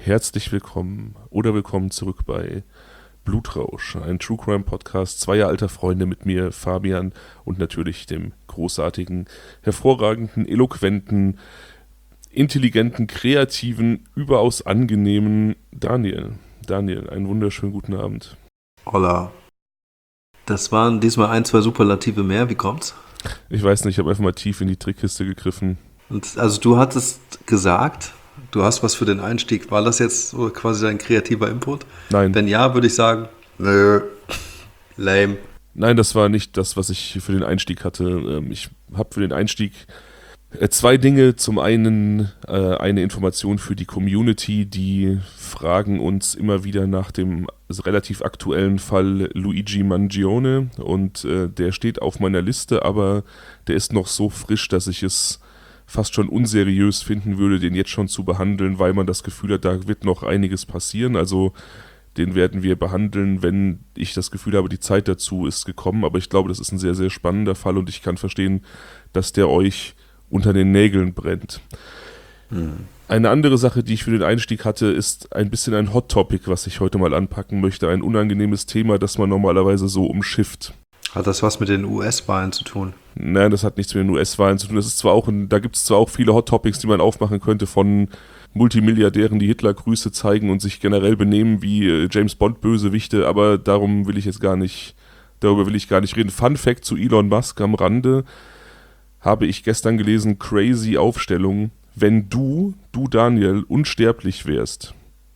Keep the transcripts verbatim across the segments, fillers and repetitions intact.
herzlich willkommen oder willkommen zurück bei Blutrausch, ein True Crime Podcast zweier alter Freunde mit mir, Fabian, und natürlich dem großartigen, hervorragenden, eloquenten, intelligenten, kreativen, überaus angenehmen Daniel. Daniel, einen wunderschönen guten Abend. Holla. Das waren diesmal ein, zwei Superlative mehr. Wie kommt's? Ich weiß nicht, ich habe einfach mal tief in die Trickkiste gegriffen. Und also du hattest gesagt, du hast was für den Einstieg. War das jetzt so quasi dein kreativer Input? Nein. Wenn ja, würde ich sagen, nö, lame. Nein, das war nicht das, was ich für den Einstieg hatte. Ich habe für den Einstieg zwei Dinge. Zum einen äh, eine Information für die Community, die fragen uns immer wieder nach dem relativ aktuellen Fall Luigi Mangione, und äh, der steht auf meiner Liste, aber der ist noch so frisch, dass ich es fast schon unseriös finden würde, den jetzt schon zu behandeln, weil man das Gefühl hat, da wird noch einiges passieren. Also den werden wir behandeln, wenn ich das Gefühl habe, die Zeit dazu ist gekommen. Aber ich glaube, das ist ein sehr, sehr spannender Fall, und ich kann verstehen, dass der euch unter den Nägeln brennt. Hm. Eine andere Sache, die ich für den Einstieg hatte, ist ein bisschen ein Hot Topic, was ich heute mal anpacken möchte. Ein unangenehmes Thema, das man normalerweise so umschifft. Hat das was mit den U S-Wahlen zu tun? Nein, das hat nichts mit den U S-Wahlen zu tun. Das ist zwar auch ein, da gibt es zwar auch viele Hot Topics, die man aufmachen könnte, von Multimilliardären, die Hitlergrüße zeigen und sich generell benehmen wie James Bond-Bösewichte, aber darum will ich jetzt gar nicht, darüber will ich gar nicht reden. Fun Fact zu Elon Musk am Rande: Habe ich gestern gelesen, crazy Aufstellung: Wenn du, du Daniel, unsterblich wärst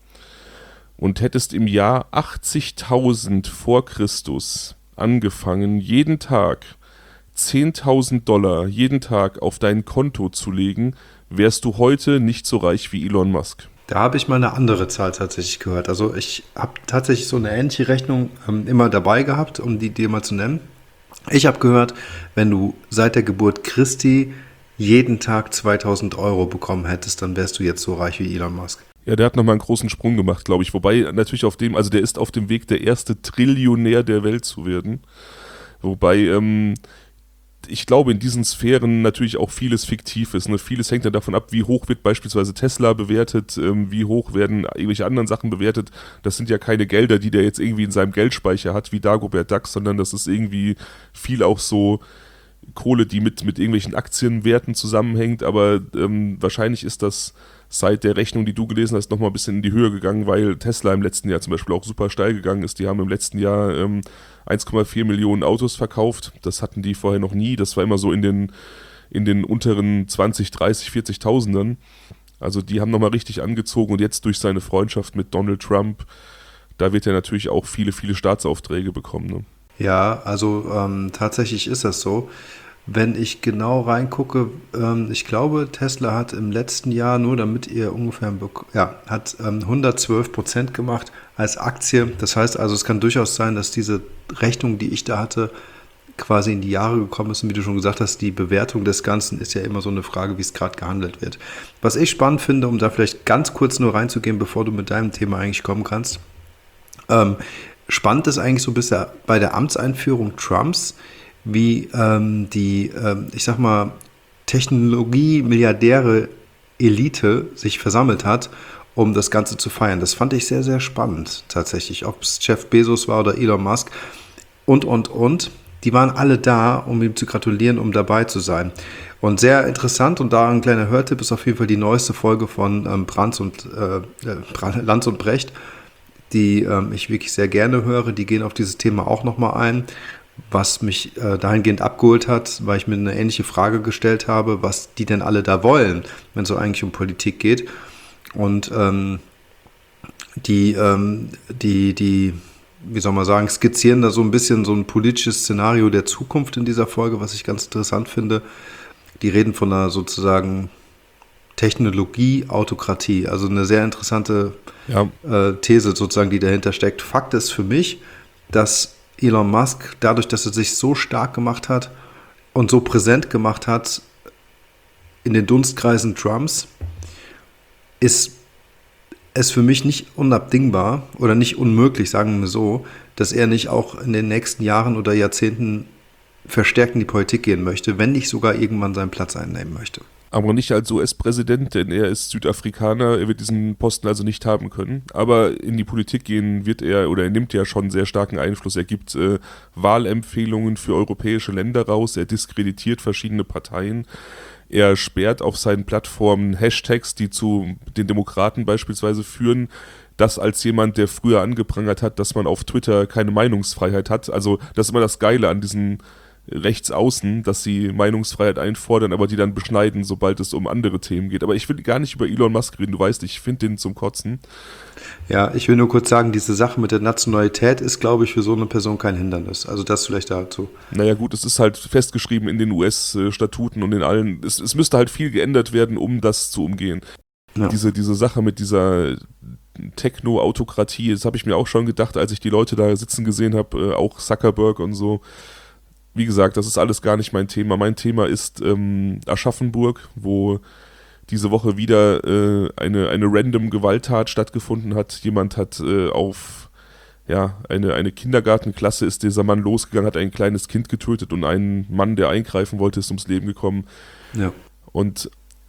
und hättest im Jahr achtzigtausend vor Christus angefangen, jeden Tag zehntausend Dollar jeden Tag auf dein Konto zu legen, wärst du heute nicht so reich wie Elon Musk. Da habe ich mal eine andere Zahl tatsächlich gehört. Also ich habe tatsächlich so eine ähnliche Rechnung ähm, immer dabei gehabt, um die dir mal zu nennen. Ich habe gehört, wenn du seit der Geburt Christi jeden Tag zweitausend Euro bekommen hättest, dann wärst du jetzt so reich wie Elon Musk. Ja, der hat nochmal einen großen Sprung gemacht, glaube ich. Wobei natürlich auf dem, also der ist auf dem Weg, der erste Trillionär der Welt zu werden. Wobei, ähm, ich glaube, in diesen Sphären natürlich auch vieles fiktiv ist. Ne? Vieles hängt ja davon ab, wie hoch wird beispielsweise Tesla bewertet, ähm, wie hoch werden irgendwelche anderen Sachen bewertet. Das sind ja keine Gelder, die der jetzt irgendwie in seinem Geldspeicher hat, wie Dagobert Duck, sondern das ist irgendwie viel auch so Kohle, die mit, mit irgendwelchen Aktienwerten zusammenhängt. Aber ähm, wahrscheinlich ist das seit der Rechnung, die du gelesen hast, nochmal ein bisschen in die Höhe gegangen, weil Tesla im letzten Jahr zum Beispiel auch super steil gegangen ist. Die haben im letzten Jahr ähm, eins Komma vier Millionen Autos verkauft. Das hatten die vorher noch nie. Das war immer so in den, in den unteren zwanzig, dreißig, vierzigtausendern. Also die haben nochmal richtig angezogen, und jetzt durch seine Freundschaft mit Donald Trump, da wird er natürlich auch viele, viele Staatsaufträge bekommen. Ne? Ja, also ähm, tatsächlich ist das so. Wenn ich genau reingucke, ähm, ich glaube, Tesla hat im letzten Jahr, nur damit ihr ungefähr, ja, hat ähm, hundertzwölf Prozent gemacht als Aktie. Das heißt also, es kann durchaus sein, dass diese Rechnung, die ich da hatte, quasi in die Jahre gekommen ist. Und wie du schon gesagt hast, die Bewertung des Ganzen ist ja immer so eine Frage, wie es gerade gehandelt wird. Was ich spannend finde, um da vielleicht ganz kurz nur reinzugehen, bevor du mit deinem Thema eigentlich kommen kannst, ähm, spannend ist eigentlich so bisher bei der Amtseinführung Trumps, wie ähm, die, ähm, ich sag mal, Technologie-Milliardäre Elite sich versammelt hat, um das Ganze zu feiern. Das fand ich sehr, sehr spannend tatsächlich. Ob es Jeff Bezos war oder Elon Musk und, und, und. Die waren alle da, um ihm zu gratulieren, um dabei zu sein. Und sehr interessant, und da ein kleiner Hörtipp, ist auf jeden Fall die neueste Folge von ähm, Brands und, äh, Lanz und Brecht, die ähm, ich wirklich sehr gerne höre. Die gehen auf dieses Thema auch nochmal ein, was mich äh, dahingehend abgeholt hat, weil ich mir eine ähnliche Frage gestellt habe, was die denn alle da wollen, wenn es so eigentlich um Politik geht. Und ähm, die, ähm, die, die, wie soll man sagen, skizzieren da so ein bisschen so ein politisches Szenario der Zukunft in dieser Folge, was ich ganz interessant finde. Die reden von einer sozusagen Technologie-Autokratie, also eine sehr interessante ja. äh, These sozusagen, die dahinter steckt. Fakt ist für mich, dass Elon Musk, dadurch, dass er sich so stark gemacht hat und so präsent gemacht hat in den Dunstkreisen Trumps, ist es für mich nicht unabdingbar oder nicht unmöglich, sagen wir so, dass er nicht auch in den nächsten Jahren oder Jahrzehnten verstärkt in die Politik gehen möchte, wenn nicht sogar irgendwann seinen Platz einnehmen möchte. Aber nicht als U S-Präsident, denn er ist Südafrikaner, er wird diesen Posten also nicht haben können. Aber in die Politik gehen wird er, oder er nimmt ja schon sehr starken Einfluss. Er gibt äh, Wahlempfehlungen für europäische Länder raus, er diskreditiert verschiedene Parteien, er sperrt auf seinen Plattformen Hashtags, die zu den Demokraten beispielsweise führen. Das als jemand, der früher angeprangert hat, dass man auf Twitter keine Meinungsfreiheit hat. Also das ist immer das Geile an diesen Rechtsaußen, dass sie Meinungsfreiheit einfordern, aber die dann beschneiden, sobald es um andere Themen geht. Aber ich will gar nicht über Elon Musk reden, du weißt, ich finde den zum Kotzen. Ja, ich will nur kurz sagen, diese Sache mit der Nationalität ist, glaube ich, für so eine Person kein Hindernis. Also das vielleicht dazu. Naja gut, es ist halt festgeschrieben in den U S-Statuten und in allen, es, es müsste halt viel geändert werden, um das zu umgehen. Ja. Diese, diese Sache mit dieser Techno-Autokratie, das habe ich mir auch schon gedacht, als ich die Leute da sitzen gesehen habe, auch Zuckerberg und so. Wie gesagt, das ist alles gar nicht mein Thema. Mein Thema ist ähm, Aschaffenburg, wo diese Woche wieder äh, eine, eine random Gewalttat stattgefunden hat. Jemand hat äh, auf ja, eine, eine Kindergartenklasse ist dieser Mann losgegangen, hat ein kleines Kind getötet und ein Mann, der eingreifen wollte, ist ums Leben gekommen. Ja. Und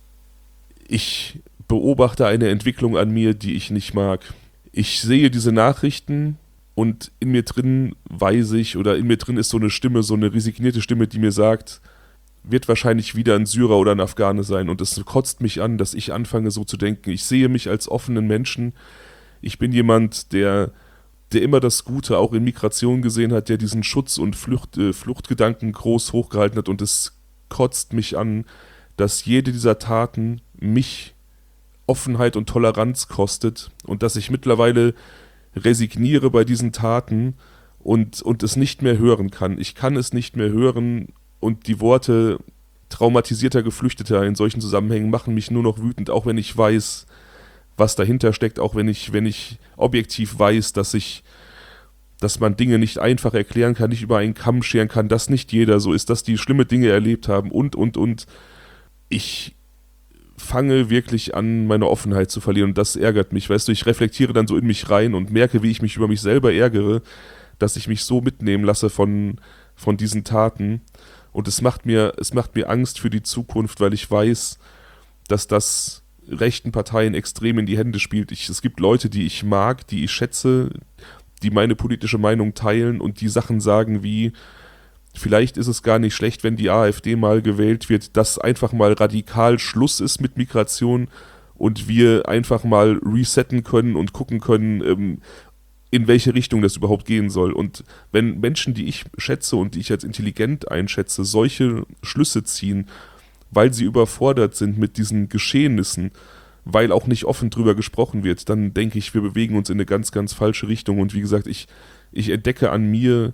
ich beobachte eine Entwicklung an mir, die ich nicht mag. Ich sehe diese Nachrichten und in mir drin weiß ich, oder in mir drin ist so eine Stimme, so eine resignierte Stimme, die mir sagt, wird wahrscheinlich wieder ein Syrer oder ein Afghane sein. Und es kotzt mich an, dass ich anfange so zu denken. Ich sehe mich als offenen Menschen. Ich bin jemand, der, der immer das Gute auch in Migration gesehen hat, der diesen Schutz- und Flucht, äh, Fluchtgedanken groß hochgehalten hat. Und es kotzt mich an, dass jede dieser Taten mich Offenheit und Toleranz kostet und dass ich mittlerweile resigniere bei diesen Taten und, und es nicht mehr hören kann. Ich kann es nicht mehr hören und die Worte traumatisierter Geflüchteter in solchen Zusammenhängen machen mich nur noch wütend, auch wenn ich weiß, was dahinter steckt, auch wenn ich, wenn ich objektiv weiß, dass ich, dass man Dinge nicht einfach erklären kann, nicht über einen Kamm scheren kann, dass nicht jeder so ist, dass die schlimme Dinge erlebt haben und, und, und. Ich fange wirklich an, meine Offenheit zu verlieren und das ärgert mich, weißt du, ich reflektiere dann so in mich rein und merke, wie ich mich über mich selber ärgere, dass ich mich so mitnehmen lasse von, von diesen Taten und es macht mir, es macht mir Angst für die Zukunft, weil ich weiß, dass das rechten Parteien extrem in die Hände spielt. Ich, es gibt Leute, die ich mag, die ich schätze, die meine politische Meinung teilen und die Sachen sagen wie, vielleicht ist es gar nicht schlecht, wenn die AfD mal gewählt wird, dass einfach mal radikal Schluss ist mit Migration und wir einfach mal resetten können und gucken können, ähm, in welche Richtung das überhaupt gehen soll. Und wenn Menschen, die ich schätze und die ich als intelligent einschätze, solche Schlüsse ziehen, weil sie überfordert sind mit diesen Geschehnissen, weil auch nicht offen drüber gesprochen wird, dann denke ich, wir bewegen uns in eine ganz, ganz falsche Richtung. Und wie gesagt, ich, ich entdecke an mir,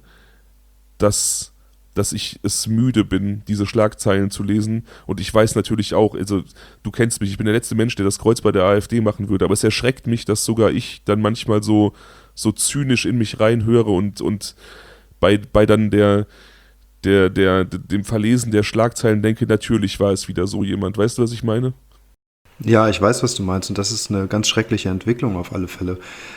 dass dass ich es müde bin, diese Schlagzeilen zu lesen. Und ich weiß natürlich auch, also du kennst mich, ich bin der letzte Mensch, der das Kreuz bei der AfD machen würde, aber es erschreckt mich, dass sogar ich dann manchmal so, so zynisch in mich reinhöre und, und bei, bei dann der, der, der, dem Verlesen der Schlagzeilen denke, natürlich war es wieder so jemand. Weißt du, was ich meine? Ja, ich weiß, was du meinst und das ist eine ganz schreckliche Entwicklung auf alle Fälle.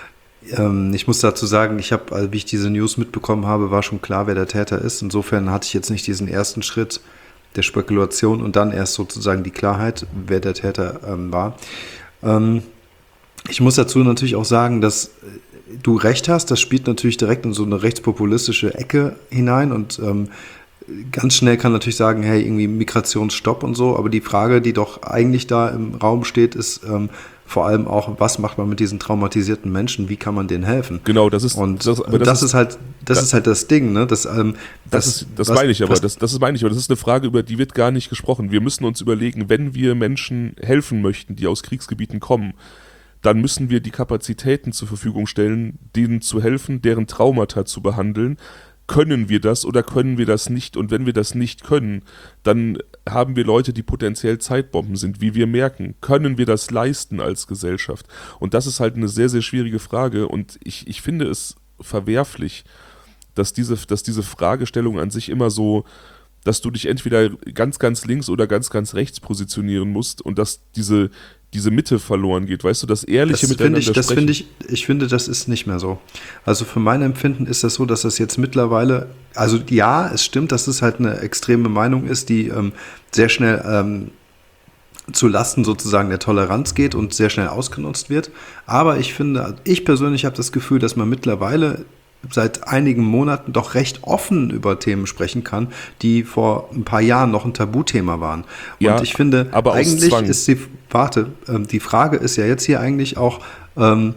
Ich muss dazu sagen, ich habe, also wie ich diese News mitbekommen habe, war schon klar, wer der Täter ist. Insofern hatte ich jetzt nicht diesen ersten Schritt der Spekulation und dann erst sozusagen die Klarheit, wer der Täter ähm, war. Ähm, ich muss dazu natürlich auch sagen, dass du recht hast, das spielt natürlich direkt in so eine rechtspopulistische Ecke hinein und ähm, ganz schnell kann natürlich sagen, hey, irgendwie Migrationsstopp und so, aber die Frage, die doch eigentlich da im Raum steht, ist ähm, vor allem auch, was macht man mit diesen traumatisierten Menschen, wie kann man denen helfen? Genau, das ist und das, das, das ist, ist halt das, das ist halt das Ding, ne? Das, ähm, das, das, ist, das was, meine ich aber, was, das, das ist meine ich, aber das ist eine Frage, über die wird gar nicht gesprochen. Wir müssen uns überlegen, wenn wir Menschen helfen möchten, die aus Kriegsgebieten kommen, dann müssen wir die Kapazitäten zur Verfügung stellen, denen zu helfen, deren Traumata zu behandeln. Können wir das oder können wir das nicht? Und wenn wir das nicht können, dann haben wir Leute, die potenziell Zeitbomben sind, wie wir merken. Können wir das leisten als Gesellschaft? Und das ist halt eine sehr, sehr schwierige Frage. Und ich, ich finde es verwerflich, dass diese, dass diese Fragestellung an sich immer so, dass du dich entweder ganz, ganz links oder ganz, ganz rechts positionieren musst und dass diese, diese Mitte verloren geht, weißt du, das ehrliche das Miteinander ich, das sprechen. Finde ich, ich finde, das ist nicht mehr so. Also für mein Empfinden ist das so, dass das jetzt mittlerweile, also ja, es stimmt, dass es halt eine extreme Meinung ist, die ähm, sehr schnell ähm, zu Lasten sozusagen der Toleranz geht und sehr schnell ausgenutzt wird. Aber ich finde, ich persönlich habe das Gefühl, dass man mittlerweile seit einigen Monaten doch recht offen über Themen sprechen kann, die vor ein paar Jahren noch ein Tabuthema waren. Ja, und ich finde, aber eigentlich Zwang. ist die, warte, ähm, die Frage ist ja jetzt hier eigentlich auch, ähm,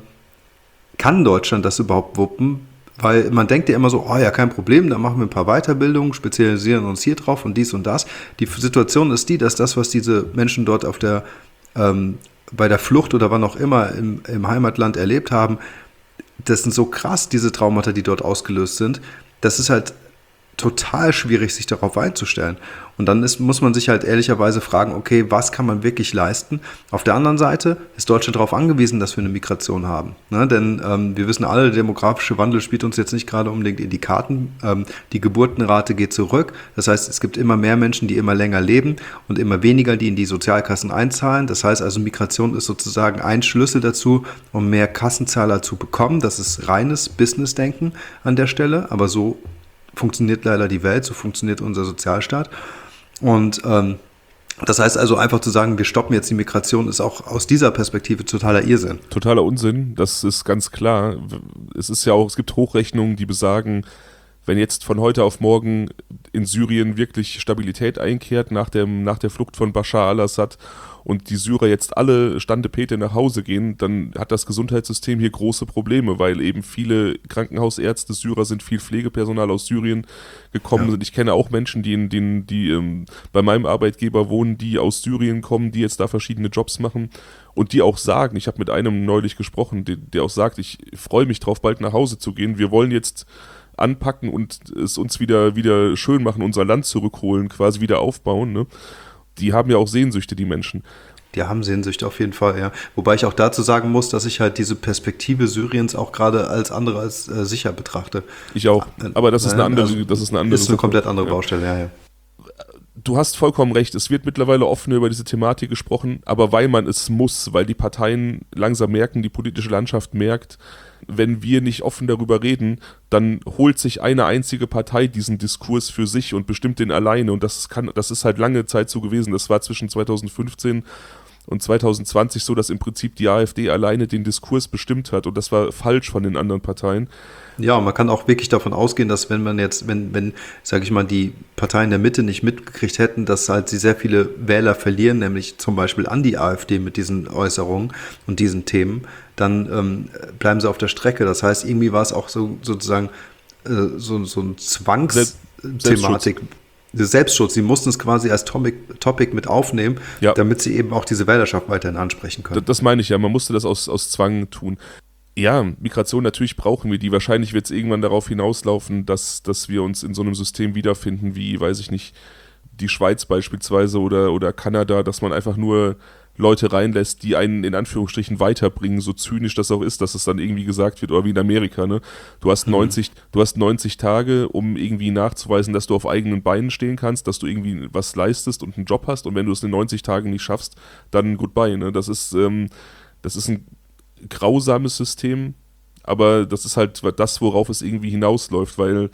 kann Deutschland das überhaupt wuppen? Weil man denkt ja immer so, oh ja, kein Problem, da machen wir ein paar Weiterbildungen, spezialisieren uns hier drauf und dies und das. Die Situation ist die, dass das, was diese Menschen dort auf der, ähm, bei der Flucht oder wann auch immer im, im Heimatland erlebt haben, das sind so krass, diese Traumata, die dort ausgelöst sind. Das ist halt total schwierig, sich darauf einzustellen. Und dann ist, muss man sich halt ehrlicherweise fragen, okay, was kann man wirklich leisten? Auf der anderen Seite ist Deutschland darauf angewiesen, dass wir eine Migration haben. Ne? Denn ähm, wir wissen alle, der demografische Wandel spielt uns jetzt nicht gerade unbedingt in die Karten. Ähm, die Geburtenrate geht zurück. Das heißt, es gibt immer mehr Menschen, die immer länger leben und immer weniger, die in die Sozialkassen einzahlen. Das heißt also, Migration ist sozusagen ein Schlüssel dazu, um mehr Kassenzahler zu bekommen. Das ist reines Business-Denken an der Stelle, aber so funktioniert leider die Welt, so funktioniert unser Sozialstaat. Und ähm, das heißt also einfach zu sagen, wir stoppen jetzt die Migration, ist auch aus dieser Perspektive totaler Irrsinn. Totaler Unsinn, das ist ganz klar. Es ist ja auch, es gibt Hochrechnungen, die besagen, wenn jetzt von heute auf morgen in Syrien wirklich Stabilität einkehrt nach, dem, nach der Flucht von Bashar al-Assad und die Syrer jetzt alle Standepete nach Hause gehen, dann hat das Gesundheitssystem hier große Probleme, weil eben viele Krankenhausärzte Syrer sind, viel Pflegepersonal aus Syrien gekommen ja. sind. Ich kenne auch Menschen, die, in, die, die ähm, bei meinem Arbeitgeber wohnen, die aus Syrien kommen, die jetzt da verschiedene Jobs machen und die auch sagen, ich habe mit einem neulich gesprochen, der, der auch sagt, ich freue mich drauf, bald nach Hause zu gehen. Wir wollen jetzt anpacken und es uns wieder, wieder schön machen, unser Land zurückholen, quasi wieder aufbauen, ne? Die haben ja auch Sehnsüchte, die Menschen. Die haben Sehnsüchte auf jeden Fall, ja. Wobei ich auch dazu sagen muss, dass ich halt diese Perspektive Syriens auch gerade als andere als äh, sicher betrachte. Ich auch. Aber das ist eine andere, also, das ist eine andere. Ist eine Sache. Komplett andere ja. Baustelle, ja, ja. Du hast vollkommen recht, es wird mittlerweile offener über diese Thematik gesprochen, aber weil man es muss, weil die Parteien langsam merken, die politische Landschaft merkt, wenn wir nicht offen darüber reden, dann holt sich eine einzige Partei diesen Diskurs für sich und bestimmt den alleine und das kann, das ist halt lange Zeit so gewesen, das war zwischen zweitausendfünfzehn und zweitausendzwanzig so, dass im Prinzip die AfD alleine den Diskurs bestimmt hat und das war falsch von den anderen Parteien. Ja, man kann auch wirklich davon ausgehen, dass wenn man jetzt, wenn, wenn, sage ich mal, die Parteien der Mitte nicht mitgekriegt hätten, dass halt sie sehr viele Wähler verlieren, nämlich zum Beispiel an die AfD mit diesen Äußerungen und diesen Themen, dann ähm, bleiben sie auf der Strecke. Das heißt, irgendwie war es auch so sozusagen äh, so, so ein Zwangsthematik. Selbstschutz. Sie mussten es quasi als Topic, Topic mit aufnehmen, ja. damit sie eben auch diese Wählerschaft weiterhin ansprechen können. Das, das meine ich ja, man musste das aus, aus Zwang tun. Ja, Migration, natürlich brauchen wir die. Wahrscheinlich wird es irgendwann darauf hinauslaufen, dass, dass wir uns in so einem System wiederfinden, wie, weiß ich nicht, die Schweiz beispielsweise oder, oder Kanada, dass man einfach nur Leute reinlässt, die einen in Anführungsstrichen weiterbringen, so zynisch das auch ist, dass es dann irgendwie gesagt wird, oder wie in Amerika, ne? Du hast neunzig, mhm. du hast neunzig Tage, um irgendwie nachzuweisen, dass du auf eigenen Beinen stehen kannst, dass du irgendwie was leistest und einen Job hast und wenn du es in neunzig Tagen nicht schaffst, dann goodbye, ne? Das ist, ähm, das ist ein grausames System, aber das ist halt das, worauf es irgendwie hinausläuft, weil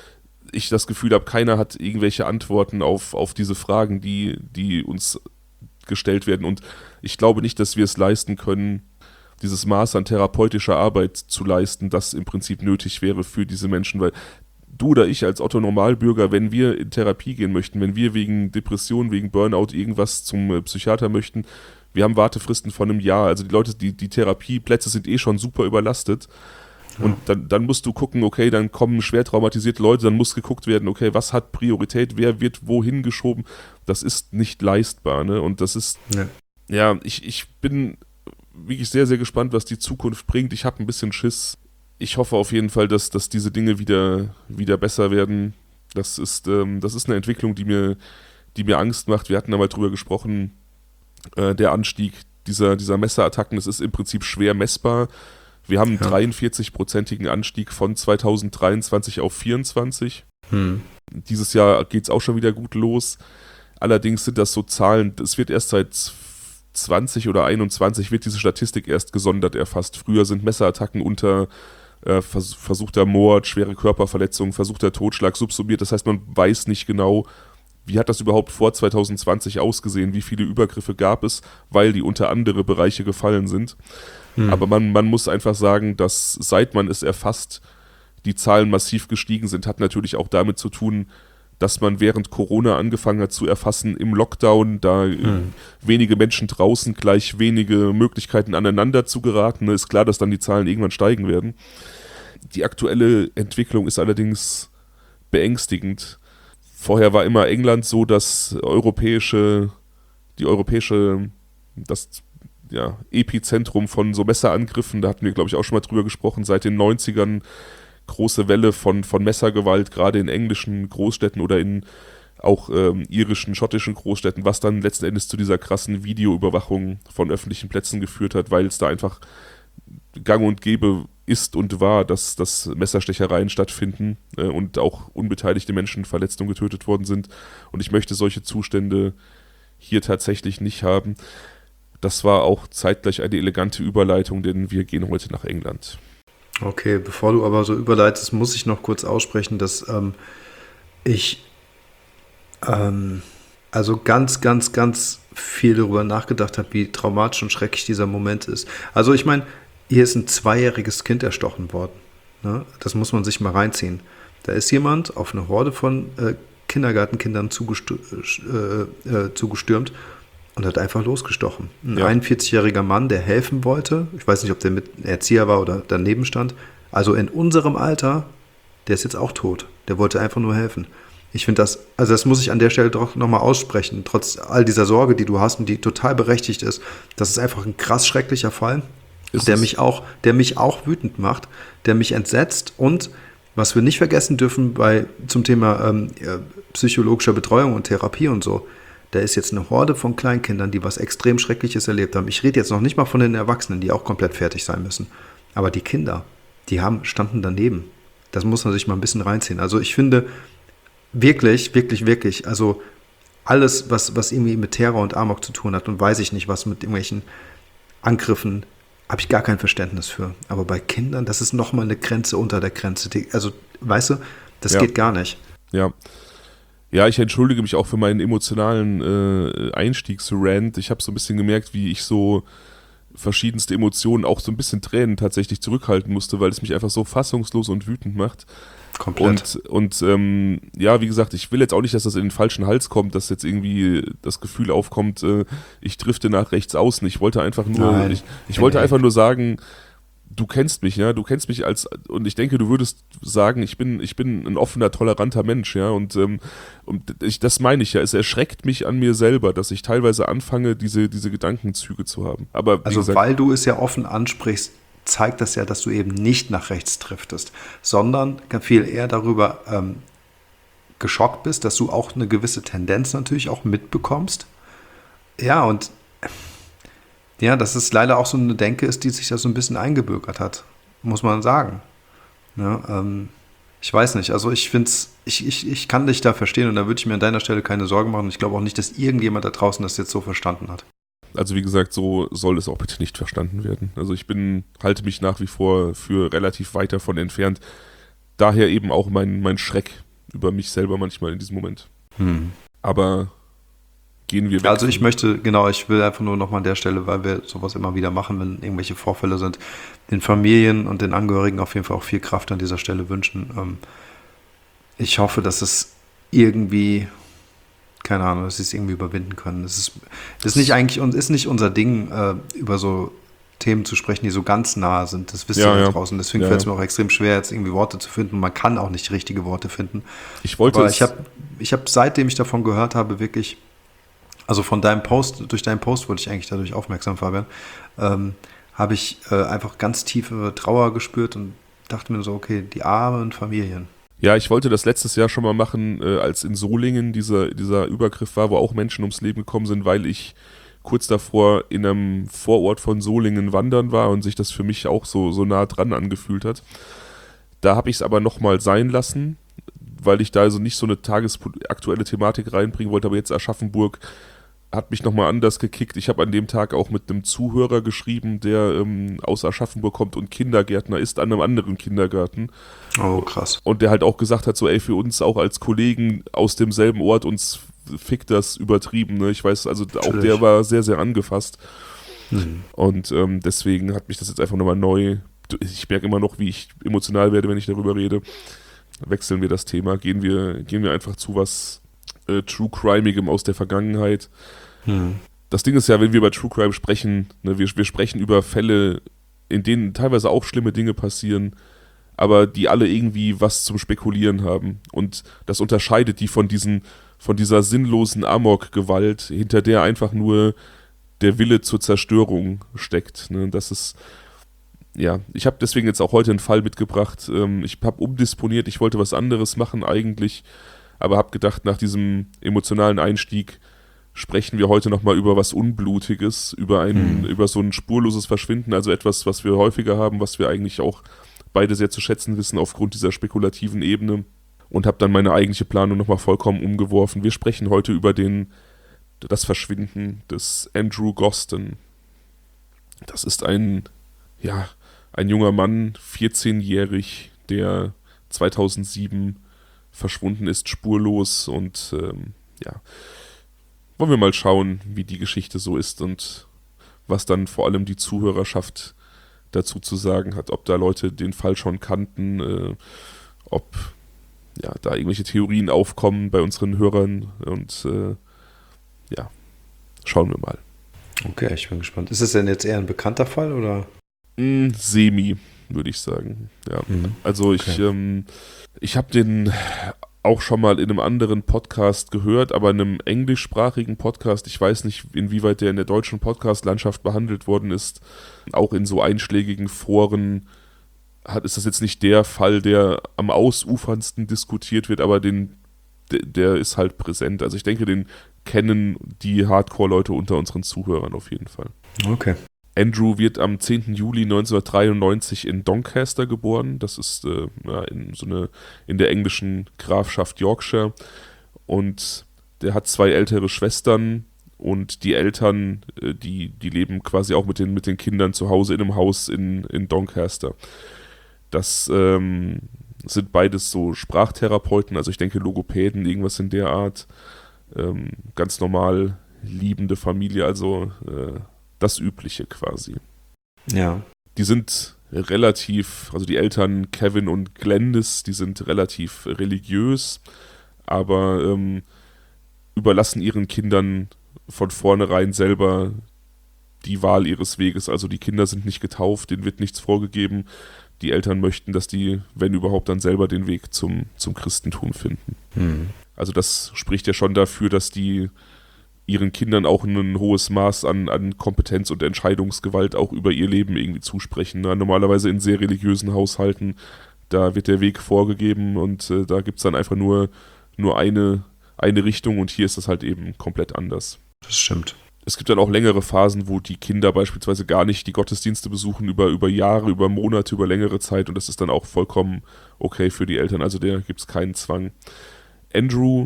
ich das Gefühl habe, keiner hat irgendwelche Antworten auf, auf diese Fragen, die, die uns gestellt werden und ich glaube nicht, dass wir es leisten können, dieses Maß an therapeutischer Arbeit zu leisten, das im Prinzip nötig wäre für diese Menschen, weil du oder ich als Otto-Normalbürger, wenn wir in Therapie gehen möchten, wenn wir wegen Depression, wegen Burnout irgendwas zum Psychiater möchten, wir haben Wartefristen von einem Jahr, also die Leute, die, die Therapieplätze sind eh schon super überlastet ja. und dann, dann musst du gucken, okay, dann kommen schwer traumatisierte Leute, dann muss geguckt werden, okay, was hat Priorität, wer wird wohin geschoben, das ist nicht leistbar, ne, und das ist, ja, ja ich, ich bin wirklich sehr, sehr gespannt, was die Zukunft bringt, ich habe ein bisschen Schiss, ich hoffe auf jeden Fall, dass, dass diese Dinge wieder, wieder besser werden, das ist, ähm, das ist eine Entwicklung, die mir, die mir Angst macht, wir hatten da mal drüber gesprochen, der Anstieg dieser, dieser Messerattacken, das ist im Prinzip schwer messbar. Wir haben einen ja. dreiundvierzig-prozentigen Anstieg von zweitausenddreiundzwanzig auf vierundzwanzig. Hm. Dieses Jahr geht es auch schon wieder gut los. Allerdings sind das so Zahlen, es wird erst seit zwanzig oder einundzwanzig wird diese Statistik erst gesondert erfasst. Früher sind Messerattacken unter äh, vers- versuchter Mord, schwere Körperverletzung, versuchter Totschlag subsumiert. Das heißt, man weiß nicht genau, wie hat das überhaupt vor zwanzig zwanzig ausgesehen, wie viele Übergriffe gab es, weil die unter andere Bereiche gefallen sind. Hm. Aber man, man muss einfach sagen, dass seit man es erfasst, die Zahlen massiv gestiegen sind, hat natürlich auch damit zu tun, dass man während Corona angefangen hat zu erfassen im Lockdown, da hm. wenige Menschen draußen gleich wenige Möglichkeiten aneinander zu geraten. Ist klar, dass dann die Zahlen irgendwann steigen werden. Die aktuelle Entwicklung ist allerdings beängstigend. Vorher war immer England so, dass europäische, die europäische, das ja, Epizentrum von so Messerangriffen, da hatten wir, glaube ich, auch schon mal drüber gesprochen, seit den neunzigern große Welle von, von Messergewalt, gerade in englischen Großstädten oder in auch ähm, irischen, schottischen Großstädten, was dann letzten Endes zu dieser krassen Videoüberwachung von öffentlichen Plätzen geführt hat, weil es da einfach gang und gäbe ist und war, dass, dass Messerstechereien stattfinden äh, und auch unbeteiligte Menschen verletzt und getötet worden sind. Und ich möchte solche Zustände hier tatsächlich nicht haben. Das war auch zeitgleich eine elegante Überleitung, denn wir gehen heute nach England. Okay, bevor du aber so überleitest, muss ich noch kurz aussprechen, dass ähm, ich ähm, also ganz, ganz, ganz viel darüber nachgedacht habe, wie traumatisch und schrecklich dieser Moment ist. Also ich meine, hier ist ein zweijähriges Kind erstochen worden. Ne? Das muss man sich mal reinziehen. Da ist jemand auf eine Horde von äh, Kindergartenkindern zugestür- äh, äh, zugestürmt und hat einfach losgestochen. Ein ja. einundvierzigjähriger Mann, der helfen wollte, ich weiß nicht, ob der mit Erzieher war oder daneben stand, also in unserem Alter, der ist jetzt auch tot. Der wollte einfach nur helfen. Ich finde das, also das muss ich an der Stelle doch nochmal aussprechen, trotz all dieser Sorge, die du hast und die total berechtigt ist. Das ist einfach ein krass schrecklicher Fall, ist der mich auch, der mich auch wütend macht, der mich entsetzt und was wir nicht vergessen dürfen bei zum Thema ähm, psychologischer Betreuung und Therapie und so, da ist jetzt eine Horde von Kleinkindern, die was extrem Schreckliches erlebt haben. Ich rede jetzt noch nicht mal von den Erwachsenen, die auch komplett fertig sein müssen. Aber die Kinder, die haben, standen daneben. Das muss man sich mal ein bisschen reinziehen. Also ich finde wirklich, wirklich, wirklich, also alles, was, was irgendwie mit Terror und Amok zu tun hat und weiß ich nicht, was mit irgendwelchen Angriffen, habe ich gar kein Verständnis für. Aber bei Kindern, das ist nochmal eine Grenze unter der Grenze. Die, also, weißt du, das ja. geht gar nicht. Ja. Ja, ich entschuldige mich auch für meinen emotionalen äh, Einstiegsrant. Ich habe so ein bisschen gemerkt, wie ich so verschiedenste Emotionen, auch so ein bisschen Tränen tatsächlich zurückhalten musste, weil es mich einfach so fassungslos und wütend macht. Komplett. Und, und ähm, ja, wie gesagt, ich will jetzt auch nicht, dass das in den falschen Hals kommt, dass jetzt irgendwie das Gefühl aufkommt, äh, ich drifte nach rechts außen. Ich wollte einfach nur, Nein. ich, ich wollte nee. einfach nur sagen, du kennst mich, ja, du kennst mich als, und ich denke, du würdest sagen, ich bin, ich bin ein offener, toleranter Mensch, ja, und, ähm, und ich, das meine ich ja, es erschreckt mich an mir selber, dass ich teilweise anfange, diese, diese Gedankenzüge zu haben. Aber wie also, gesagt, weil du es ja offen ansprichst, zeigt das ja, dass du eben nicht nach rechts driftest, sondern viel eher darüber ähm, geschockt bist, dass du auch eine gewisse Tendenz natürlich auch mitbekommst. Ja, und ja, dass es leider auch so eine Denke ist, die sich da so ein bisschen eingebürgert hat, muss man sagen. Ja, ähm, ich weiß nicht, also ich finde es, ich, ich, ich kann dich da verstehen und da würde ich mir an deiner Stelle keine Sorgen machen. Ich glaube auch nicht, dass irgendjemand da draußen das jetzt so verstanden hat. Also wie gesagt, so soll es auch bitte nicht verstanden werden. Also ich bin, halte mich nach wie vor für relativ weit davon entfernt. Daher eben auch mein, mein Schreck über mich selber manchmal in diesem Moment. Hm. Aber gehen wir weg. Also ich möchte, genau, ich will einfach nur nochmal an der Stelle, weil wir sowas immer wieder machen, wenn irgendwelche Vorfälle sind, den Familien und den Angehörigen auf jeden Fall auch viel Kraft an dieser Stelle wünschen. Ich hoffe, dass es irgendwie, keine Ahnung, dass sie es irgendwie überwinden können. Es ist, ist nicht eigentlich und ist nicht unser Ding, über so Themen zu sprechen, die so ganz nah sind. Das wisst ihr ja, da ja. draußen. Deswegen ja, fällt es ja. mir auch extrem schwer, jetzt irgendwie Worte zu finden. Man kann auch nicht richtige Worte finden. Ich wollte Aber es ich habe, ich hab, seitdem ich davon gehört habe, wirklich, also von deinem Post, durch deinen Post wurde ich eigentlich dadurch aufmerksam, Fabian, ähm, habe ich äh, einfach ganz tiefe Trauer gespürt und dachte mir so, okay, die armen Familien. Ja, ich wollte das letztes Jahr schon mal machen, äh, als in Solingen dieser, dieser Übergriff war, wo auch Menschen ums Leben gekommen sind, weil ich kurz davor in einem Vorort von Solingen wandern war und sich das für mich auch so, so nah dran angefühlt hat. Da habe ich es aber nochmal sein lassen, weil ich da also nicht so eine tagesaktuelle Thematik reinbringen wollte, aber jetzt Aschaffenburg hat mich nochmal anders gekickt. Ich habe an dem Tag auch mit einem Zuhörer geschrieben, der ähm, aus Aschaffenburg kommt und Kindergärtner ist an einem anderen Kindergarten. Oh, krass. Und der halt auch gesagt hat, so ey, für uns auch als Kollegen aus demselben Ort, uns fickt das übertrieben. Ne? Ich weiß, also Natürlich. Auch der war sehr, sehr angefasst. Mhm. Und ähm, deswegen hat mich das jetzt einfach nochmal neu, ich merke immer noch, wie ich emotional werde, wenn ich darüber rede. Wechseln wir das Thema, gehen wir, gehen wir einfach zu was äh, True Crimeigem aus der Vergangenheit. Mhm. Das Ding ist ja, wenn wir über True Crime sprechen, ne, wir, wir sprechen über Fälle, in denen teilweise auch schlimme Dinge passieren, aber die alle irgendwie was zum Spekulieren haben. Und das unterscheidet die von diesen, von dieser sinnlosen Amok-Gewalt, hinter der einfach nur der Wille zur Zerstörung steckt. Ne? Das ist, ja, ich habe deswegen jetzt auch heute einen Fall mitgebracht. Ähm, ich habe umdisponiert, ich wollte was anderes machen eigentlich, aber habe gedacht, nach diesem emotionalen Einstieg sprechen wir heute nochmal über was Unblutiges, über ein, mhm. über so ein spurloses Verschwinden, also etwas, was wir häufiger haben, was wir eigentlich auch beide sehr zu schätzen wissen aufgrund dieser spekulativen Ebene, und habe dann meine eigentliche Planung nochmal vollkommen umgeworfen. Wir sprechen heute über den, das Verschwinden des Andrew Gosden. Das ist ein, ja, ein junger Mann, vierzehnjährig, der zweitausendsieben verschwunden ist, spurlos, und ähm, ja, wollen wir mal schauen, wie die Geschichte so ist und was dann vor allem die Zuhörerschaft dazu zu sagen hat, ob da Leute den Fall schon kannten, äh, ob ja, da irgendwelche Theorien aufkommen bei unseren Hörern, und äh, ja, schauen wir mal. Okay, ich bin gespannt. Ist es denn jetzt eher ein bekannter Fall, oder? Mm, semi, würde ich sagen. Ja. Mhm. Also ich, okay. ähm, ich habe den auch schon mal in einem anderen Podcast gehört, aber in einem englischsprachigen Podcast. Ich weiß nicht, inwieweit der in der deutschen Podcast-Landschaft behandelt worden ist. Auch in so einschlägigen Foren hat, ist das jetzt nicht der Fall, der am ausufernsten diskutiert wird, aber den, der, der ist halt präsent. Also ich denke, den kennen die Hardcore-Leute unter unseren Zuhörern auf jeden Fall. Okay. Andrew wird am zehnten Juli neunzehnhundertdreiundneunzig in Doncaster geboren. Das ist äh, ja, in, so eine, in der englischen Grafschaft Yorkshire. Und der hat zwei ältere Schwestern, und die Eltern, äh, die, die leben quasi auch mit den, mit den Kindern zu Hause in einem Haus in, in Doncaster. Das ähm, sind beides so Sprachtherapeuten, also ich denke Logopäden, irgendwas in der Art. Ähm, ganz normal liebende Familie, also äh, das Übliche quasi. Ja. Die sind relativ, also die Eltern Kevin und Glennis, die sind relativ religiös, aber ähm, überlassen ihren Kindern von vornherein selber die Wahl ihres Weges. Also die Kinder sind nicht getauft, denen wird nichts vorgegeben. Die Eltern möchten, dass die, wenn überhaupt, dann selber den Weg zum, zum Christentum finden. Mhm. Also das spricht ja schon dafür, dass die ihren Kindern auch ein hohes Maß an, an Kompetenz und Entscheidungsgewalt auch über ihr Leben irgendwie zusprechen. Na, normalerweise in sehr religiösen Haushalten, da wird der Weg vorgegeben, und äh, da gibt es dann einfach nur, nur eine, eine Richtung, und hier ist das halt eben komplett anders. Das stimmt. Es gibt dann auch längere Phasen, wo die Kinder beispielsweise gar nicht die Gottesdienste besuchen, über, über Jahre, über Monate, über längere Zeit, und das ist dann auch vollkommen okay für die Eltern. Also da gibt es keinen Zwang. Andrew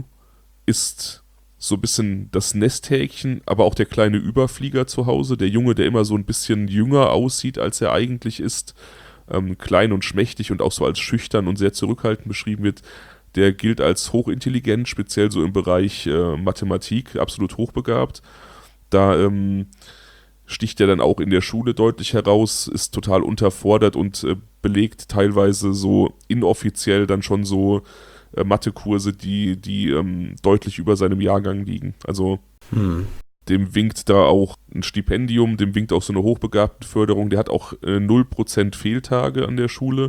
ist so ein bisschen das Nesthäkchen, aber auch der kleine Überflieger zu Hause, der Junge, der immer so ein bisschen jünger aussieht, als er eigentlich ist, ähm, klein und schmächtig und auch so als schüchtern und sehr zurückhaltend beschrieben wird, der gilt als hochintelligent, speziell so im Bereich äh, Mathematik, absolut hochbegabt. Da ähm, sticht er dann auch in der Schule deutlich heraus, ist total unterfordert und äh, belegt teilweise so inoffiziell dann schon so äh, Mathekurse, die, die ähm, deutlich über seinem Jahrgang liegen. Also hm. dem winkt da auch ein Stipendium, dem winkt auch so eine Hochbegabtenförderung. Der hat auch äh, null Prozent Fehltage an der Schule.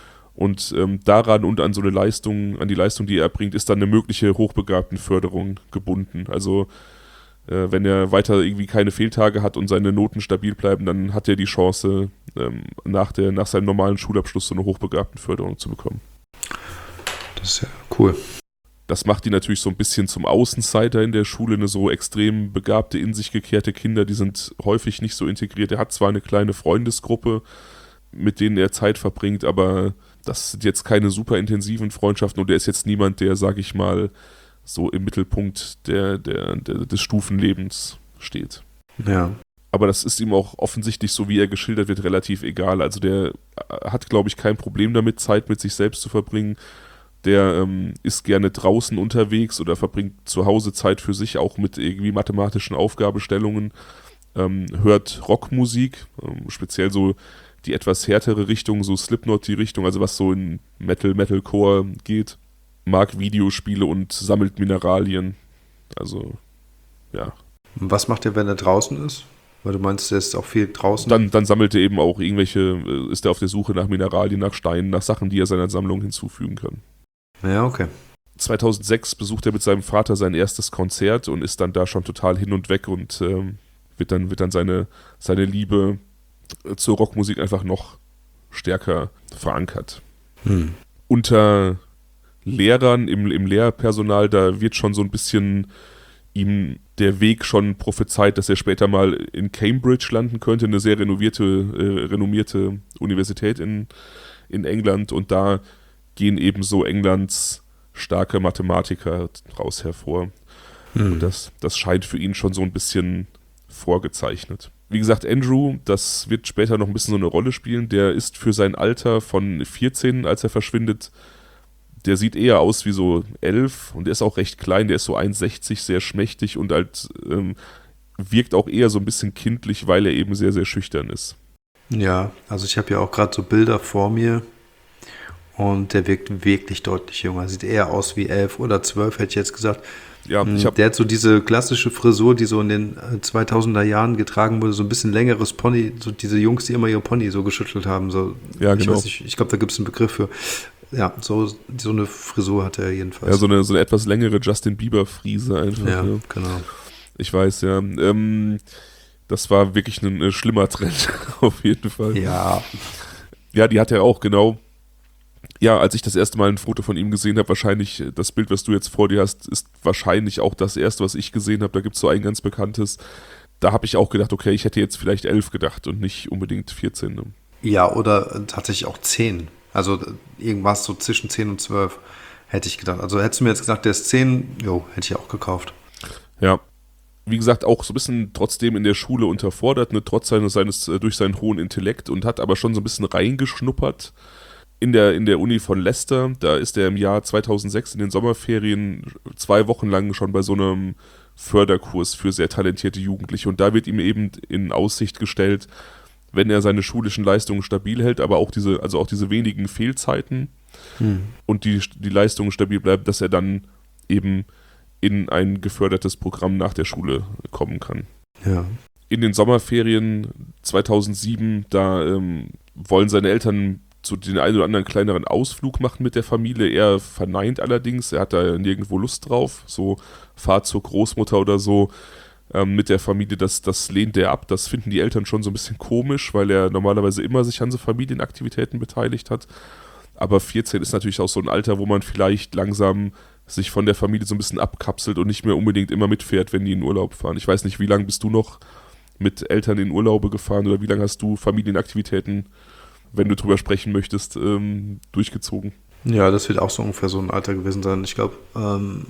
Und ähm, daran und an so eine Leistung, an die Leistung, die er erbringt, ist dann eine mögliche Hochbegabtenförderung gebunden. Also äh, wenn er weiter irgendwie keine Fehltage hat und seine Noten stabil bleiben, dann hat er die Chance, ähm, nach, der, nach seinem normalen Schulabschluss so eine Hochbegabtenförderung zu bekommen. Das ist ja cool. Das macht die natürlich so ein bisschen zum Außenseiter in der Schule, eine so extrem begabte, in sich gekehrte Kinder, die sind häufig nicht so integriert. Er hat zwar eine kleine Freundesgruppe, mit denen er Zeit verbringt, aber das sind jetzt keine super intensiven Freundschaften, und er ist jetzt niemand, der, sag ich mal, so im Mittelpunkt der, der, der, des Stufenlebens steht. Ja. Aber das ist ihm auch offensichtlich, so wie er geschildert wird, relativ egal. Also der hat, glaube ich, kein Problem damit, Zeit mit sich selbst zu verbringen. Der ähm, ist gerne draußen unterwegs oder verbringt zu Hause Zeit für sich, auch mit irgendwie mathematischen Aufgabenstellungen. Ähm, hört Rockmusik, ähm, speziell so die etwas härtere Richtung, so Slipknot die Richtung, also was so in Metal, Metalcore geht. Mag Videospiele und sammelt Mineralien. Also, ja. Und was macht er, wenn er draußen ist? Weil du meinst, er ist auch viel draußen. Dann, dann sammelt er eben auch irgendwelche, ist er auf der Suche nach Mineralien, nach Steinen, nach Sachen, die er seiner Sammlung hinzufügen kann. Ja, okay. zweitausendsechs besucht er mit seinem Vater sein erstes Konzert und ist dann da schon total hin und weg und ähm, wird dann, wird dann seine, seine Liebe zur Rockmusik einfach noch stärker verankert. Hm. Unter Lehrern, im, im Lehrpersonal, da wird schon so ein bisschen ihm der Weg schon prophezeit, dass er später mal in Cambridge landen könnte, eine sehr renovierte, äh, renommierte Universität in, in England, und da gehen ebenso Englands starke Mathematiker raus hervor. Hm. Und das, das scheint für ihn schon so ein bisschen vorgezeichnet. Wie gesagt, Andrew, das wird später noch ein bisschen so eine Rolle spielen, der ist für sein Alter von vierzehn, als er verschwindet, der sieht eher aus wie so elf und der ist auch recht klein, der ist so eins Komma sechzig, sehr schmächtig und halt ähm, wirkt auch eher so ein bisschen kindlich, weil er eben sehr, sehr schüchtern ist. Ja, also ich habe ja auch gerade so Bilder vor mir und der wirkt wirklich deutlich jünger. Sieht eher aus wie elf oder zwölf, hätte ich jetzt gesagt. Ja, ich hab, der hat so diese klassische Frisur, die so in den zweitausender Jahren getragen wurde, so ein bisschen längeres Pony, so diese Jungs, die immer ihre Pony so geschüttelt haben. So, ja, ich genau. weiß nicht, ich glaube, da gibt es einen Begriff für. Ja, so, so eine Frisur hat er jedenfalls. Ja, so eine, so eine etwas längere Justin Bieber-Frise einfach. Ja, ja, genau. Ich weiß, ja. Ähm, das war wirklich ein, ein schlimmer Trend, auf jeden Fall. Ja. Ja, die hat er auch, genau. Ja, als ich das erste Mal ein Foto von ihm gesehen habe, wahrscheinlich, das Bild, was du jetzt vor dir hast, ist wahrscheinlich auch das erste, was ich gesehen habe. Da gibt es so ein ganz bekanntes. Da habe ich auch gedacht, okay, ich hätte jetzt vielleicht elf gedacht und nicht unbedingt vierzehn. Ne? Ja, oder tatsächlich auch zehn. Also irgendwas so zwischen zehn und zwölf hätte ich gedacht. Also hättest du mir jetzt gesagt, der ist zehn, jo, hätte ich auch gekauft. Ja, wie gesagt, auch so ein bisschen trotzdem in der Schule unterfordert, ne, trotz seines, seines, durch seinen hohen Intellekt, und hat aber schon so ein bisschen reingeschnuppert. In der, in der Uni von Leicester, da ist er im Jahr zweitausendsechs in den Sommerferien zwei Wochen lang schon bei so einem Förderkurs für sehr talentierte Jugendliche, und da wird ihm eben in Aussicht gestellt, wenn er seine schulischen Leistungen stabil hält, aber auch diese, also auch diese wenigen Fehlzeiten hm. und die, die Leistungen stabil bleiben, dass er dann eben in ein gefördertes Programm nach der Schule kommen kann. Ja. In den Sommerferien zweitausendsieben, da ähm, wollen seine Eltern so den einen oder anderen kleineren Ausflug machen mit der Familie. Er verneint allerdings, er hat da nirgendwo Lust drauf. So Fahrt zur Großmutter oder so ähm, mit der Familie, das, das lehnt er ab. Das finden die Eltern schon so ein bisschen komisch, weil er normalerweise immer sich an so Familienaktivitäten beteiligt hat. Aber vierzehn ist natürlich auch so ein Alter, wo man vielleicht langsam sich von der Familie so ein bisschen abkapselt und nicht mehr unbedingt immer mitfährt, wenn die in Urlaub fahren. Ich weiß nicht, wie lange bist du noch mit Eltern in Urlaube gefahren oder wie lange hast du Familienaktivitäten, wenn du drüber sprechen möchtest, ähm, durchgezogen? Ja, das wird auch so ungefähr so ein Alter gewesen sein. Ich glaube, ähm,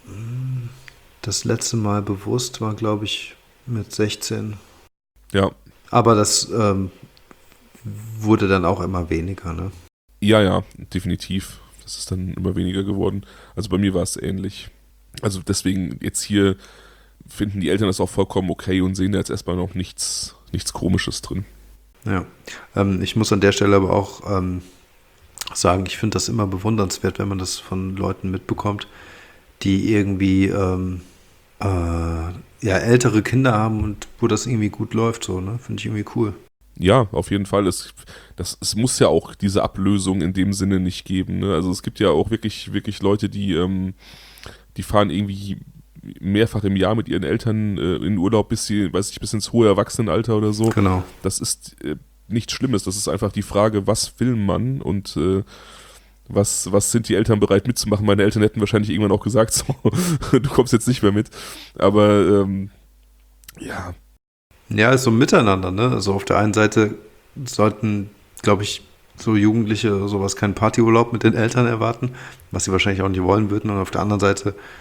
das letzte Mal bewusst war, glaube ich, mit sechzehn. Ja. Aber das ähm, wurde dann auch immer weniger, ne? Ja, ja, definitiv. Das ist dann immer weniger geworden. Also bei mir war es ähnlich. Also deswegen jetzt hier finden die Eltern das auch vollkommen okay und sehen da jetzt erstmal noch nichts, nichts Komisches drin. Ja, ähm, ich muss an der Stelle aber auch ähm, sagen, ich finde das immer bewundernswert, wenn man das von Leuten mitbekommt, die irgendwie ähm, äh, ja, ältere Kinder haben und wo das irgendwie gut läuft, so, ne? Finde ich irgendwie cool. Ja, auf jeden Fall. Es, das, es muss ja auch diese Ablösung in dem Sinne nicht geben. Ne? Also es gibt ja auch wirklich, wirklich Leute, die, ähm, die fahren irgendwie mehrfach im Jahr mit ihren Eltern äh, in Urlaub, bis sie, weiß ich, bis ins hohe Erwachsenenalter oder so. Genau. Das ist äh, nichts Schlimmes. Das ist einfach die Frage, was will man und äh, was, was sind die Eltern bereit mitzumachen. Meine Eltern hätten wahrscheinlich irgendwann auch gesagt, so, du kommst jetzt nicht mehr mit. Aber ähm, ja. Ja, ist so ein Miteinander, ne? Also auf der einen Seite sollten, glaube ich, so Jugendliche oder sowas keinen Partyurlaub mit den Eltern erwarten, was sie wahrscheinlich auch nicht wollen würden. Und auf der anderen Seite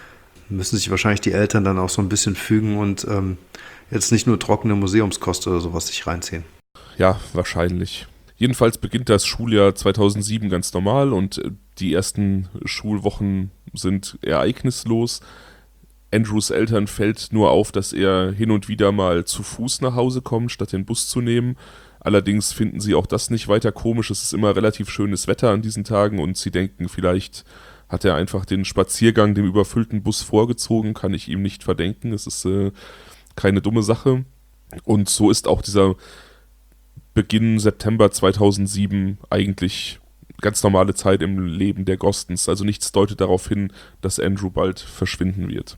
müssen sich wahrscheinlich die Eltern dann auch so ein bisschen fügen und ähm, jetzt nicht nur trockene Museumskost oder sowas sich reinziehen. Ja, wahrscheinlich. Jedenfalls beginnt das Schuljahr zweitausendsieben ganz normal und die ersten Schulwochen sind ereignislos. Andrews Eltern fällt nur auf, dass er hin und wieder mal zu Fuß nach Hause kommt, statt den Bus zu nehmen. Allerdings finden sie auch das nicht weiter komisch. Es ist immer relativ schönes Wetter an diesen Tagen und sie denken, vielleicht hat er einfach den Spaziergang dem überfüllten Bus vorgezogen, kann ich ihm nicht verdenken. Es ist äh, keine dumme Sache. Und so ist auch dieser Beginn September zweitausendsieben eigentlich ganz normale Zeit im Leben der Gostons. Also nichts deutet darauf hin, dass Andrew bald verschwinden wird.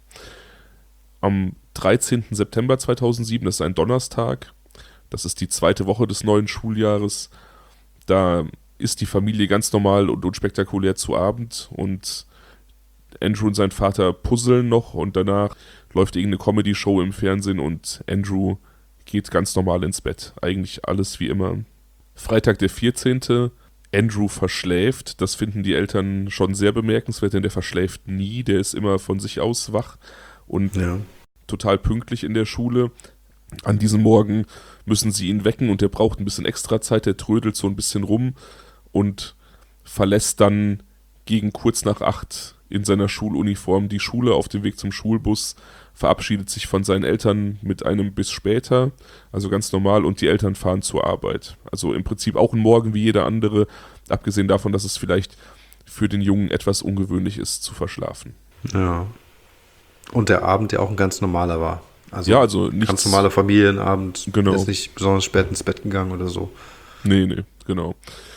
Am dreizehnten September zweitausendsieben, das ist ein Donnerstag, das ist die zweite Woche des neuen Schuljahres, da ist die Familie ganz normal und unspektakulär zu Abend und Andrew und sein Vater puzzeln noch und danach läuft irgendeine Comedy-Show im Fernsehen und Andrew geht ganz normal ins Bett. Eigentlich alles wie immer. Freitag der vierzehnte Andrew verschläft. Das finden die Eltern schon sehr bemerkenswert, denn der verschläft nie. Der ist immer von sich aus wach und ja. total pünktlich in der Schule. An diesem Morgen müssen sie ihn wecken und der braucht ein bisschen extra Zeit. Der trödelt so ein bisschen rum und verlässt dann gegen kurz nach acht in seiner Schuluniform die Schule auf dem Weg zum Schulbus, verabschiedet sich von seinen Eltern mit einem bis später, also ganz normal, und die Eltern fahren zur Arbeit. Also im Prinzip auch ein Morgen wie jeder andere, abgesehen davon, dass es vielleicht für den Jungen etwas ungewöhnlich ist, zu verschlafen. Ja. Und der Abend ja auch ein ganz normaler war. Also, ja, also nichts, ganz normaler Familienabend, genau. Ist nicht besonders spät ins Bett gegangen oder so. Nee, nee, genau.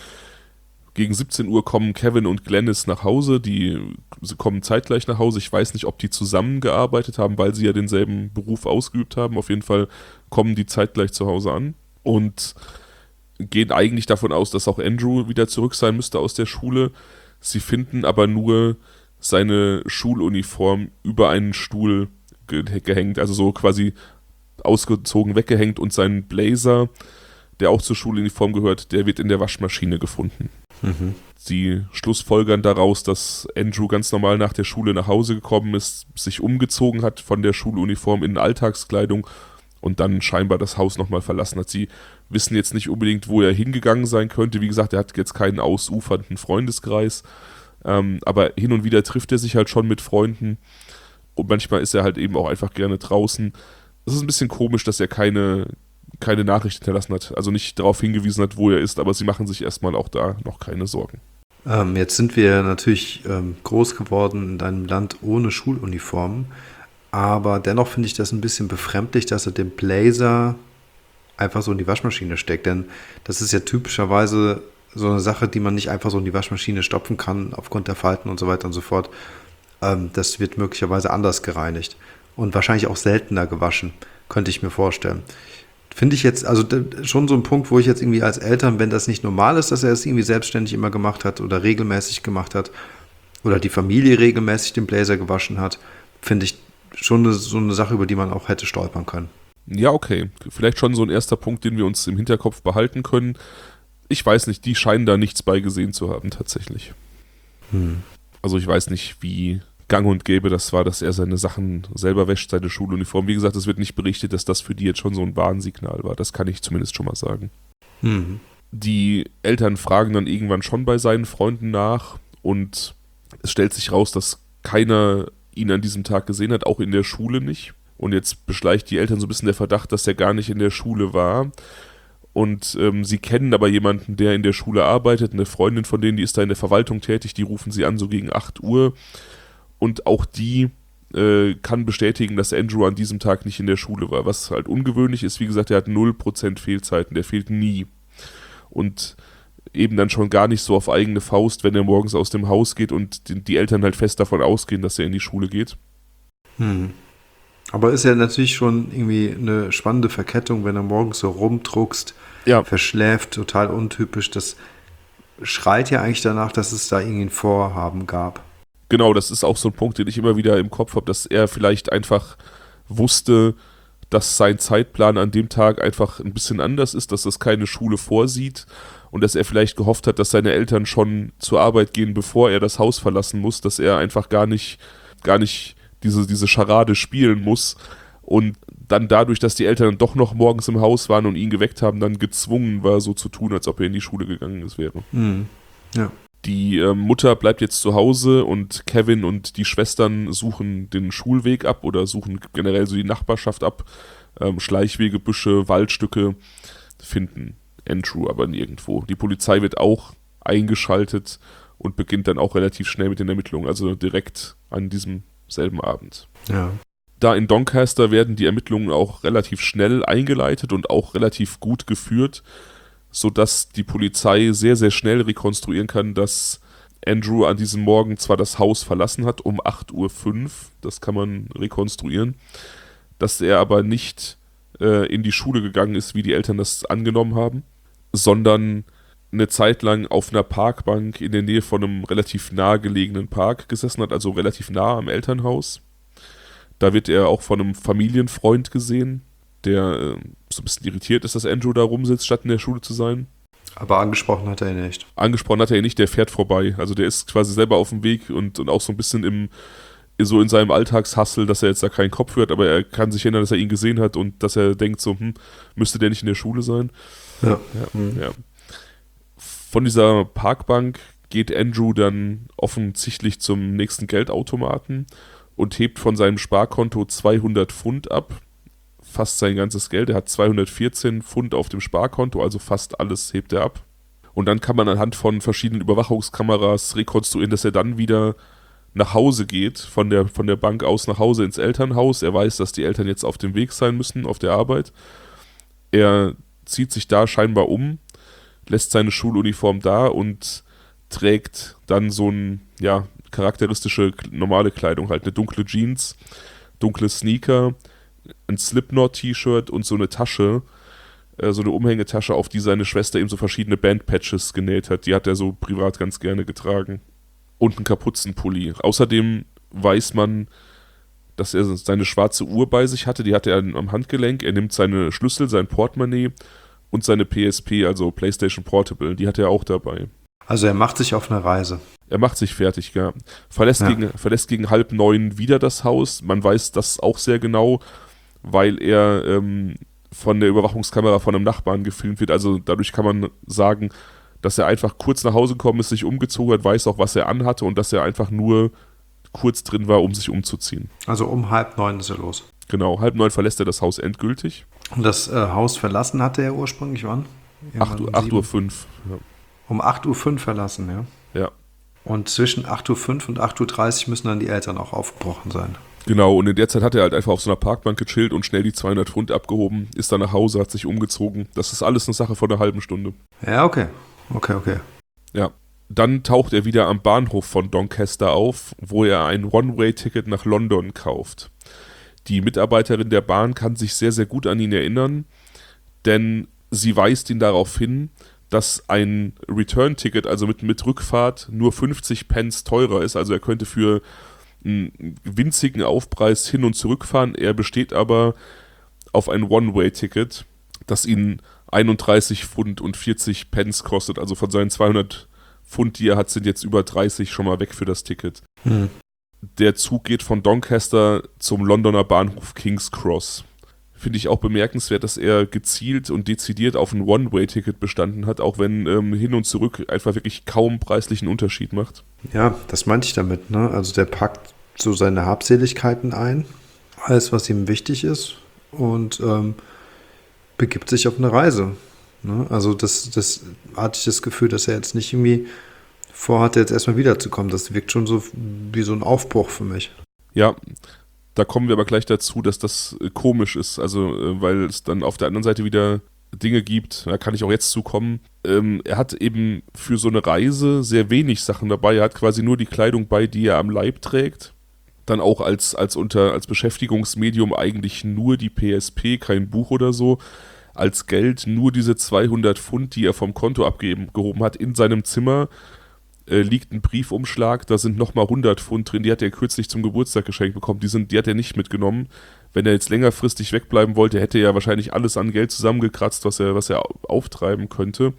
Gegen siebzehn Uhr kommen Kevin und Glennis nach Hause, die sie kommen zeitgleich nach Hause. Ich weiß nicht, ob die zusammengearbeitet haben, weil sie ja denselben Beruf ausgeübt haben. Auf jeden Fall kommen die zeitgleich zu Hause an und gehen eigentlich davon aus, dass auch Andrew wieder zurück sein müsste aus der Schule. Sie finden aber nur seine Schuluniform über einen Stuhl ge- gehängt, also so quasi ausgezogen weggehängt und seinen Blazer, der auch zur Schuluniform gehört, der wird in der Waschmaschine gefunden. Mhm. Sie schlussfolgern daraus, dass Andrew ganz normal nach der Schule nach Hause gekommen ist, sich umgezogen hat von der Schuluniform in Alltagskleidung und dann scheinbar das Haus nochmal verlassen hat. Sie wissen jetzt nicht unbedingt, wo er hingegangen sein könnte. Wie gesagt, er hat jetzt keinen ausufernden Freundeskreis, ähm, aber hin und wieder trifft er sich halt schon mit Freunden und manchmal ist er halt eben auch einfach gerne draußen. Es ist ein bisschen komisch, dass er keine keine Nachricht hinterlassen hat, also nicht darauf hingewiesen hat, wo er ist, aber sie machen sich erstmal auch da noch keine Sorgen. Ähm, jetzt sind wir natürlich ähm, groß geworden in einem Land ohne Schuluniform, aber dennoch finde ich das ein bisschen befremdlich, dass er den Blazer einfach so in die Waschmaschine steckt, denn das ist ja typischerweise so eine Sache, die man nicht einfach so in die Waschmaschine stopfen kann, aufgrund der Falten und so weiter und so fort. Ähm, das wird möglicherweise anders gereinigt und wahrscheinlich auch seltener gewaschen, könnte ich mir vorstellen. Finde ich jetzt, also schon so ein Punkt, wo ich jetzt irgendwie als Eltern, wenn das nicht normal ist, dass er es irgendwie selbstständig immer gemacht hat oder regelmäßig gemacht hat oder die Familie regelmäßig den Blazer gewaschen hat, finde ich schon eine, so eine Sache, über die man auch hätte stolpern können. Ja, okay. Vielleicht schon so ein erster Punkt, den wir uns im Hinterkopf behalten können. Ich weiß nicht, die scheinen da nichts bei gesehen zu haben, tatsächlich. Hm. Also ich weiß nicht, wie gang und gäbe das war, dass er seine Sachen selber wäscht, seine Schuluniform. Wie gesagt, es wird nicht berichtet, dass das für die jetzt schon so ein Warnsignal war. Das kann ich zumindest schon mal sagen. Mhm. Die Eltern fragen dann irgendwann schon bei seinen Freunden nach und es stellt sich raus, dass keiner ihn an diesem Tag gesehen hat, auch in der Schule nicht. Und jetzt beschleicht die Eltern so ein bisschen der Verdacht, dass er gar nicht in der Schule war. Und ähm, sie kennen aber jemanden, der in der Schule arbeitet, eine Freundin von denen, die ist da in der Verwaltung tätig, die rufen sie an so gegen acht Uhr. Und auch die äh, kann bestätigen, dass Andrew an diesem Tag nicht in der Schule war. Was halt ungewöhnlich ist, wie gesagt, er hat null Prozent Fehlzeiten, der fehlt nie. Und eben dann schon gar nicht so auf eigene Faust, wenn er morgens aus dem Haus geht und die, die Eltern halt fest davon ausgehen, dass er in die Schule geht. Hm. Aber ist ja natürlich schon irgendwie eine spannende Verkettung, wenn er morgens so rumdruckst, ja. verschläft, total untypisch. Das schreit ja eigentlich danach, dass es da irgendwie ein Vorhaben gab. Genau, das ist auch so ein Punkt, den ich immer wieder im Kopf habe, dass er vielleicht einfach wusste, dass sein Zeitplan an dem Tag einfach ein bisschen anders ist, dass das keine Schule vorsieht und dass er vielleicht gehofft hat, dass seine Eltern schon zur Arbeit gehen, bevor er das Haus verlassen muss, dass er einfach gar nicht, gar nicht diese, diese Scharade spielen muss und dann dadurch, dass die Eltern doch noch morgens im Haus waren und ihn geweckt haben, dann gezwungen war, so zu tun, als ob er in die Schule gegangen ist, wäre. Mhm. Ja. Die äh, Mutter bleibt jetzt zu Hause und Kevin und die Schwestern suchen den Schulweg ab oder suchen generell so die Nachbarschaft ab. Ähm, Schleichwege, Büsche, Waldstücke finden Andrew aber nirgendwo. Die Polizei wird auch eingeschaltet und beginnt dann auch relativ schnell mit den Ermittlungen, also direkt an diesem selben Abend. Ja. Da in Doncaster werden die Ermittlungen auch relativ schnell eingeleitet und auch relativ gut geführt, sodass die Polizei sehr, sehr schnell rekonstruieren kann, dass Andrew an diesem Morgen zwar das Haus verlassen hat um acht Uhr fünf, das kann man rekonstruieren, dass er aber nicht äh, in die Schule gegangen ist, wie die Eltern das angenommen haben, sondern eine Zeit lang auf einer Parkbank in der Nähe von einem relativ nahegelegenen Park gesessen hat, also relativ nah am Elternhaus. Da wird er auch von einem Familienfreund gesehen, der äh, so ein bisschen irritiert ist, dass Andrew da rumsitzt, statt in der Schule zu sein. Aber angesprochen hat er ihn nicht. Angesprochen hat er ihn nicht, der fährt vorbei. Also der ist quasi selber auf dem Weg und, und auch so ein bisschen im, so in seinem Alltagshassel, dass er jetzt da keinen Kopf hört, aber er kann sich erinnern, dass er ihn gesehen hat und dass er denkt so, hm, müsste der nicht in der Schule sein? Ja. Ja, Mhm. ja. Von dieser Parkbank geht Andrew dann offensichtlich zum nächsten Geldautomaten und hebt von seinem Sparkonto zweihundert Pfund ab. Fast sein ganzes Geld. Er hat zweihundertvierzehn Pfund auf dem Sparkonto, also fast alles hebt er ab. Und dann kann man anhand von verschiedenen Überwachungskameras rekonstruieren, dass er dann wieder nach Hause geht, von der, von der Bank aus nach Hause ins Elternhaus. Er weiß, dass die Eltern jetzt auf dem Weg sein müssen, auf der Arbeit. Er zieht sich da scheinbar um, lässt seine Schuluniform da und trägt dann so ein, ja, charakteristische normale Kleidung, halt eine dunkle Jeans, dunkle Sneaker, ein Slipknot-T-Shirt und so eine Tasche, äh, so eine Umhängetasche, auf die seine Schwester eben so verschiedene Bandpatches genäht hat. Die hat er so privat ganz gerne getragen. Und einen Kapuzenpulli. Außerdem weiß man, dass er seine schwarze Uhr bei sich hatte, die hatte er am Handgelenk. Er nimmt seine Schlüssel, sein Portemonnaie und seine P S P, also PlayStation Portable, die hat er auch dabei. Also er macht sich auf eine Reise. Er macht sich fertig, ja. Verlässt, Ja. Gegen, verlässt gegen halb neun wieder das Haus. Man weiß das auch sehr genau, weil er ähm, von der Überwachungskamera von einem Nachbarn gefilmt wird. Also dadurch kann man sagen, dass er einfach kurz nach Hause gekommen ist, sich umgezogen hat, weiß auch, was er anhatte und dass er einfach nur kurz drin war, um sich umzuziehen. Also um halb neun ist er los. Genau, halb neun verlässt er das Haus endgültig. Und das äh, Haus verlassen hatte er ursprünglich wann? acht Uhr, acht Uhr fünf. Ja. Um acht Uhr fünf verlassen, ja. Ja. Und zwischen acht Uhr fünf und acht Uhr dreißig müssen dann die Eltern auch aufgebrochen sein. Genau, und in der Zeit hat er halt einfach auf so einer Parkbank gechillt und schnell die zweihundert Pfund abgehoben, ist dann nach Hause, hat sich umgezogen. Das ist alles eine Sache von einer halben Stunde. Ja, okay. Okay, okay. Ja. Dann taucht er wieder am Bahnhof von Doncaster auf, wo er ein One-Way-Ticket nach London kauft. Die Mitarbeiterin der Bahn kann sich sehr, sehr gut an ihn erinnern, denn sie weist ihn darauf hin, dass ein Return-Ticket, also mit, mit Rückfahrt, nur fünfzig Pence teurer ist. Also er könnte für einen winzigen Aufpreis hin- und zurückfahren. Er besteht aber auf ein One-Way-Ticket, das ihn einunddreißig Pfund und vierzig Pence kostet. Also von seinen zweihundert Pfund, die er hat, sind jetzt über dreißig schon mal weg für das Ticket. Hm. Der Zug geht von Doncaster zum Londoner Bahnhof King's Cross. Finde ich auch bemerkenswert, dass er gezielt und dezidiert auf ein One-Way-Ticket bestanden hat, auch wenn ähm, hin und zurück einfach wirklich kaum preislichen Unterschied macht. Ja, das meinte ich damit, ne? Also der packt so seine Habseligkeiten ein, alles, was ihm wichtig ist und ähm, begibt sich auf eine Reise. Ne? Also das, das hatte ich das Gefühl, dass er jetzt nicht irgendwie vorhatte, jetzt erstmal wiederzukommen. Das wirkt schon so wie so ein Aufbruch für mich. Ja, da kommen wir aber gleich dazu, dass das äh, komisch ist, also äh, weil es dann auf der anderen Seite wieder Dinge gibt, da kann ich auch jetzt zukommen. Ähm, er hat eben für so eine Reise sehr wenig Sachen dabei, er hat quasi nur die Kleidung bei, die er am Leib trägt. Dann auch als, als, unter, als Beschäftigungsmedium eigentlich nur die P S P, kein Buch oder so. Als Geld nur diese zweihundert Pfund, die er vom Konto abgehoben hat. In seinem Zimmer äh, liegt ein Briefumschlag, da sind nochmal hundert Pfund drin, die hat er kürzlich zum Geburtstag geschenkt bekommen, die, sind, die hat er nicht mitgenommen. Wenn er jetzt längerfristig wegbleiben wollte, hätte er wahrscheinlich alles an Geld zusammengekratzt, was er, was er auftreiben könnte.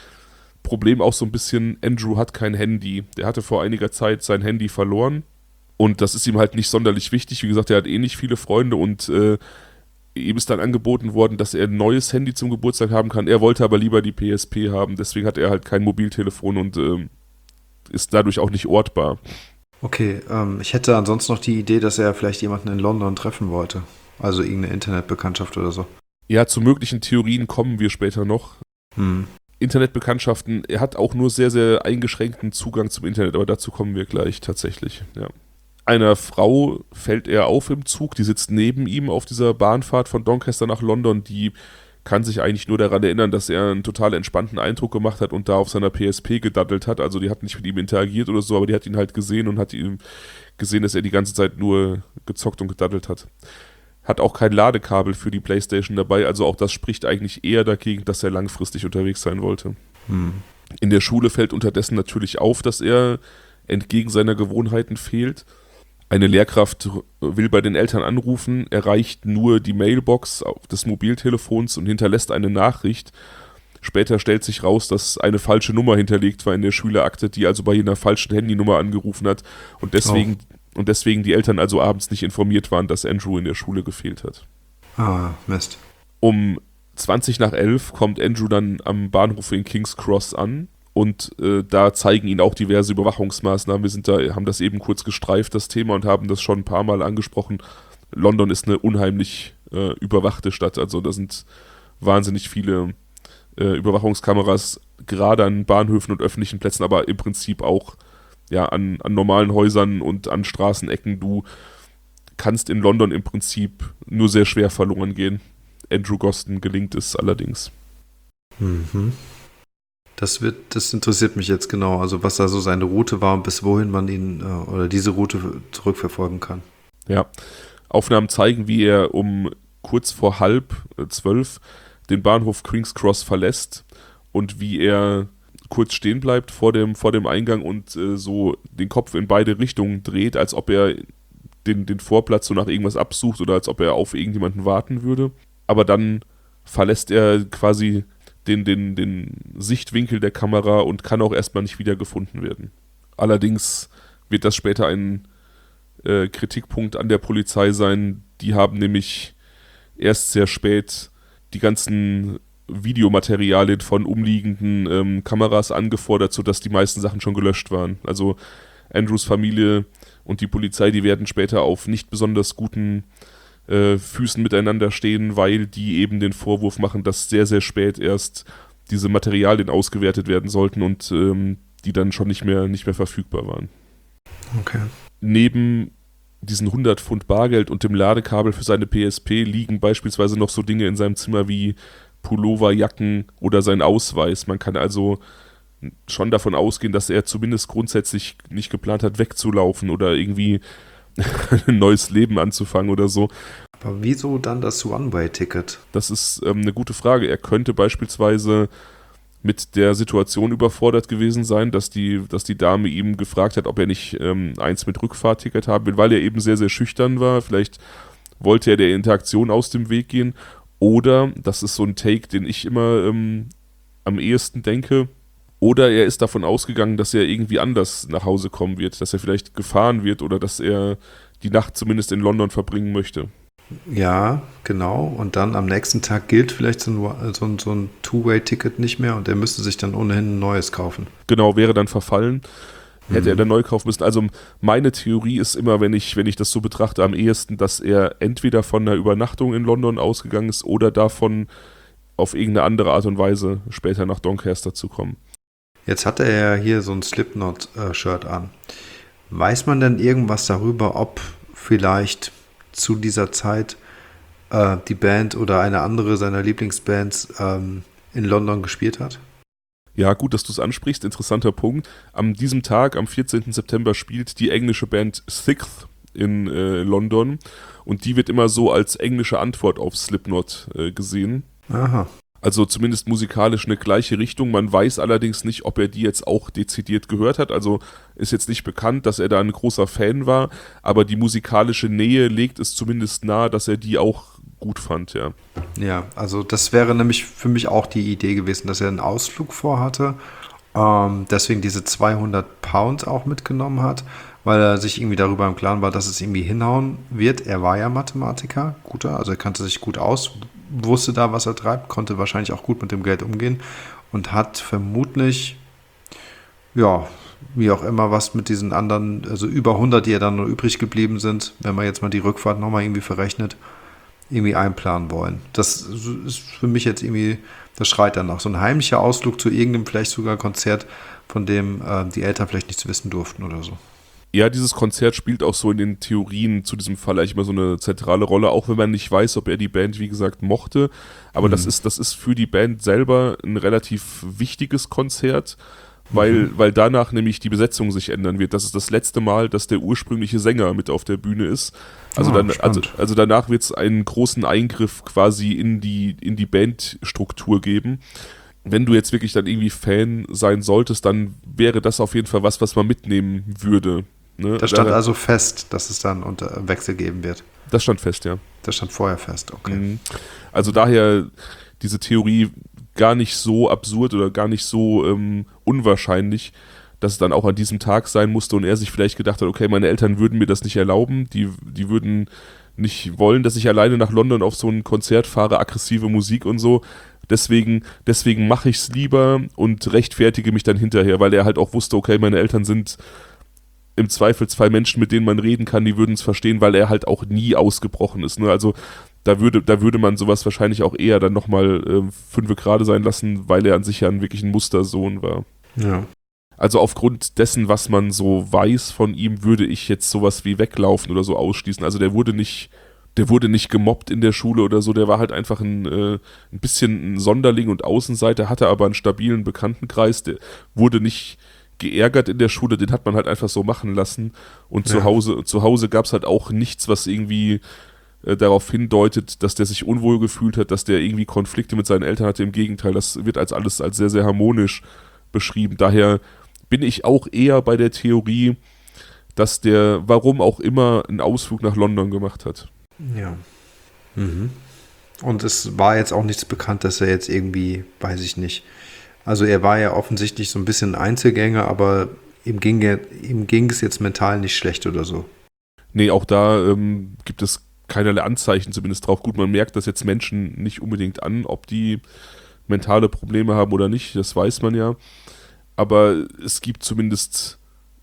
Problem auch so ein bisschen, Andrew hat kein Handy. Der hatte vor einiger Zeit sein Handy verloren Und das ist ihm halt nicht sonderlich wichtig. Wie gesagt, er hat eh nicht viele Freunde und äh, ihm ist dann angeboten worden, dass er ein neues Handy zum Geburtstag haben kann. Er wollte aber lieber die P S P haben, deswegen hat er halt kein Mobiltelefon und äh, ist dadurch auch nicht ortbar. Okay, ähm, ich hätte ansonsten noch die Idee, dass er vielleicht jemanden in London treffen wollte. Also irgendeine Internetbekanntschaft oder so. Ja, zu möglichen Theorien kommen wir später noch. Hm. Internetbekanntschaften, er hat auch nur sehr, sehr eingeschränkten Zugang zum Internet, aber dazu kommen wir gleich tatsächlich, ja. Einer Frau fällt er auf im Zug, die sitzt neben ihm auf dieser Bahnfahrt von Doncaster nach London, die kann sich eigentlich nur daran erinnern, dass er einen total entspannten Eindruck gemacht hat und da auf seiner P S P gedaddelt hat, also die hat nicht mit ihm interagiert oder so, aber die hat ihn halt gesehen und hat ihm gesehen, dass er die ganze Zeit nur gezockt und gedaddelt hat. Hat auch kein Ladekabel für die Playstation dabei, also auch das spricht eigentlich eher dagegen, dass er langfristig unterwegs sein wollte. Hm. In der Schule fällt unterdessen natürlich auf, dass er entgegen seiner Gewohnheiten fehlt. Eine Lehrkraft will bei den Eltern anrufen, erreicht nur die Mailbox des Mobiltelefons und hinterlässt eine Nachricht. Später stellt sich raus, dass eine falsche Nummer hinterlegt war in der Schülerakte, die also bei jener falschen Handynummer angerufen hat und deswegen, oh. und deswegen die Eltern also abends nicht informiert waren, dass Andrew in der Schule gefehlt hat. Ah, Mist. Um zwanzig nach elf kommt Andrew dann am Bahnhof in King's Cross an. Und äh, da zeigen ihn auch diverse Überwachungsmaßnahmen. Wir sind da, haben das eben kurz gestreift, das Thema, und haben das schon ein paar Mal angesprochen. London ist eine unheimlich äh, überwachte Stadt. Also da sind wahnsinnig viele äh, Überwachungskameras, gerade an Bahnhöfen und öffentlichen Plätzen, aber im Prinzip auch ja, an, an normalen Häusern und an Straßenecken. Du kannst in London im Prinzip nur sehr schwer verloren gehen. Andrew Gosden gelingt es allerdings. Mhm. Das wird, das interessiert mich jetzt genau, also was da so seine Route war und bis wohin man ihn äh, oder diese Route zurückverfolgen kann. Ja, Aufnahmen zeigen, wie er um kurz vor halb äh, zwölf den Bahnhof King's Cross verlässt und wie er kurz stehen bleibt vor dem, vor dem Eingang und äh, so den Kopf in beide Richtungen dreht, als ob er den, den Vorplatz so nach irgendwas absucht oder als ob er auf irgendjemanden warten würde. Aber dann verlässt er quasi Den, den, den Sichtwinkel der Kamera und kann auch erstmal nicht wieder gefunden werden. Allerdings wird das später ein äh, Kritikpunkt an der Polizei sein. Die haben nämlich erst sehr spät die ganzen Videomaterialien von umliegenden ähm, Kameras angefordert, sodass die meisten Sachen schon gelöscht waren. Also Andrews Familie und die Polizei, die werden später auf nicht besonders guten Füßen miteinander stehen, weil die eben den Vorwurf machen, dass sehr, sehr spät erst diese Materialien ausgewertet werden sollten und ähm, die dann schon nicht mehr, nicht mehr verfügbar waren. Okay. Neben diesen hundert Pfund Bargeld und dem Ladekabel für seine P S P liegen beispielsweise noch so Dinge in seinem Zimmer wie Pullover, Jacken oder sein Ausweis. Man kann also schon davon ausgehen, dass er zumindest grundsätzlich nicht geplant hat, wegzulaufen oder irgendwie ein neues Leben anzufangen oder so. Aber wieso dann das One-Way-Ticket? Das ist ähm, eine gute Frage. Er könnte beispielsweise mit der Situation überfordert gewesen sein, dass die, dass die Dame ihm gefragt hat, ob er nicht ähm, eins mit Rückfahrticket haben will, weil er eben sehr, sehr schüchtern war. Vielleicht wollte er der Interaktion aus dem Weg gehen. Oder, das ist so ein Take, den ich immer ähm, am ehesten denke, oder er ist davon ausgegangen, dass er irgendwie anders nach Hause kommen wird, dass er vielleicht gefahren wird oder dass er die Nacht zumindest in London verbringen möchte. Ja, genau. Und dann am nächsten Tag gilt vielleicht so ein, so ein, so ein Two-Way-Ticket nicht mehr und er müsste sich dann ohnehin ein neues kaufen. Genau, wäre dann verfallen, hätte Mhm. er dann neu kaufen müssen. Also meine Theorie ist immer, wenn ich, wenn ich das so betrachte, am ehesten, dass er entweder von einer Übernachtung in London ausgegangen ist oder davon auf irgendeine andere Art und Weise später nach Doncaster zu kommen. Jetzt hat er ja hier so ein Slipknot-Shirt an. Weiß man denn irgendwas darüber, ob vielleicht zu dieser Zeit äh, die Band oder eine andere seiner Lieblingsbands ähm, in London gespielt hat? Ja, gut, dass du es ansprichst. Interessanter Punkt. An diesem Tag, am vierzehnten September, spielt die englische Band Sixth in äh, London und die wird immer so als englische Antwort auf Slipknot äh, gesehen. Aha. Also zumindest musikalisch eine gleiche Richtung. Man weiß allerdings nicht, ob er die jetzt auch dezidiert gehört hat. Also ist jetzt nicht bekannt, dass er da ein großer Fan war, aber die musikalische Nähe legt es zumindest nahe, dass er die auch gut fand, ja. Ja, also das wäre nämlich für mich auch die Idee gewesen, dass er einen Ausflug vorhatte, ähm, deswegen diese zweihundert Pound auch mitgenommen hat weil er sich irgendwie darüber im Klaren war, dass es irgendwie hinhauen wird. Er war ja Mathematiker, guter, also er kannte sich gut aus, wusste da, was er treibt, konnte wahrscheinlich auch gut mit dem Geld umgehen und hat vermutlich, ja, wie auch immer, was mit diesen anderen, also über hundert, die ja dann noch übrig geblieben sind, wenn man jetzt mal die Rückfahrt nochmal irgendwie verrechnet, irgendwie einplanen wollen. Das ist für mich jetzt irgendwie, das schreit danach. So ein heimlicher Ausflug zu irgendeinem vielleicht sogar Konzert, von dem äh, die Eltern vielleicht nichts wissen durften oder so. Ja, dieses Konzert spielt auch so in den Theorien zu diesem Fall eigentlich immer so eine zentrale Rolle, auch wenn man nicht weiß, ob er die Band, wie gesagt, mochte. Aber mhm. das ist, das ist für die Band selber ein relativ wichtiges Konzert, weil, mhm. weil danach nämlich die Besetzung sich ändern wird. Das ist das letzte Mal, dass der ursprüngliche Sänger mit auf der Bühne ist. Also, oh, dann, also, also danach wird es einen großen Eingriff quasi in die, in die Bandstruktur geben. Wenn du jetzt wirklich dann irgendwie Fan sein solltest, dann wäre das auf jeden Fall was, was man mitnehmen würde. Ne? Das stand also fest, dass es dann unter Wechsel geben wird. Das stand fest, ja. Das stand vorher fest, okay. Mhm. Also daher diese Theorie gar nicht so absurd oder gar nicht so ähm, unwahrscheinlich, dass es dann auch an diesem Tag sein musste und er sich vielleicht gedacht hat, okay, meine Eltern würden mir das nicht erlauben, die, die würden nicht wollen, dass ich alleine nach London auf so ein Konzert fahre, aggressive Musik und so. Deswegen, deswegen mache ich es lieber und rechtfertige mich dann hinterher, weil er halt auch wusste, okay, meine Eltern sind im Zweifelsfall Menschen, mit denen man reden kann, die würden es verstehen, weil er halt auch nie ausgebrochen ist. Ne? Also da würde, da würde man sowas wahrscheinlich auch eher dann nochmal äh, fünfe gerade sein lassen, weil er an sich ja ein wirklich ein Mustersohn war. Ja. Also aufgrund dessen, was man so weiß von ihm, würde ich jetzt sowas wie weglaufen oder so ausschließen. Also der wurde nicht, der wurde nicht gemobbt in der Schule oder so, der war halt einfach ein, äh, ein bisschen ein Sonderling und Außenseiter, hatte aber einen stabilen Bekanntenkreis, der wurde nicht geärgert in der Schule, den hat man halt einfach so machen lassen und ja. zu Hause, zu Hause gab es halt auch nichts, was irgendwie äh, darauf hindeutet, dass der sich unwohl gefühlt hat, dass der irgendwie Konflikte mit seinen Eltern hatte. Im Gegenteil, das wird als alles als sehr, sehr harmonisch beschrieben. Daher bin ich auch eher bei der Theorie, dass der, warum auch immer, einen Ausflug nach London gemacht hat. Ja. Mhm. Und es war jetzt auch nichts bekannt, dass er jetzt irgendwie, weiß ich nicht, also er war ja offensichtlich so ein bisschen Einzelgänger, aber ihm ging, ihm ging es jetzt mental nicht schlecht oder so. Nee, auch da ähm, gibt es keinerlei Anzeichen zumindest drauf. Gut, man merkt das jetzt Menschen nicht unbedingt an, ob die mentale Probleme haben oder nicht, das weiß man ja. Aber es gibt zumindest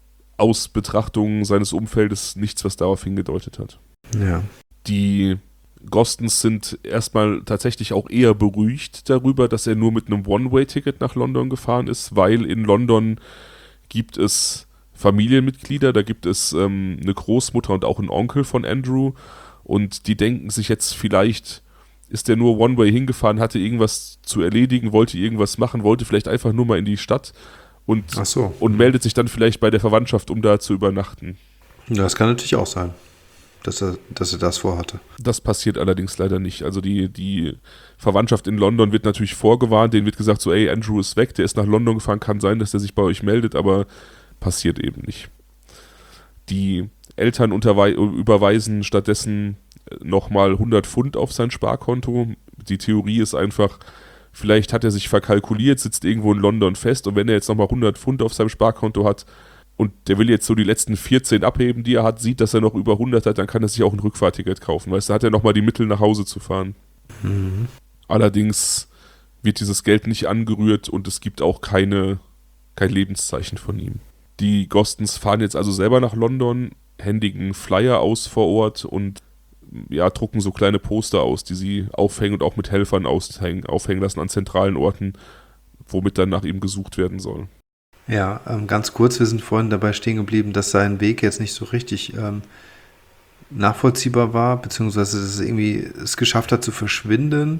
aus Betrachtungen seines Umfeldes nichts, was darauf hingedeutet hat. Ja. Die Gostons sind erstmal tatsächlich auch eher beruhigt darüber, dass er nur mit einem One-Way-Ticket nach London gefahren ist, weil in London gibt es Familienmitglieder, da gibt es ähm, eine Großmutter und auch einen Onkel von Andrew und die denken sich jetzt vielleicht, ist der nur One-Way hingefahren, hatte irgendwas zu erledigen, wollte irgendwas machen, wollte vielleicht einfach nur mal in die Stadt und, Ach so. und meldet sich dann vielleicht bei der Verwandtschaft, um da zu übernachten. Ja, das kann natürlich auch sein, dass er, dass er das vorhatte. Das passiert allerdings leider nicht. Also die, die Verwandtschaft in London wird natürlich vorgewarnt, denen wird gesagt so, ey, Andrew ist weg, der ist nach London gefahren, kann sein, dass der sich bei euch meldet, aber passiert eben nicht. Die Eltern unterwei- überweisen stattdessen nochmal hundert Pfund auf sein Sparkonto. Die Theorie ist einfach, vielleicht hat er sich verkalkuliert, sitzt irgendwo in London fest und wenn er jetzt nochmal hundert Pfund auf seinem Sparkonto hat und der will jetzt so die letzten vierzehn abheben, die er hat, sieht, dass er noch über hundert hat, dann kann er sich auch ein Rückfahrticket kaufen. Weißt du, hat er nochmal die Mittel nach Hause zu fahren. Mhm. Allerdings wird dieses Geld nicht angerührt und es gibt auch keine, kein Lebenszeichen von ihm. Die Gostons fahren jetzt also selber nach London, händigen Flyer aus vor Ort und ja, drucken so kleine Poster aus, die sie aufhängen und auch mit Helfern aushängen, aufhängen lassen an zentralen Orten, womit dann nach ihm gesucht werden soll. Ja, ähm, ganz kurz, wir sind vorhin dabei stehen geblieben, dass sein Weg jetzt nicht so richtig ähm, nachvollziehbar war, beziehungsweise dass es irgendwie es geschafft hat zu verschwinden.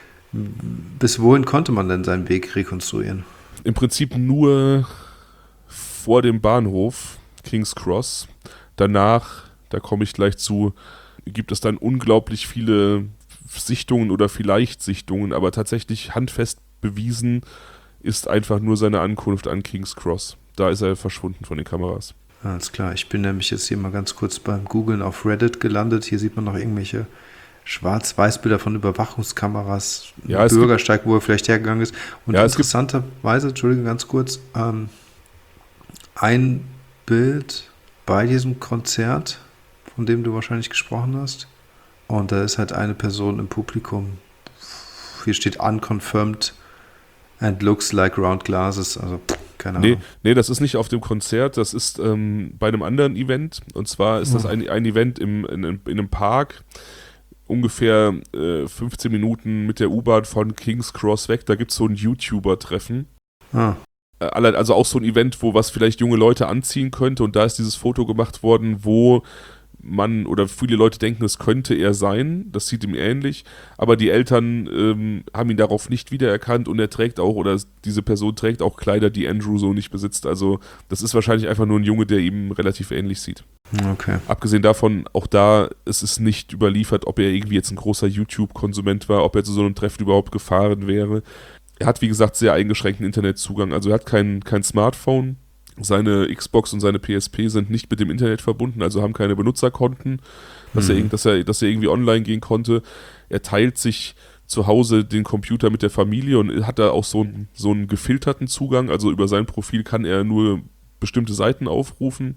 Bis wohin konnte man denn seinen Weg rekonstruieren? Im Prinzip nur vor dem Bahnhof King's Cross. Danach, da komme ich gleich zu, gibt es dann unglaublich viele Sichtungen oder vielleicht Sichtungen, aber tatsächlich handfest bewiesen ist einfach nur seine Ankunft an King's Cross. Da ist er verschwunden von den Kameras. Alles klar, ich bin nämlich jetzt hier mal ganz kurz beim Googlen auf Reddit gelandet. Hier sieht man noch irgendwelche Schwarz-Weiß-Bilder von Überwachungskameras, ja, Bürgersteig, gibt, wo er vielleicht hergegangen ist. Und ja, interessanterweise, Entschuldigung, ganz kurz, ähm, ein Bild bei diesem Konzert, von dem du wahrscheinlich gesprochen hast. Und da ist halt eine Person im Publikum. Hier steht unconfirmed and looks like round glasses. Also, keine Ahnung. Nee, nee, das ist nicht auf dem Konzert, das ist ähm, bei einem anderen Event. Und zwar ist das ein, ein Event im, in, in einem Park, ungefähr äh, fünfzehn Minuten mit der U-Bahn von King's Cross weg. Da gibt es so ein YouTuber-Treffen. Ah. Äh, also auch so ein Event, wo was vielleicht junge Leute anziehen könnte. Und da ist dieses Foto gemacht worden, wo man oder viele Leute denken, es könnte er sein, das sieht ihm ähnlich, aber die Eltern ähm, haben ihn darauf nicht wiedererkannt und er trägt auch, oder diese Person trägt auch Kleider, die Andrew so nicht besitzt, also das ist wahrscheinlich einfach nur ein Junge, der ihm relativ ähnlich sieht. Okay. Abgesehen davon, auch da, es ist nicht überliefert, ob er irgendwie jetzt ein großer YouTube-Konsument war, ob er zu so einem Treffen überhaupt gefahren wäre. Er hat, wie gesagt, sehr eingeschränkten Internetzugang, also er hat kein, kein Smartphone. Seine Xbox und seine P S P sind nicht mit dem Internet verbunden, also haben keine Benutzerkonten, dass, mhm. er, dass, er, dass er irgendwie online gehen konnte. Er teilt sich zu Hause den Computer mit der Familie und hat da auch so einen, so einen gefilterten Zugang, also über sein Profil kann er nur bestimmte Seiten aufrufen.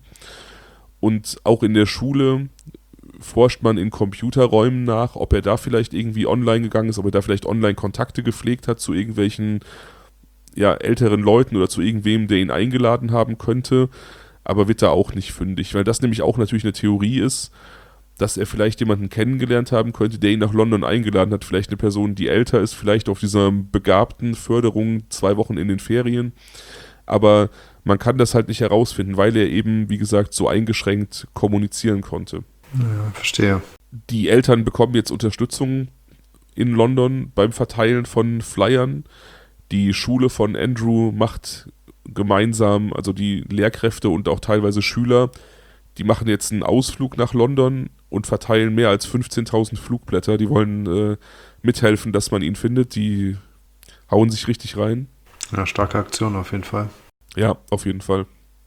Und auch in der Schule forscht man in Computerräumen nach, ob er da vielleicht irgendwie online gegangen ist, ob er da vielleicht online Kontakte gepflegt hat zu irgendwelchen ja, älteren Leuten oder zu irgendwem, der ihn eingeladen haben könnte, aber wird da auch nicht fündig, weil das nämlich auch natürlich eine Theorie ist, dass er vielleicht jemanden kennengelernt haben könnte, der ihn nach London eingeladen hat, vielleicht eine Person, die älter ist, vielleicht auf dieser begabten Förderung zwei Wochen in den Ferien, aber man kann das halt nicht herausfinden, weil er eben, wie gesagt, so eingeschränkt kommunizieren konnte. Ja, verstehe. Die Eltern bekommen jetzt Unterstützung in London beim Verteilen von Flyern. Die Schule von Andrew macht gemeinsam, also die Lehrkräfte und auch teilweise Schüler, die machen jetzt einen Ausflug nach London und verteilen mehr als fünfzehntausend Flugblätter. Die wollen äh, mithelfen, dass man ihn findet. Die hauen sich richtig rein. Ja, starke Aktion auf jeden Fall. Ja, auf jeden Fall.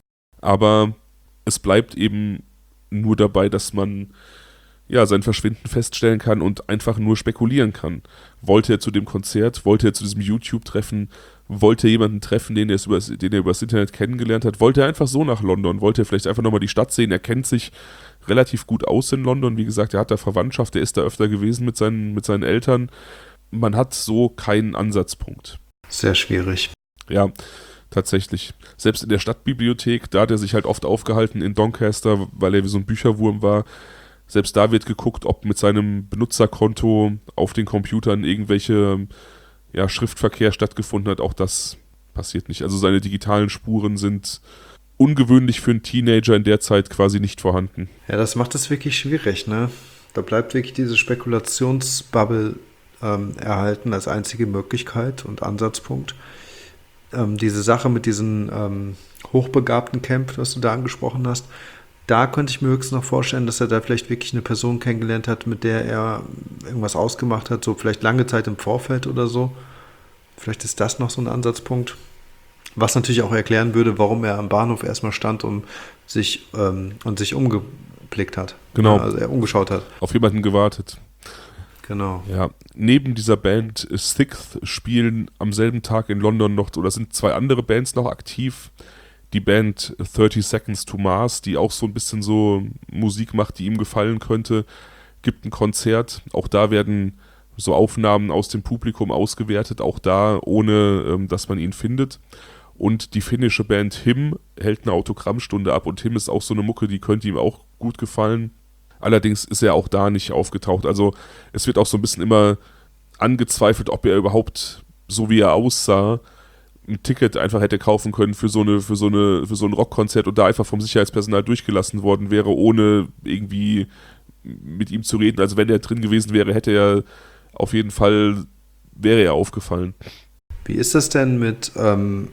Aber es bleibt eben nur dabei, dass man ja, sein Verschwinden feststellen kann und einfach nur spekulieren kann. Wollte er zu dem Konzert, wollte er zu diesem YouTube-Treffen, wollte er jemanden treffen, den er, übers, den er übers Internet kennengelernt hat, wollte er einfach so nach London, wollte er vielleicht einfach nochmal die Stadt sehen, er kennt sich relativ gut aus in London, wie gesagt, er hat da Verwandtschaft, er ist da öfter gewesen mit seinen, mit seinen Eltern. Man hat so keinen Ansatzpunkt. Sehr schwierig. Ja, tatsächlich. Selbst in der Stadtbibliothek, da hat er sich halt oft aufgehalten in Doncaster, weil er wie so ein Bücherwurm war. Selbst da wird geguckt, ob mit seinem Benutzerkonto auf den Computern irgendwelche ja, Schriftverkehr stattgefunden hat. Auch das passiert nicht. Also seine digitalen Spuren sind ungewöhnlich für einen Teenager in der Zeit quasi nicht vorhanden. Ja, das macht es wirklich schwierig, ne? Da bleibt wirklich diese Spekulationsbubble ähm, erhalten als einzige Möglichkeit und Ansatzpunkt. Ähm, diese Sache mit diesem ähm, hochbegabten Camp, was du da angesprochen hast, da könnte ich mir höchstens noch vorstellen, dass er da vielleicht wirklich eine Person kennengelernt hat, mit der er irgendwas ausgemacht hat, so vielleicht lange Zeit im Vorfeld oder so. Vielleicht ist das noch so ein Ansatzpunkt. Was natürlich auch erklären würde, warum er am Bahnhof erstmal stand und sich, ähm, und sich umgeblickt hat. Genau. Also er umgeschaut hat. Auf jemanden gewartet. Genau. Ja, neben dieser Band Sixth spielen am selben Tag in London noch, oder sind zwei andere Bands noch aktiv. Die Band thirty Seconds to Mars, die auch so ein bisschen so Musik macht, die ihm gefallen könnte, gibt ein Konzert. Auch da werden so Aufnahmen aus dem Publikum ausgewertet, auch da ohne, ähm, dass man ihn findet. Und die finnische Band Him hält eine Autogrammstunde ab und Him ist auch so eine Mucke, die könnte ihm auch gut gefallen. Allerdings ist er auch da nicht aufgetaucht. Also es wird auch so ein bisschen immer angezweifelt, ob er überhaupt, so wie er aussah, ein Ticket einfach hätte kaufen können für so eine, für so eine, für so ein Rockkonzert und da einfach vom Sicherheitspersonal durchgelassen worden wäre, ohne irgendwie mit ihm zu reden. Also wenn er drin gewesen wäre, hätte er auf jeden Fall, wäre er aufgefallen. Wie ist das denn mit ähm,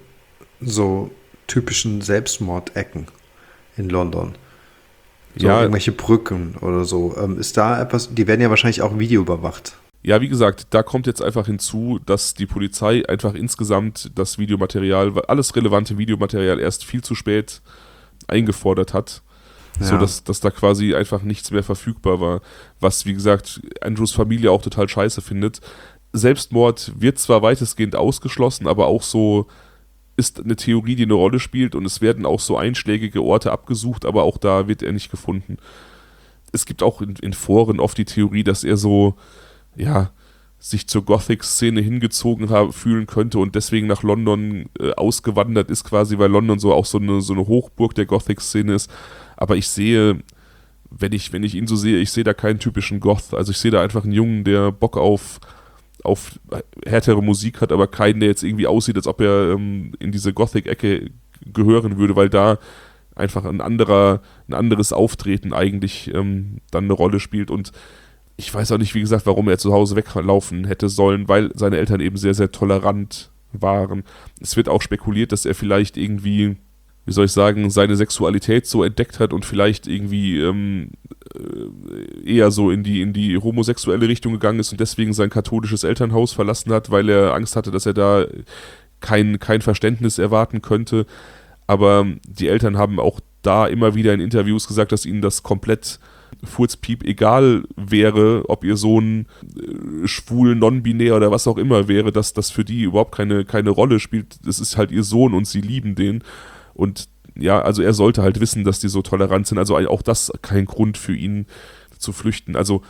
so typischen Selbstmordecken in London? So ja, irgendwelche Brücken oder so. Ähm, ist da etwas, die werden ja wahrscheinlich auch videoüberwacht. Ja, wie gesagt, da kommt jetzt einfach hinzu, dass die Polizei einfach insgesamt das Videomaterial, alles relevante Videomaterial erst viel zu spät eingefordert hat, ja. sodass dass da quasi einfach nichts mehr verfügbar war, was, wie gesagt, Andrews Familie auch total scheiße findet. Selbstmord wird zwar weitestgehend ausgeschlossen, aber auch so ist eine Theorie, die eine Rolle spielt und es werden auch so einschlägige Orte abgesucht, aber auch da wird er nicht gefunden. Es gibt auch in, in Foren oft die Theorie, dass er so, ja, sich zur Gothic-Szene hingezogen haben, fühlen könnte und deswegen nach London äh, ausgewandert ist quasi, weil London so auch so eine, so eine Hochburg der Gothic-Szene ist. Aber ich sehe, wenn ich, wenn ich ihn so sehe, ich sehe da keinen typischen Goth. Also ich sehe da einfach einen Jungen, der Bock auf, auf härtere Musik hat, aber keinen, der jetzt irgendwie aussieht, als ob er ähm, in diese Gothic-Ecke gehören würde, weil da einfach ein anderer, ein anderes Auftreten eigentlich ähm, dann eine Rolle spielt. Und ich weiß auch nicht, wie gesagt, warum er zu Hause weglaufen hätte sollen, weil seine Eltern eben sehr, sehr tolerant waren. Es wird auch spekuliert, dass er vielleicht irgendwie, wie soll ich sagen, seine Sexualität so entdeckt hat und vielleicht irgendwie ähm, eher so in die, in die homosexuelle Richtung gegangen ist und deswegen sein katholisches Elternhaus verlassen hat, weil er Angst hatte, dass er da kein, kein Verständnis erwarten könnte. Aber die Eltern haben auch da immer wieder in Interviews gesagt, dass ihnen das komplett Furzpiep egal wäre, ob ihr Sohn äh, schwul, non-binär oder was auch immer wäre, dass das für die überhaupt keine, keine Rolle spielt. Es ist halt ihr Sohn und sie lieben den. Und ja, also er sollte halt wissen, dass die so tolerant sind. Also auch das kein Grund für ihn zu flüchten. Also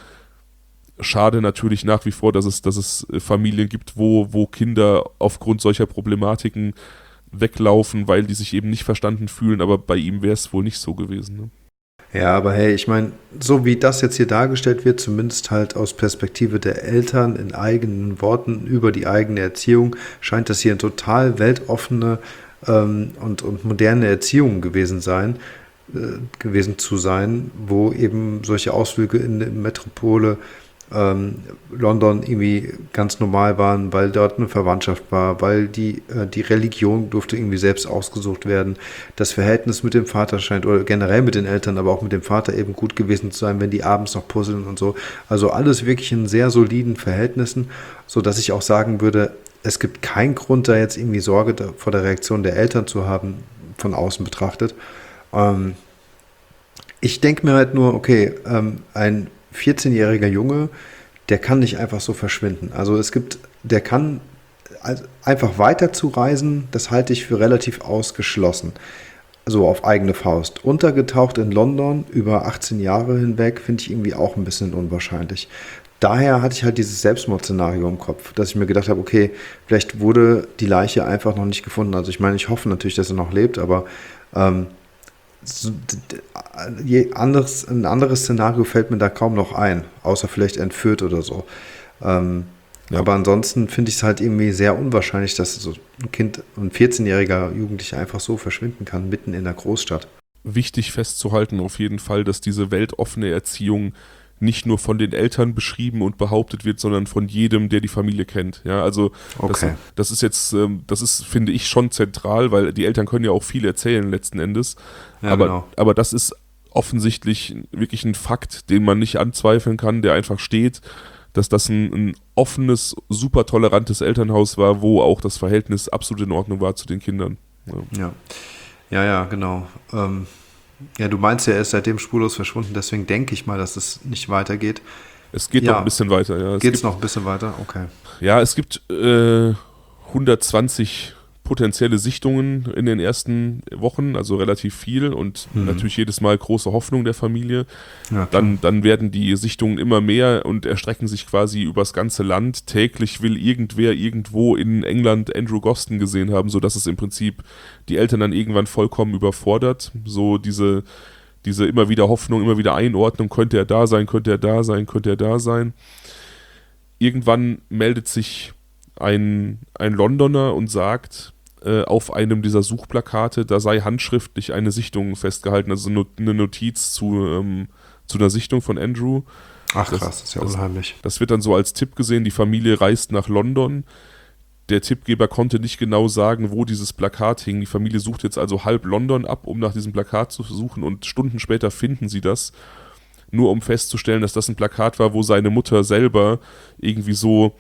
schade natürlich nach wie vor, dass es, dass es Familien gibt, wo, wo Kinder aufgrund solcher Problematiken weglaufen, weil die sich eben nicht verstanden fühlen. Aber bei ihm wäre es wohl nicht so gewesen, ne? Ja, aber hey, ich meine, so wie das jetzt hier dargestellt wird, zumindest halt aus Perspektive der Eltern in eigenen Worten über die eigene Erziehung, scheint das hier eine total weltoffene ähm, und, und moderne Erziehung gewesen sein, äh, gewesen zu sein, wo eben solche Ausflüge in die Metropole ähm, London irgendwie ganz normal waren, weil dort eine Verwandtschaft war, weil die, äh, die Religion durfte irgendwie selbst ausgesucht werden. Das Verhältnis mit dem Vater scheint, oder generell mit den Eltern, aber auch mit dem Vater eben gut gewesen zu sein, wenn die abends noch puzzeln und so. Also alles wirklich in sehr soliden Verhältnissen, sodass ich auch sagen würde, es gibt keinen Grund, da jetzt irgendwie Sorge da, vor der Reaktion der Eltern zu haben, von außen betrachtet. Ähm, ich denke mir halt nur, okay, ähm, ein vierzehnjähriger Junge, der kann nicht einfach so verschwinden. Also es gibt, der kann einfach weiter zu reisen, das halte ich für relativ ausgeschlossen. So auf eigene Faust. Untergetaucht in London über achtzehn Jahre hinweg, finde ich irgendwie auch ein bisschen unwahrscheinlich. Daher hatte ich halt dieses Selbstmordszenario im Kopf, dass ich mir gedacht habe, okay, vielleicht wurde die Leiche einfach noch nicht gefunden. Also ich meine, ich hoffe natürlich, dass er noch lebt, aber ähm, So, je anderes, ein anderes Szenario fällt mir da kaum noch ein, außer vielleicht entführt oder so. Ähm, ja. Aber ansonsten finde ich es halt irgendwie sehr unwahrscheinlich, dass so ein Kind, ein vierzehnjähriger Jugendlicher einfach so verschwinden kann, mitten in der Großstadt. Wichtig festzuhalten auf jeden Fall, dass diese weltoffene Erziehung nicht nur von den Eltern beschrieben und behauptet wird, sondern von jedem, der die Familie kennt. Ja, also okay. das, das ist jetzt, das ist, finde ich, schon zentral, weil die Eltern können ja auch viel erzählen letzten Endes. Ja, aber, genau. aber das ist offensichtlich wirklich ein Fakt, den man nicht anzweifeln kann, der einfach steht, dass das ein, ein offenes, super tolerantes Elternhaus war, wo auch das Verhältnis absolut in Ordnung war zu den Kindern. Ja, ja, ja, ja genau. Ähm Ja, du meinst ja, er ist seitdem spurlos verschwunden, deswegen denke ich mal, dass es nicht weitergeht. Es geht ja. noch ein bisschen weiter, ja. Geht es noch ein bisschen weiter? Okay. Ja, es gibt äh, hundertzwanzig potenzielle Sichtungen in den ersten Wochen, also relativ viel und mhm. natürlich jedes Mal große Hoffnung der Familie. Ja, dann, dann werden die Sichtungen immer mehr und erstrecken sich quasi übers ganze Land. Täglich will irgendwer irgendwo in England Andrew Gosden gesehen haben, sodass es im Prinzip die Eltern dann irgendwann vollkommen überfordert. So diese, diese immer wieder Hoffnung, immer wieder Einordnung, könnte er da sein, könnte er da sein, könnte er da sein. Irgendwann meldet sich ein, ein Londoner und sagt, auf einem dieser Suchplakate, da sei handschriftlich eine Sichtung festgehalten, also eine Notiz zu, ähm, zu einer Sichtung von Andrew. Ach krass, das ist ja unheimlich. Das, das wird dann so als Tipp gesehen, die Familie reist nach London. Der Tippgeber konnte nicht genau sagen, wo dieses Plakat hing. Die Familie sucht jetzt also halb London ab, um nach diesem Plakat zu suchen und Stunden später finden sie das, nur um festzustellen, dass das ein Plakat war, wo seine Mutter selber irgendwie so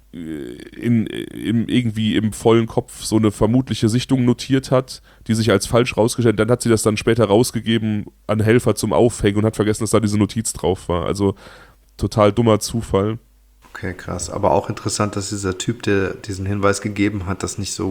In, im, irgendwie im vollen Kopf so eine vermutliche Sichtung notiert hat, die sich als falsch rausgestellt hat. Dann hat sie das dann später rausgegeben an Helfer zum Aufhängen und hat vergessen, dass da diese Notiz drauf war. Also total dummer Zufall. Okay, krass. Aber auch interessant, dass dieser Typ, der diesen Hinweis gegeben hat, das nicht so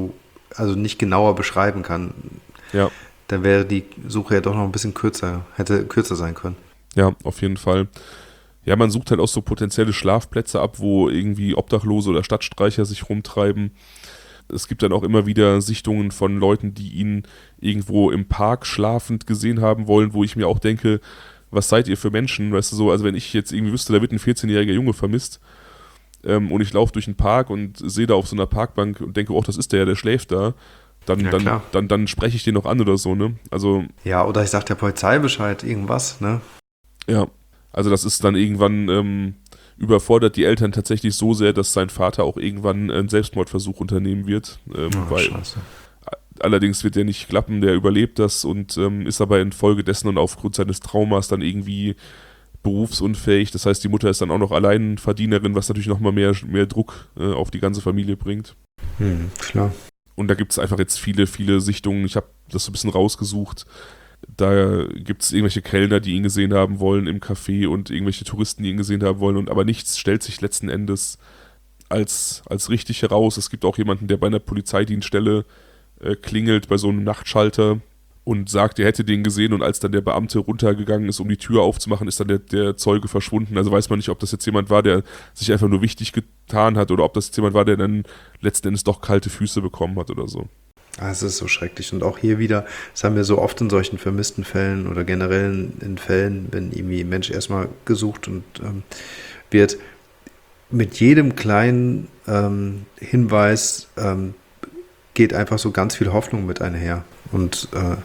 also nicht genauer beschreiben kann, Ja. dann wäre die Suche ja doch noch ein bisschen kürzer, hätte kürzer sein können. Ja, auf jeden Fall. Ja, man sucht halt auch so potenzielle Schlafplätze ab, wo irgendwie Obdachlose oder Stadtstreicher sich rumtreiben. Es gibt dann auch immer wieder Sichtungen von Leuten, die ihn irgendwo im Park schlafend gesehen haben wollen, wo ich mir auch denke, was seid ihr für Menschen? Weißt du so, also wenn ich jetzt irgendwie wüsste, da wird ein vierzehnjähriger Junge vermisst ähm, und ich laufe durch den Park und sehe da auf so einer Parkbank und denke, oh, das ist der, der schläft da, dann, Ja, dann, klar. dann, dann spreche ich den noch an oder so, ne? Also, Ja, oder ich sag der Polizei Bescheid, irgendwas, ne? ja, also das ist dann irgendwann ähm, überfordert die Eltern tatsächlich so sehr, dass sein Vater auch irgendwann einen Selbstmordversuch unternehmen wird. Ähm, Oh, weil, scheiße. allerdings wird der nicht klappen, der überlebt das und ähm, ist aber infolgedessen und aufgrund seines Traumas dann irgendwie berufsunfähig. Das heißt, die Mutter ist dann auch noch Alleinverdienerin, was natürlich nochmal mehr, mehr Druck äh, auf die ganze Familie bringt. Hm, klar. Und da gibt es einfach jetzt viele, viele Sichtungen. Ich habe das so ein bisschen rausgesucht. Da gibt es irgendwelche Kellner, die ihn gesehen haben wollen im Café und irgendwelche Touristen, die ihn gesehen haben wollen. Und aber nichts stellt sich letzten Endes als, als richtig heraus. Es gibt auch jemanden, der bei einer Polizeidienststelle äh, klingelt, bei so einem Nachtschalter und sagt, er hätte den gesehen. Und als dann der Beamte runtergegangen ist, um die Tür aufzumachen, ist dann der, der Zeuge verschwunden. Also weiß man nicht, ob das jetzt jemand war, der sich einfach nur wichtig getan hat oder ob das jetzt jemand war, der dann letzten Endes doch kalte Füße bekommen hat oder so. Ah, es ist so schrecklich. Und auch hier wieder, das haben wir so oft in solchen vermissten Fällen oder generell in, in Fällen, wenn irgendwie ein Mensch erstmal gesucht und ähm, wird, mit jedem kleinen ähm, Hinweis ähm, geht einfach so ganz viel Hoffnung mit einher. Und, äh,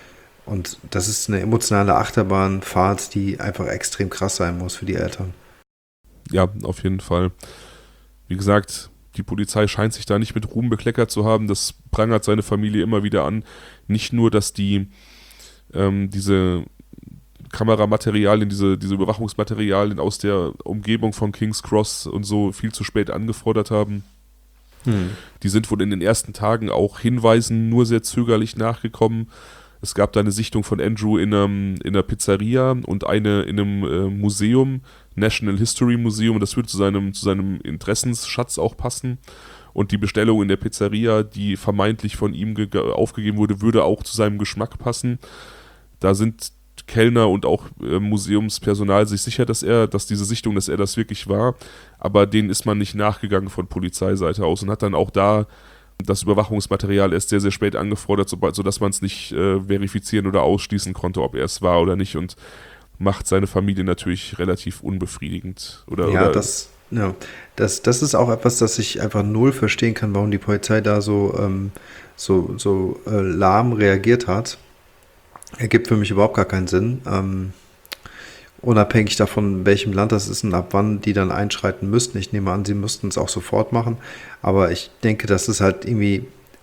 und das ist eine emotionale Achterbahnfahrt, die einfach extrem krass sein muss für die Eltern. Ja, auf jeden Fall. Wie gesagt, die Polizei scheint sich da nicht mit Ruhm bekleckert zu haben. Das prangert seine Familie immer wieder an. Nicht nur, dass die ähm, diese Kameramaterialien, diese, diese Überwachungsmaterialien aus der Umgebung von King's Cross und so viel zu spät angefordert haben. Hm. Die sind wohl in den ersten Tagen auch Hinweisen nur sehr zögerlich nachgekommen. Es gab da eine Sichtung von Andrew in, einem, in einer Pizzeria und eine in einem äh, Museum, National History Museum. Das würde zu seinem, zu seinem Interessensschatz auch passen. Und die Bestellung in der Pizzeria, die vermeintlich von ihm ge- aufgegeben wurde, würde auch zu seinem Geschmack passen. Da sind Kellner und auch äh, Museumspersonal sich sicher, dass er, dass diese Sichtung, dass er das wirklich war. Aber denen ist man nicht nachgegangen von Polizeiseite aus und hat dann auch da das Überwachungsmaterial erst sehr, sehr spät angefordert, sodass man es nicht äh, verifizieren oder ausschließen konnte, ob er es war oder nicht, und macht seine Familie natürlich relativ unbefriedigend. Oder, Ja, oder das, ja das, das ist auch etwas, das ich einfach null verstehen kann, warum die Polizei da so, ähm, so, so äh, lahm reagiert hat. Ergibt für mich überhaupt gar keinen Sinn. Ähm, unabhängig davon, in welchem Land das ist und ab wann die dann einschreiten müssten. Ich nehme an, sie müssten es auch sofort machen. Aber ich denke, das ist halt irgendwie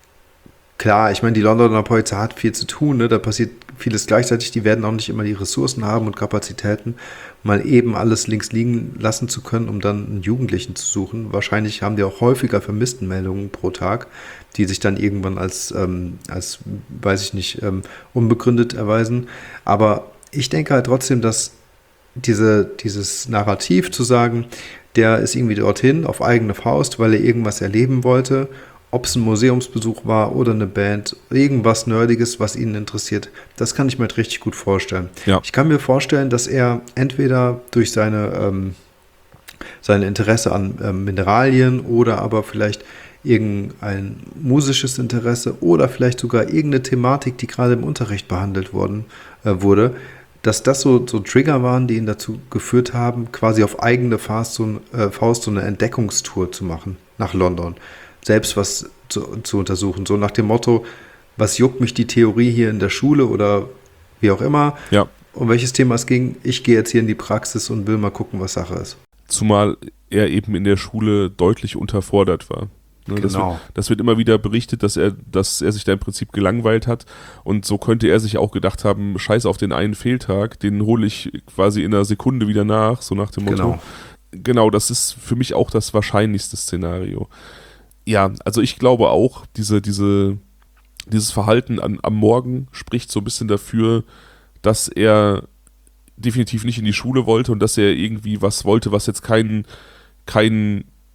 klar. Ich meine, die Londoner Polizei hat viel zu tun. Ne? Da passiert vieles gleichzeitig. Die werden auch nicht immer die Ressourcen haben und Kapazitäten, mal eben alles links liegen lassen zu können, um dann einen Jugendlichen zu suchen. Wahrscheinlich haben die auch häufiger Vermisstenmeldungen pro Tag, die sich dann irgendwann als, ähm, als weiß ich nicht, ähm, unbegründet erweisen. Aber ich denke halt trotzdem, dass diese, dieses Narrativ zu sagen, der ist irgendwie dorthin auf eigene Faust, weil er irgendwas erleben wollte, ob es ein Museumsbesuch war oder eine Band, irgendwas Nerdiges, was ihn interessiert, das kann ich mir halt richtig gut vorstellen. Ja. Ich kann mir vorstellen, dass er entweder durch seine, ähm, sein Interesse an ähm, Mineralien oder aber vielleicht irgendein musisches Interesse oder vielleicht sogar irgendeine Thematik, die gerade im Unterricht behandelt worden äh, wurde, dass das so, so Trigger waren, die ihn dazu geführt haben, quasi auf eigene Faust so, äh, Faust so eine Entdeckungstour zu machen nach London. Selbst was zu, zu untersuchen. So nach dem Motto, was juckt mich die Theorie hier in der Schule oder wie auch immer, ja. um welches Thema es ging. Ich gehe jetzt hier in die Praxis und will mal gucken, was Sache ist. Zumal er eben in der Schule deutlich unterfordert war. Ne, das, Genau. wird, das wird immer wieder berichtet, dass er, dass er sich da im Prinzip gelangweilt hat, und so könnte er sich auch gedacht haben, scheiß auf den einen Fehltag, den hole ich quasi in einer Sekunde wieder nach, so nach dem Motto. Genau. Genau, das ist für mich auch das wahrscheinlichste Szenario. Ja, also ich glaube auch, diese, diese, dieses Verhalten an, am Morgen spricht so ein bisschen dafür, dass er definitiv nicht in die Schule wollte und dass er irgendwie was wollte, was jetzt kein, kein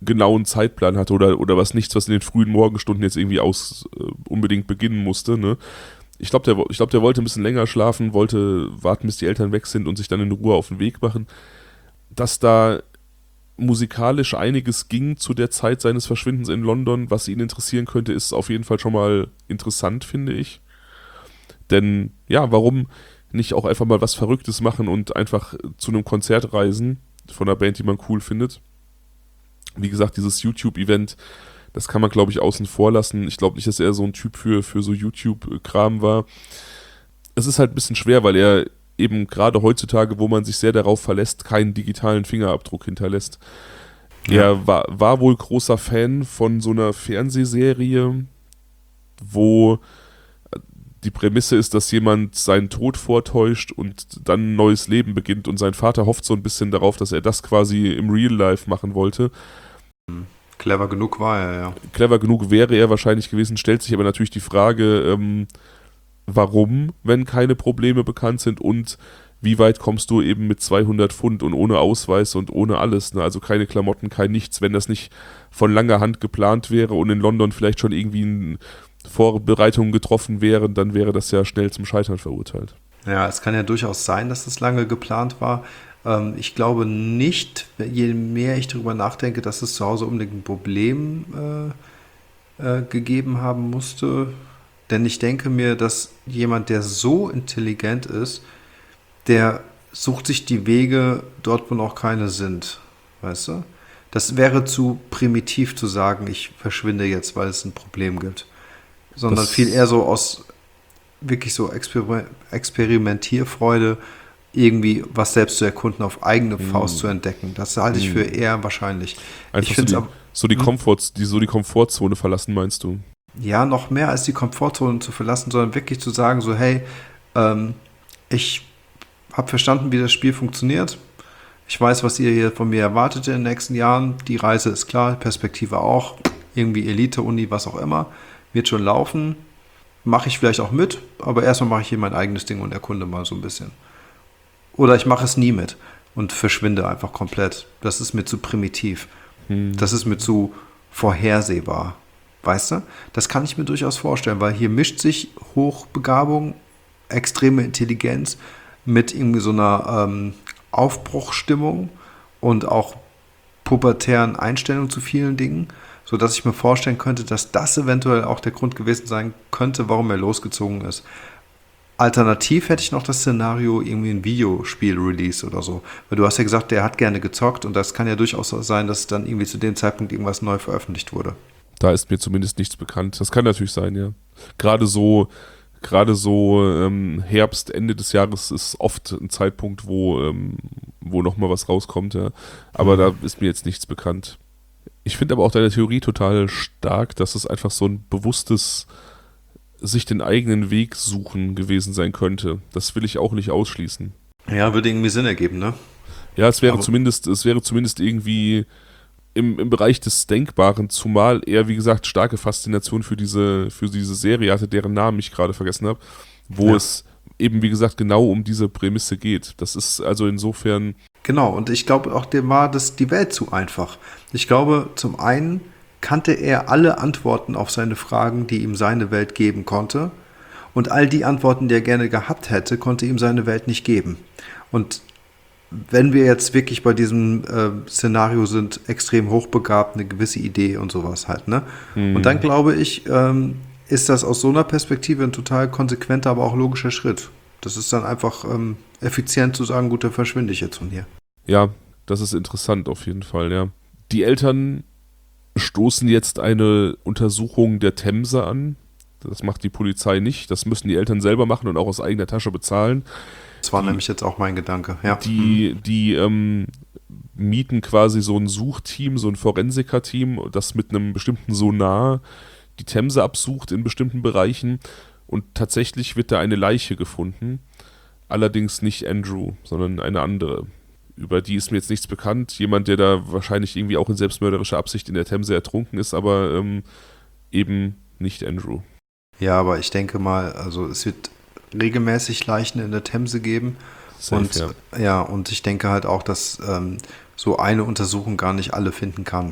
genauen Zeitplan hatte oder, oder was nichts, was in den frühen Morgenstunden jetzt irgendwie aus äh, unbedingt beginnen musste, ne? Ich glaube, der, ich glaub, der wollte ein bisschen länger schlafen, wollte warten, bis die Eltern weg sind und sich dann in Ruhe auf den Weg machen. Dass da musikalisch einiges ging zu der Zeit seines Verschwindens in London, was ihn interessieren könnte, ist auf jeden Fall schon mal interessant, finde ich. Denn, ja, warum nicht auch einfach mal was Verrücktes machen und einfach zu einem Konzert reisen von einer Band, die man cool findet. Wie gesagt, dieses YouTube-Event, das kann man, glaube ich, außen vor lassen. Ich glaube nicht, dass er so ein Typ für, für so YouTube-Kram war. Es ist halt ein bisschen schwer, weil er eben gerade heutzutage, wo man sich sehr darauf verlässt, keinen digitalen Fingerabdruck hinterlässt. Ja. Er war, war wohl großer Fan von so einer Fernsehserie, wo die Prämisse ist, dass jemand seinen Tod vortäuscht und dann ein neues Leben beginnt und sein Vater hofft so ein bisschen darauf, dass er das quasi im Real Life machen wollte. Clever genug war er, ja. Clever genug wäre er wahrscheinlich gewesen, stellt sich aber natürlich die Frage, ähm, warum, wenn keine Probleme bekannt sind und wie weit kommst du eben mit zweihundert Pfund und ohne Ausweis und ohne alles, ne? Also keine Klamotten, kein nichts, wenn das nicht von langer Hand geplant wäre und in London vielleicht schon irgendwie ein Vorbereitungen getroffen wären, dann wäre das ja schnell zum Scheitern verurteilt. Ja, es kann ja durchaus sein, dass das lange geplant war. Ähm, ich glaube nicht, je mehr ich darüber nachdenke, dass es zu Hause unbedingt ein Problem äh, äh, gegeben haben musste. Denn ich denke mir, dass jemand, der so intelligent ist, der sucht sich die Wege dort, wo noch keine sind. Weißt du? Das wäre zu primitiv zu sagen, ich verschwinde jetzt, weil es ein Problem gibt. Sondern das viel eher so aus wirklich so Exper- Experimentierfreude, irgendwie was selbst zu erkunden, auf eigene Faust mm. zu entdecken. Das halte ich mm. für eher wahrscheinlich. Einfach ich so, die, ab, so, die Komfort, die, so die Komfortzone verlassen, meinst du? Ja, noch mehr als die Komfortzone zu verlassen, sondern wirklich zu sagen, so hey, ähm, ich habe verstanden, wie das Spiel funktioniert. Ich weiß, was ihr hier von mir erwartet in den nächsten Jahren. Die Reise ist klar, Perspektive auch. Irgendwie Elite-Uni, was auch immer. Wird schon laufen, mache ich vielleicht auch mit, aber erstmal mache ich hier mein eigenes Ding und erkunde mal so ein bisschen. Oder ich mache es nie mit und verschwinde einfach komplett. Das ist mir zu primitiv. Hm. Das ist mir zu vorhersehbar. Weißt du? Das kann ich mir durchaus vorstellen, weil hier mischt sich Hochbegabung, extreme Intelligenz mit irgendwie so einer ähm, Aufbruchsstimmung und auch pubertären Einstellungen zu vielen Dingen, sodass ich mir vorstellen könnte, dass das eventuell auch der Grund gewesen sein könnte, warum er losgezogen ist. Alternativ hätte ich noch das Szenario, irgendwie ein Videospiel-Release oder so. Weil du hast ja gesagt, der hat gerne gezockt und das kann ja durchaus sein, dass dann irgendwie zu dem Zeitpunkt irgendwas neu veröffentlicht wurde. Da ist mir zumindest nichts bekannt. Das kann natürlich sein, ja. Gerade so, gerade so ähm, Herbst, Ende des Jahres ist oft ein Zeitpunkt, wo, ähm, wo nochmal was rauskommt, ja. Aber mhm. da ist mir jetzt nichts bekannt. Ich finde aber auch deine Theorie total stark, dass es einfach so ein bewusstes sich den eigenen Weg suchen gewesen sein könnte. Das will ich auch nicht ausschließen. Ja, würde irgendwie Sinn ergeben, ne? Ja, es wäre aber zumindest, es wäre zumindest irgendwie im, im Bereich des Denkbaren, zumal er, wie gesagt, starke Faszination für diese, für diese Serie hatte, deren Namen ich gerade vergessen habe, wo ja. es eben, wie gesagt, genau um diese Prämisse geht. Das ist also insofern... Genau, und ich glaube auch, dem war das die Welt zu einfach. Ich glaube, zum einen kannte er alle Antworten auf seine Fragen, die ihm seine Welt geben konnte. Und all die Antworten, die er gerne gehabt hätte, konnte ihm seine Welt nicht geben. Und wenn wir jetzt wirklich bei diesem äh, Szenario sind, extrem hochbegabt, eine gewisse Idee und sowas halt, ne? Mhm. Und dann glaube ich, ähm, ist das aus so einer Perspektive ein total konsequenter, aber auch logischer Schritt. Das ist dann einfach ähm, effizient zu sagen, gut, dann verschwinde ich jetzt von hier. Ja, das ist interessant auf jeden Fall, ja. Die Eltern stoßen jetzt eine Untersuchung der Themse an. Das macht die Polizei nicht. Das müssen die Eltern selber machen und auch aus eigener Tasche bezahlen. Das war die, nämlich jetzt auch mein Gedanke, ja. Die, die ähm, mieten quasi so ein Suchteam, so ein Forensiker-Team, das mit einem bestimmten Sonar die Themse absucht in bestimmten Bereichen. Und tatsächlich wird da eine Leiche gefunden. Allerdings nicht Andrew, sondern eine andere. Über die ist mir jetzt nichts bekannt. Jemand, der da wahrscheinlich irgendwie auch in selbstmörderischer Absicht in der Themse ertrunken ist, aber ähm, eben nicht Andrew. Ja, aber ich denke mal, also es wird regelmäßig Leichen in der Themse geben. Safe, und ja. ja, und ich denke halt auch, dass ähm, so eine Untersuchung gar nicht alle finden kann.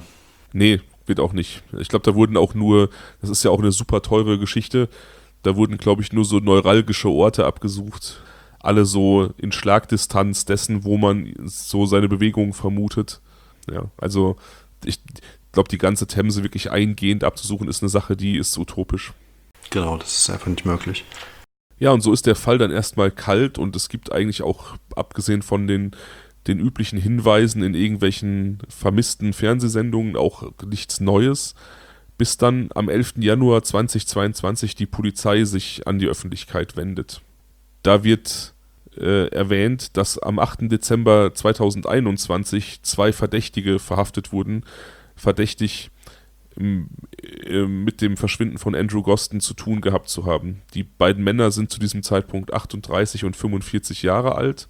Nee, wird auch nicht. Ich glaube, da wurden auch nur, das ist ja auch eine super teure Geschichte, da wurden, glaube ich, nur so neuralgische Orte abgesucht. Alle so in Schlagdistanz dessen, wo man so seine Bewegungen vermutet. Ja, also ich glaube, die ganze Themse wirklich eingehend abzusuchen, ist eine Sache, die ist utopisch. Genau, das ist einfach nicht möglich. Ja, und so ist der Fall dann erstmal kalt und es gibt eigentlich auch, abgesehen von den, den üblichen Hinweisen in irgendwelchen vermissten Fernsehsendungen, auch nichts Neues, bis dann am elften Januar zweitausendzweiundzwanzig die Polizei sich an die Öffentlichkeit wendet. Da wird äh, erwähnt, dass am achten Dezember zweitausendeinundzwanzig zwei Verdächtige verhaftet wurden, verdächtig m, äh, mit dem Verschwinden von Andrew Gosden zu tun gehabt zu haben. Die beiden Männer sind zu diesem Zeitpunkt achtunddreißig und fünfundvierzig Jahre alt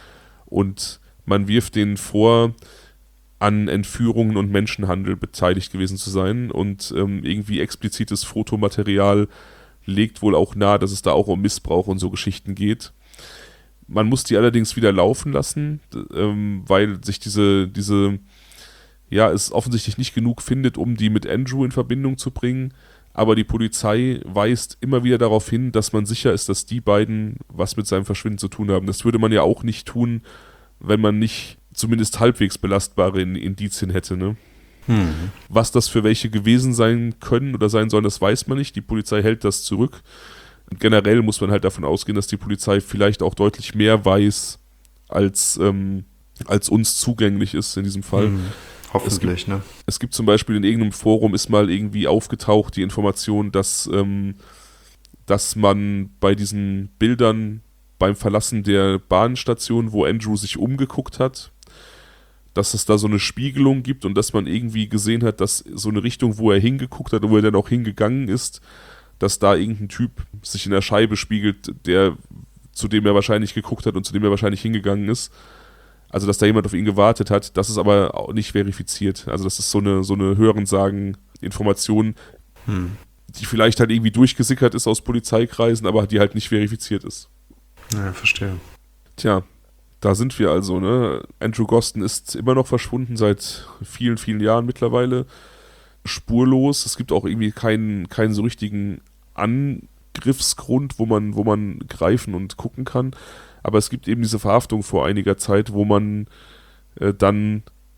und man wirft denen vor, an Entführungen und Menschenhandel beteiligt gewesen zu sein und ähm, irgendwie explizites Fotomaterial legt wohl auch nahe, dass es da auch um Missbrauch und so Geschichten geht. Man muss die allerdings wieder laufen lassen, ähm, weil sich diese, diese, ja, es offensichtlich nicht genug findet, um die mit Andrew in Verbindung zu bringen. Aber die Polizei weist immer wieder darauf hin, dass man sicher ist, dass die beiden was mit seinem Verschwinden zu tun haben. Das würde man ja auch nicht tun, wenn man nicht zumindest halbwegs belastbare Indizien hätte, ne? Hm. Was das für welche gewesen sein können oder sein sollen, das weiß man nicht. Die Polizei hält das zurück. Und generell muss man halt davon ausgehen, dass die Polizei vielleicht auch deutlich mehr weiß, als, ähm, als uns zugänglich ist in diesem Fall. Hm. Hoffentlich, es gibt, ne? Es gibt zum Beispiel in irgendeinem Forum ist mal irgendwie aufgetaucht die Information, dass, ähm, dass man bei diesen Bildern beim Verlassen der Bahnstation, wo Andrew sich umgeguckt hat, dass es da so eine Spiegelung gibt und dass man irgendwie gesehen hat, dass so eine Richtung, wo er hingeguckt hat und wo er dann auch hingegangen ist, dass da irgendein Typ sich in der Scheibe spiegelt, der zu dem er wahrscheinlich geguckt hat und zu dem er wahrscheinlich hingegangen ist. Also, dass da jemand auf ihn gewartet hat, das ist aber auch nicht verifiziert. Also, das ist so eine, so eine Hörensagen-Information, Hm. die vielleicht halt irgendwie durchgesickert ist aus Polizeikreisen, aber die halt nicht verifiziert ist. Ja, verstehe. Tja, da sind wir also, ne? Andrew Gosden ist immer noch verschwunden, seit vielen, vielen Jahren mittlerweile. Spurlos. Es gibt auch irgendwie keinen, keinen so richtigen Angriffsgrund, wo man, wo man greifen und gucken kann. Aber es gibt eben diese Verhaftung vor einiger Zeit, wo man äh, dann,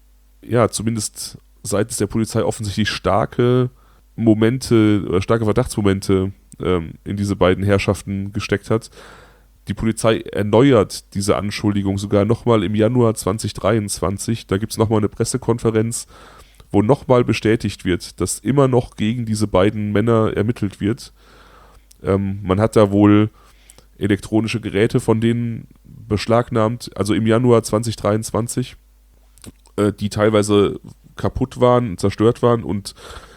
ja, zumindest seitens der Polizei offensichtlich starke Momente oder starke Verdachtsmomente ähm, in diese beiden Herrschaften gesteckt hat. Die Polizei erneuert diese Anschuldigung sogar nochmal im Januar zweitausenddreiundzwanzig. Da gibt es nochmal eine Pressekonferenz, wo nochmal bestätigt wird, dass immer noch gegen diese beiden Männer ermittelt wird. Ähm, man hat da wohl elektronische Geräte von denen beschlagnahmt, also im Januar zweitausenddreiundzwanzig, äh, die teilweise kaputt waren, zerstört waren und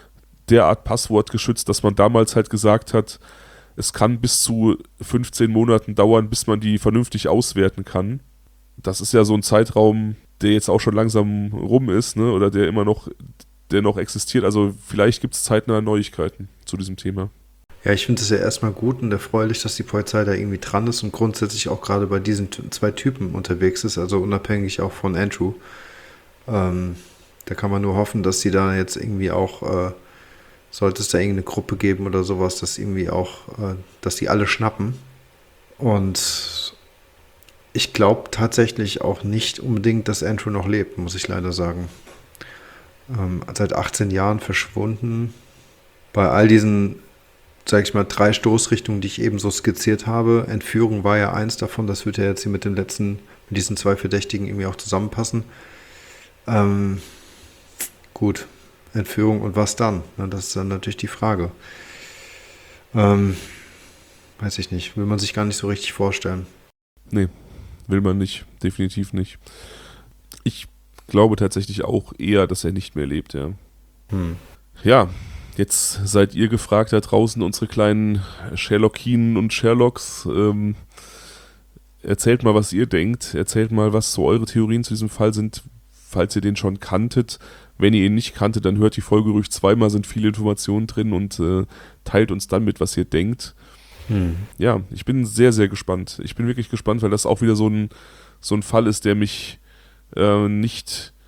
derart passwortgeschützt, dass man damals halt gesagt hat, es kann bis zu fünfzehn Monaten dauern, bis man die vernünftig auswerten kann. Das ist ja so ein Zeitraum, der jetzt auch schon langsam rum ist, ne? Oder der immer noch, der noch existiert. Also vielleicht gibt es zeitnah Neuigkeiten zu diesem Thema. Ja, ich finde es ja erstmal gut und erfreulich, dass die Polizei da irgendwie dran ist und grundsätzlich auch gerade bei diesen t- zwei Typen unterwegs ist, also unabhängig auch von Andrew. Ähm, da kann man nur hoffen, dass sie da jetzt irgendwie auch, äh, sollte es da irgendeine Gruppe geben oder sowas, dass irgendwie auch, äh, dass die alle schnappen. Und ich glaube tatsächlich auch nicht unbedingt, dass Andrew noch lebt, muss ich leider sagen. Ähm, seit achtzehn Jahren verschwunden. Bei all diesen, sag ich mal, drei Stoßrichtungen, die ich eben so skizziert habe. Entführung war ja eins davon, das wird ja jetzt hier mit dem letzten, mit diesen zwei Verdächtigen irgendwie auch zusammenpassen. Ähm, gut, Entführung und was dann? Na, das ist dann natürlich die Frage. Ähm, weiß ich nicht, will man sich gar nicht so richtig vorstellen. Nee, will man nicht, definitiv nicht. Ich glaube tatsächlich auch eher, dass er nicht mehr lebt, ja. Hm. Ja, jetzt seid ihr gefragt da draußen, unsere kleinen Sherlockinen und Sherlocks. Ähm, erzählt mal, was ihr denkt. Erzählt mal, was so eure Theorien zu diesem Fall sind, falls ihr den schon kanntet. Wenn ihr ihn nicht kanntet, dann hört die Folge ruhig zweimal, sind viele Informationen drin und äh, teilt uns dann mit, was ihr denkt. Hm. Ja, ich bin sehr, sehr gespannt. Ich bin wirklich gespannt, weil das auch wieder so ein, so ein Fall ist, der mich äh, nicht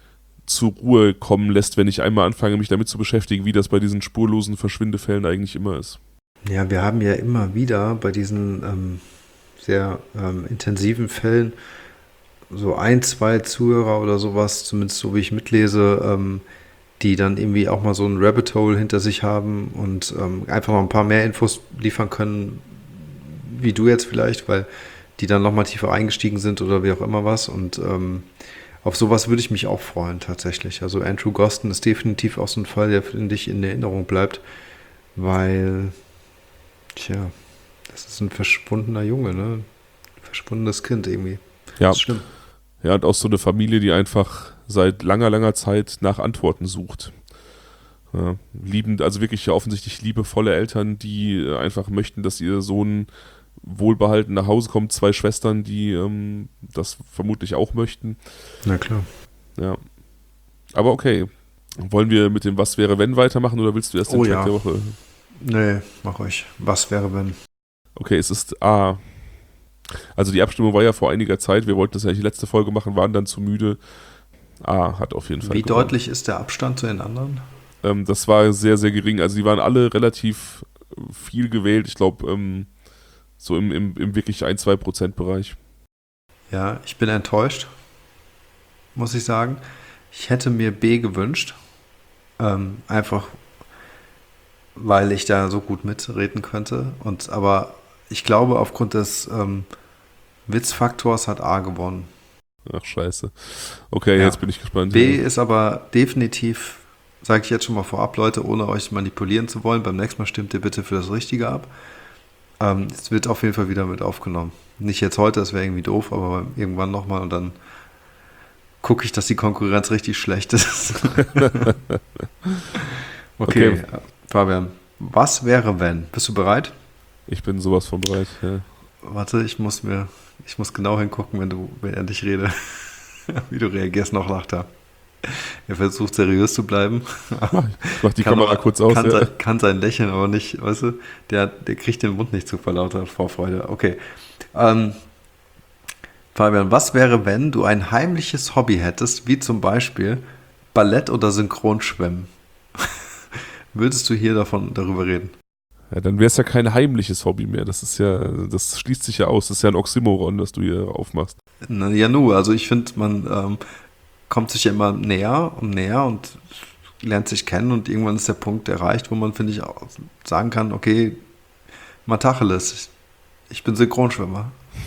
zur Ruhe kommen lässt, wenn ich einmal anfange, mich damit zu beschäftigen, wie das bei diesen spurlosen Verschwindefällen eigentlich immer ist. Ja, wir haben ja immer wieder bei diesen ähm, sehr ähm, intensiven Fällen so ein, zwei Zuhörer oder sowas, zumindest so wie ich mitlese, ähm, die dann irgendwie auch mal so ein Rabbit Hole hinter sich haben und ähm, einfach noch ein paar mehr Infos liefern können, wie du jetzt vielleicht, weil die dann nochmal tiefer eingestiegen sind oder wie auch immer was. Und ähm, auf sowas würde ich mich auch freuen, tatsächlich. Also Andrew Gosden ist definitiv auch so ein Fall, der, finde ich, in Erinnerung bleibt, weil, tja, das ist ein verschwundener Junge, ne? Ein verschwundenes Kind irgendwie. Ja. Das ist schlimm. Ja, und auch so eine Familie, die einfach seit langer, langer Zeit nach Antworten sucht. Ja, liebend, also wirklich ja offensichtlich liebevolle Eltern, die einfach möchten, dass ihr Sohn wohlbehalten nach Hause kommt. Zwei Schwestern, die ähm, das vermutlich auch möchten. Na klar. Ja. Aber okay. Wollen wir mit dem Was wäre wenn weitermachen oder willst du erst den Oh Track ja. der Woche? Nee, mach euch. Was wäre wenn? Okay, es ist A. Also die Abstimmung war ja vor einiger Zeit. Wir wollten das ja die letzte Folge machen, waren dann zu müde. A hat auf jeden Fall Wie gewonnen. deutlich ist der Abstand zu den anderen? Ähm, das war sehr, sehr gering. Also die waren alle relativ viel gewählt. Ich glaube, ähm, so im, im, im wirklich ein bis zwei Prozent Bereich. Ja, ich bin enttäuscht, muss ich sagen. Ich hätte mir B gewünscht. Ähm, einfach, weil ich da so gut mitreden könnte. Und, aber ich glaube, aufgrund des ähm, Witzfaktors hat A gewonnen. Ach, scheiße. Okay, Ja. jetzt bin ich gespannt. B Ja. ist aber definitiv, sage ich jetzt schon mal vorab, Leute, ohne euch manipulieren zu wollen, beim nächsten Mal stimmt ihr bitte für das Richtige ab. Ähm, es wird auf jeden Fall wieder mit aufgenommen. Nicht jetzt heute, das wäre irgendwie doof, aber irgendwann nochmal und dann gucke ich, dass die Konkurrenz richtig schlecht ist. okay, Okay. Fabian, was wäre wenn? Bist du bereit? Ich bin sowas von bereit. Ja. Warte, ich muss mir, ich muss genau hingucken, wenn du, wenn ich rede, wie du reagierst, noch lacht er. Er versucht seriös zu bleiben. Ich mach die Kann Kamera aber- kurz aus. Kann, Ja. sein, kann sein Lächeln aber nicht, weißt du, der, der kriegt den Mund nicht zu vor lauter Vorfreude. Okay. Ähm, Fabian, was wäre, wenn du ein heimliches Hobby hättest, wie zum Beispiel Ballett oder Synchronschwimmen? Würdest du hier davon darüber reden? Ja, dann wäre es ja kein heimliches Hobby mehr. Das ist ja, das schließt sich ja aus. Das ist ja ein Oxymoron, das du hier aufmachst. Na, ja, nu, also ich finde, man ähm, kommt sich ja immer näher und näher und lernt sich kennen und irgendwann ist der Punkt erreicht, wo man, finde ich, auch sagen kann, okay, Matacheles, ich bin Synchronschwimmer.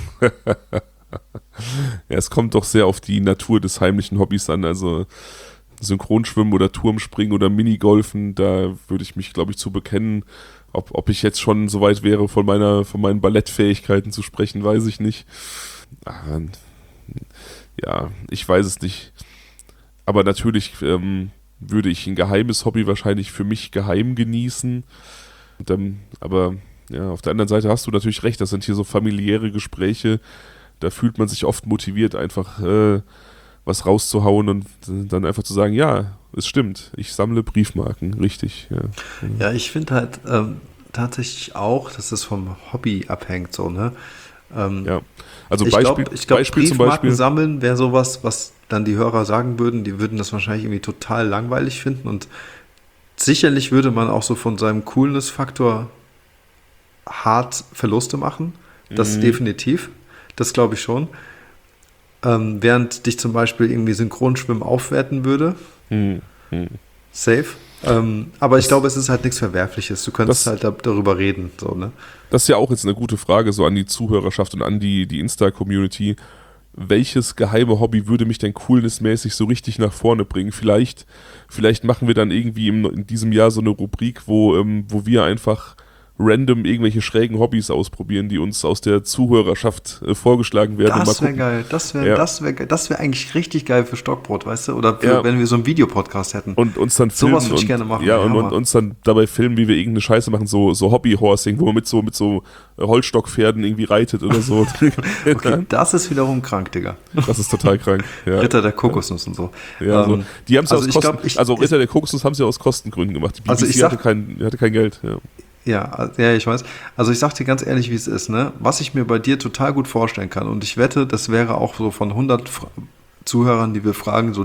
Ja, es kommt doch sehr auf die Natur des heimlichen Hobbys an. Also Synchronschwimmen oder Turmspringen oder Minigolfen, da würde ich mich, glaube ich, zu bekennen. Ob, ob ich jetzt schon so weit wäre, von meiner, von meinen Ballettfähigkeiten zu sprechen, weiß ich nicht. Ah, ja, ich weiß es nicht. Aber natürlich ähm, würde ich ein geheimes Hobby wahrscheinlich für mich geheim genießen. Und dann, aber ja, auf der anderen Seite hast du natürlich recht, das sind hier so familiäre Gespräche, da fühlt man sich oft motiviert, einfach äh, was rauszuhauen und dann einfach zu sagen, ja, es stimmt, ich sammle Briefmarken, richtig. Ja, Ja, ich finde halt ähm, tatsächlich auch, dass es vom Hobby abhängt, so, ne? Ähm, ja. Also ich Beispiel, glaube, ich glaub, Beispiel zum Briefmarken Beispiel. sammeln wäre sowas, was dann die Hörer sagen würden, die würden das wahrscheinlich irgendwie total langweilig finden und sicherlich würde man auch so von seinem Coolness-Faktor hart Verluste machen. Das Mhm. definitiv. Das glaube ich schon. Ähm, während dich zum Beispiel irgendwie Synchronschwimmen aufwerten würde. Hm, hm. Safe. Ähm, aber ich Das- glaube, es ist halt nichts Verwerfliches. Du könntest Das- halt da, darüber reden. So, ne? Das ist ja auch jetzt eine gute Frage, so an die Zuhörerschaft und an die, die Insta-Community. Welches geheime Hobby würde mich denn coolnessmäßig so richtig nach vorne bringen? Vielleicht, vielleicht machen wir dann irgendwie im, in diesem Jahr so eine Rubrik, wo, ähm, wo wir einfach random irgendwelche schrägen Hobbys ausprobieren, die uns aus der Zuhörerschaft äh, vorgeschlagen werden. Und Das mal wäre gucken. geil. Das wäre Ja. das wär, ge- das wär eigentlich richtig geil für Stockbrot, weißt du? Oder für, Ja. wenn wir so einen Videopodcast hätten. Und uns dann Sowas filmen würd ich und, gerne machen, ja, ja, und, und Hammer. uns dann dabei filmen, wie wir irgendeine Scheiße machen, so, so Hobby-Horsing, wo man mit so, mit so Holzstockpferden irgendwie reitet oder so. Okay, das ist wiederum krank, Digga. Das ist total krank. Ja. Ritter der Kokosnuss und so. Ja, so. Ähm, Die haben es also aus ich Kosten, glaub, ich- also Ritter der Kokosnuss haben sie aus Kostengründen gemacht. Die B B C Also ich sag- hatte, kein, hatte kein Geld. Ja. Ja, ja, ich weiß. Also ich sag dir ganz ehrlich, wie es ist, ne? Was ich mir bei dir total gut vorstellen kann und ich wette, das wäre auch so von hundert Fra- Zuhörern, die wir fragen, so die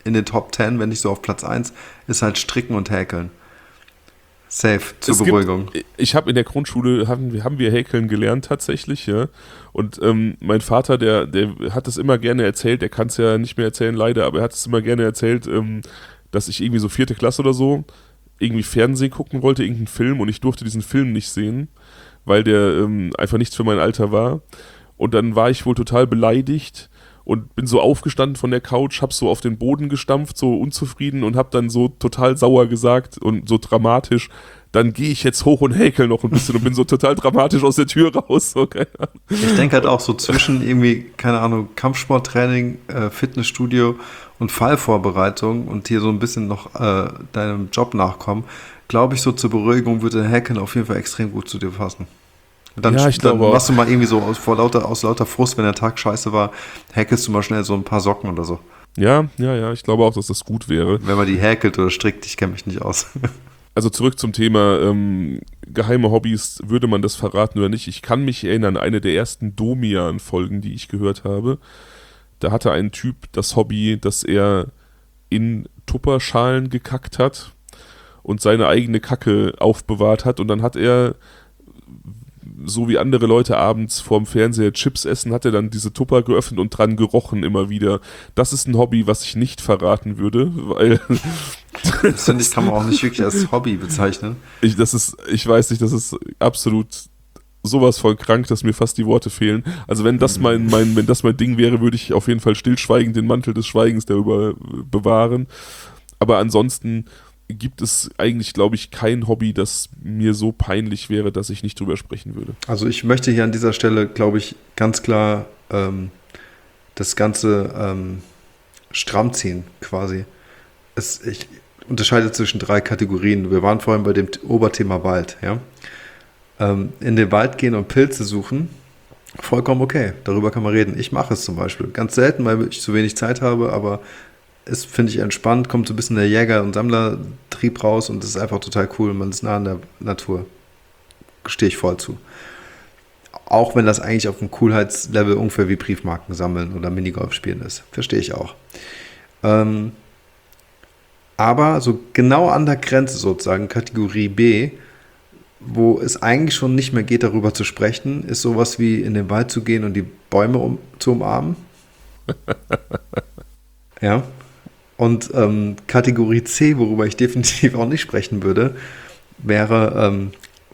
in den Top zehn, wenn nicht so auf Platz eins, ist halt Stricken und Häkeln. Safe, zur es Beruhigung. Gibt, ich habe in der Grundschule, haben, haben wir Häkeln gelernt tatsächlich, ja. Und ähm, mein Vater, der, der hat es immer gerne erzählt, der kann es ja nicht mehr erzählen leider, aber er hat es immer gerne erzählt, ähm, dass ich irgendwie so vierte Klasse oder so irgendwie Fernsehen gucken wollte, irgendeinen Film und ich durfte diesen Film nicht sehen, weil der ähm, einfach nichts für mein Alter war. Und dann war ich wohl total beleidigt und bin so aufgestanden von der Couch, hab so auf den Boden gestampft, so unzufrieden und hab dann so total sauer gesagt und so dramatisch, dann gehe ich jetzt hoch und häkel noch ein bisschen und bin so total dramatisch aus der Tür raus. So, keine Ahnung. Ich denke halt auch so zwischen irgendwie, keine Ahnung, Kampfsporttraining, äh, Fitnessstudio und Fallvorbereitung und hier so ein bisschen noch äh, deinem Job nachkommen, glaube ich, so zur Beruhigung würde Häkeln auf jeden Fall extrem gut zu dir passen. Dann, Ja, ich dann glaube auch. machst du mal irgendwie so aus, vor lauter, aus lauter Frust, wenn der Tag scheiße war, häkelst du mal schnell so ein paar Socken oder so. Ja, ja, ja, ich glaube auch, dass das gut wäre. Wenn man die häkelt oder strickt, ich kenne mich nicht aus. Also zurück zum Thema ähm, geheime Hobbys, würde man das verraten oder nicht? Ich kann mich erinnern, eine der ersten Domian-Folgen, die ich gehört habe, da hatte ein Typ das Hobby, dass er in Tupperschalen gekackt hat und seine eigene Kacke aufbewahrt hat und dann hat er, so wie andere Leute abends vorm Fernseher Chips essen, hat er dann diese Tupper geöffnet und dran gerochen immer wieder. Das ist ein Hobby, was ich nicht verraten würde, weil Das finde ich, kann man auch nicht wirklich als Hobby bezeichnen. ich, das ist, ich weiß nicht, das ist absolut sowas von krank, dass mir fast die Worte fehlen. Also wenn das mein, mein, wenn das mein Ding wäre, würde ich auf jeden Fall stillschweigend den Mantel des Schweigens darüber bewahren. Aber ansonsten gibt es eigentlich, glaube ich, kein Hobby, das mir so peinlich wäre, dass ich nicht drüber sprechen würde. Also ich möchte hier an dieser Stelle, glaube ich, ganz klar ähm, das Ganze ähm, stramm ziehen, quasi. Es, ich unterscheide zwischen drei Kategorien. Wir waren vorhin bei dem Oberthema Wald, ja. Ähm, in den Wald gehen und Pilze suchen, vollkommen okay. Darüber kann man reden. Ich mache es zum Beispiel. Ganz selten, weil ich zu wenig Zeit habe, aber es finde ich entspannt, kommt so ein bisschen der Jäger- und Sammlertrieb raus und es ist einfach total cool. Man ist nah an der Natur. Stehe ich voll zu. Auch wenn das eigentlich auf dem Coolheitslevel ungefähr wie Briefmarken sammeln oder Minigolf spielen ist. Verstehe ich auch. Ähm, aber so genau an der Grenze sozusagen, Kategorie B, wo es eigentlich schon nicht mehr geht, darüber zu sprechen, ist sowas wie in den Wald zu gehen und die Bäume um, zu umarmen. Ja. Und ähm, Kategorie C, worüber ich definitiv auch nicht sprechen würde, wäre ähm,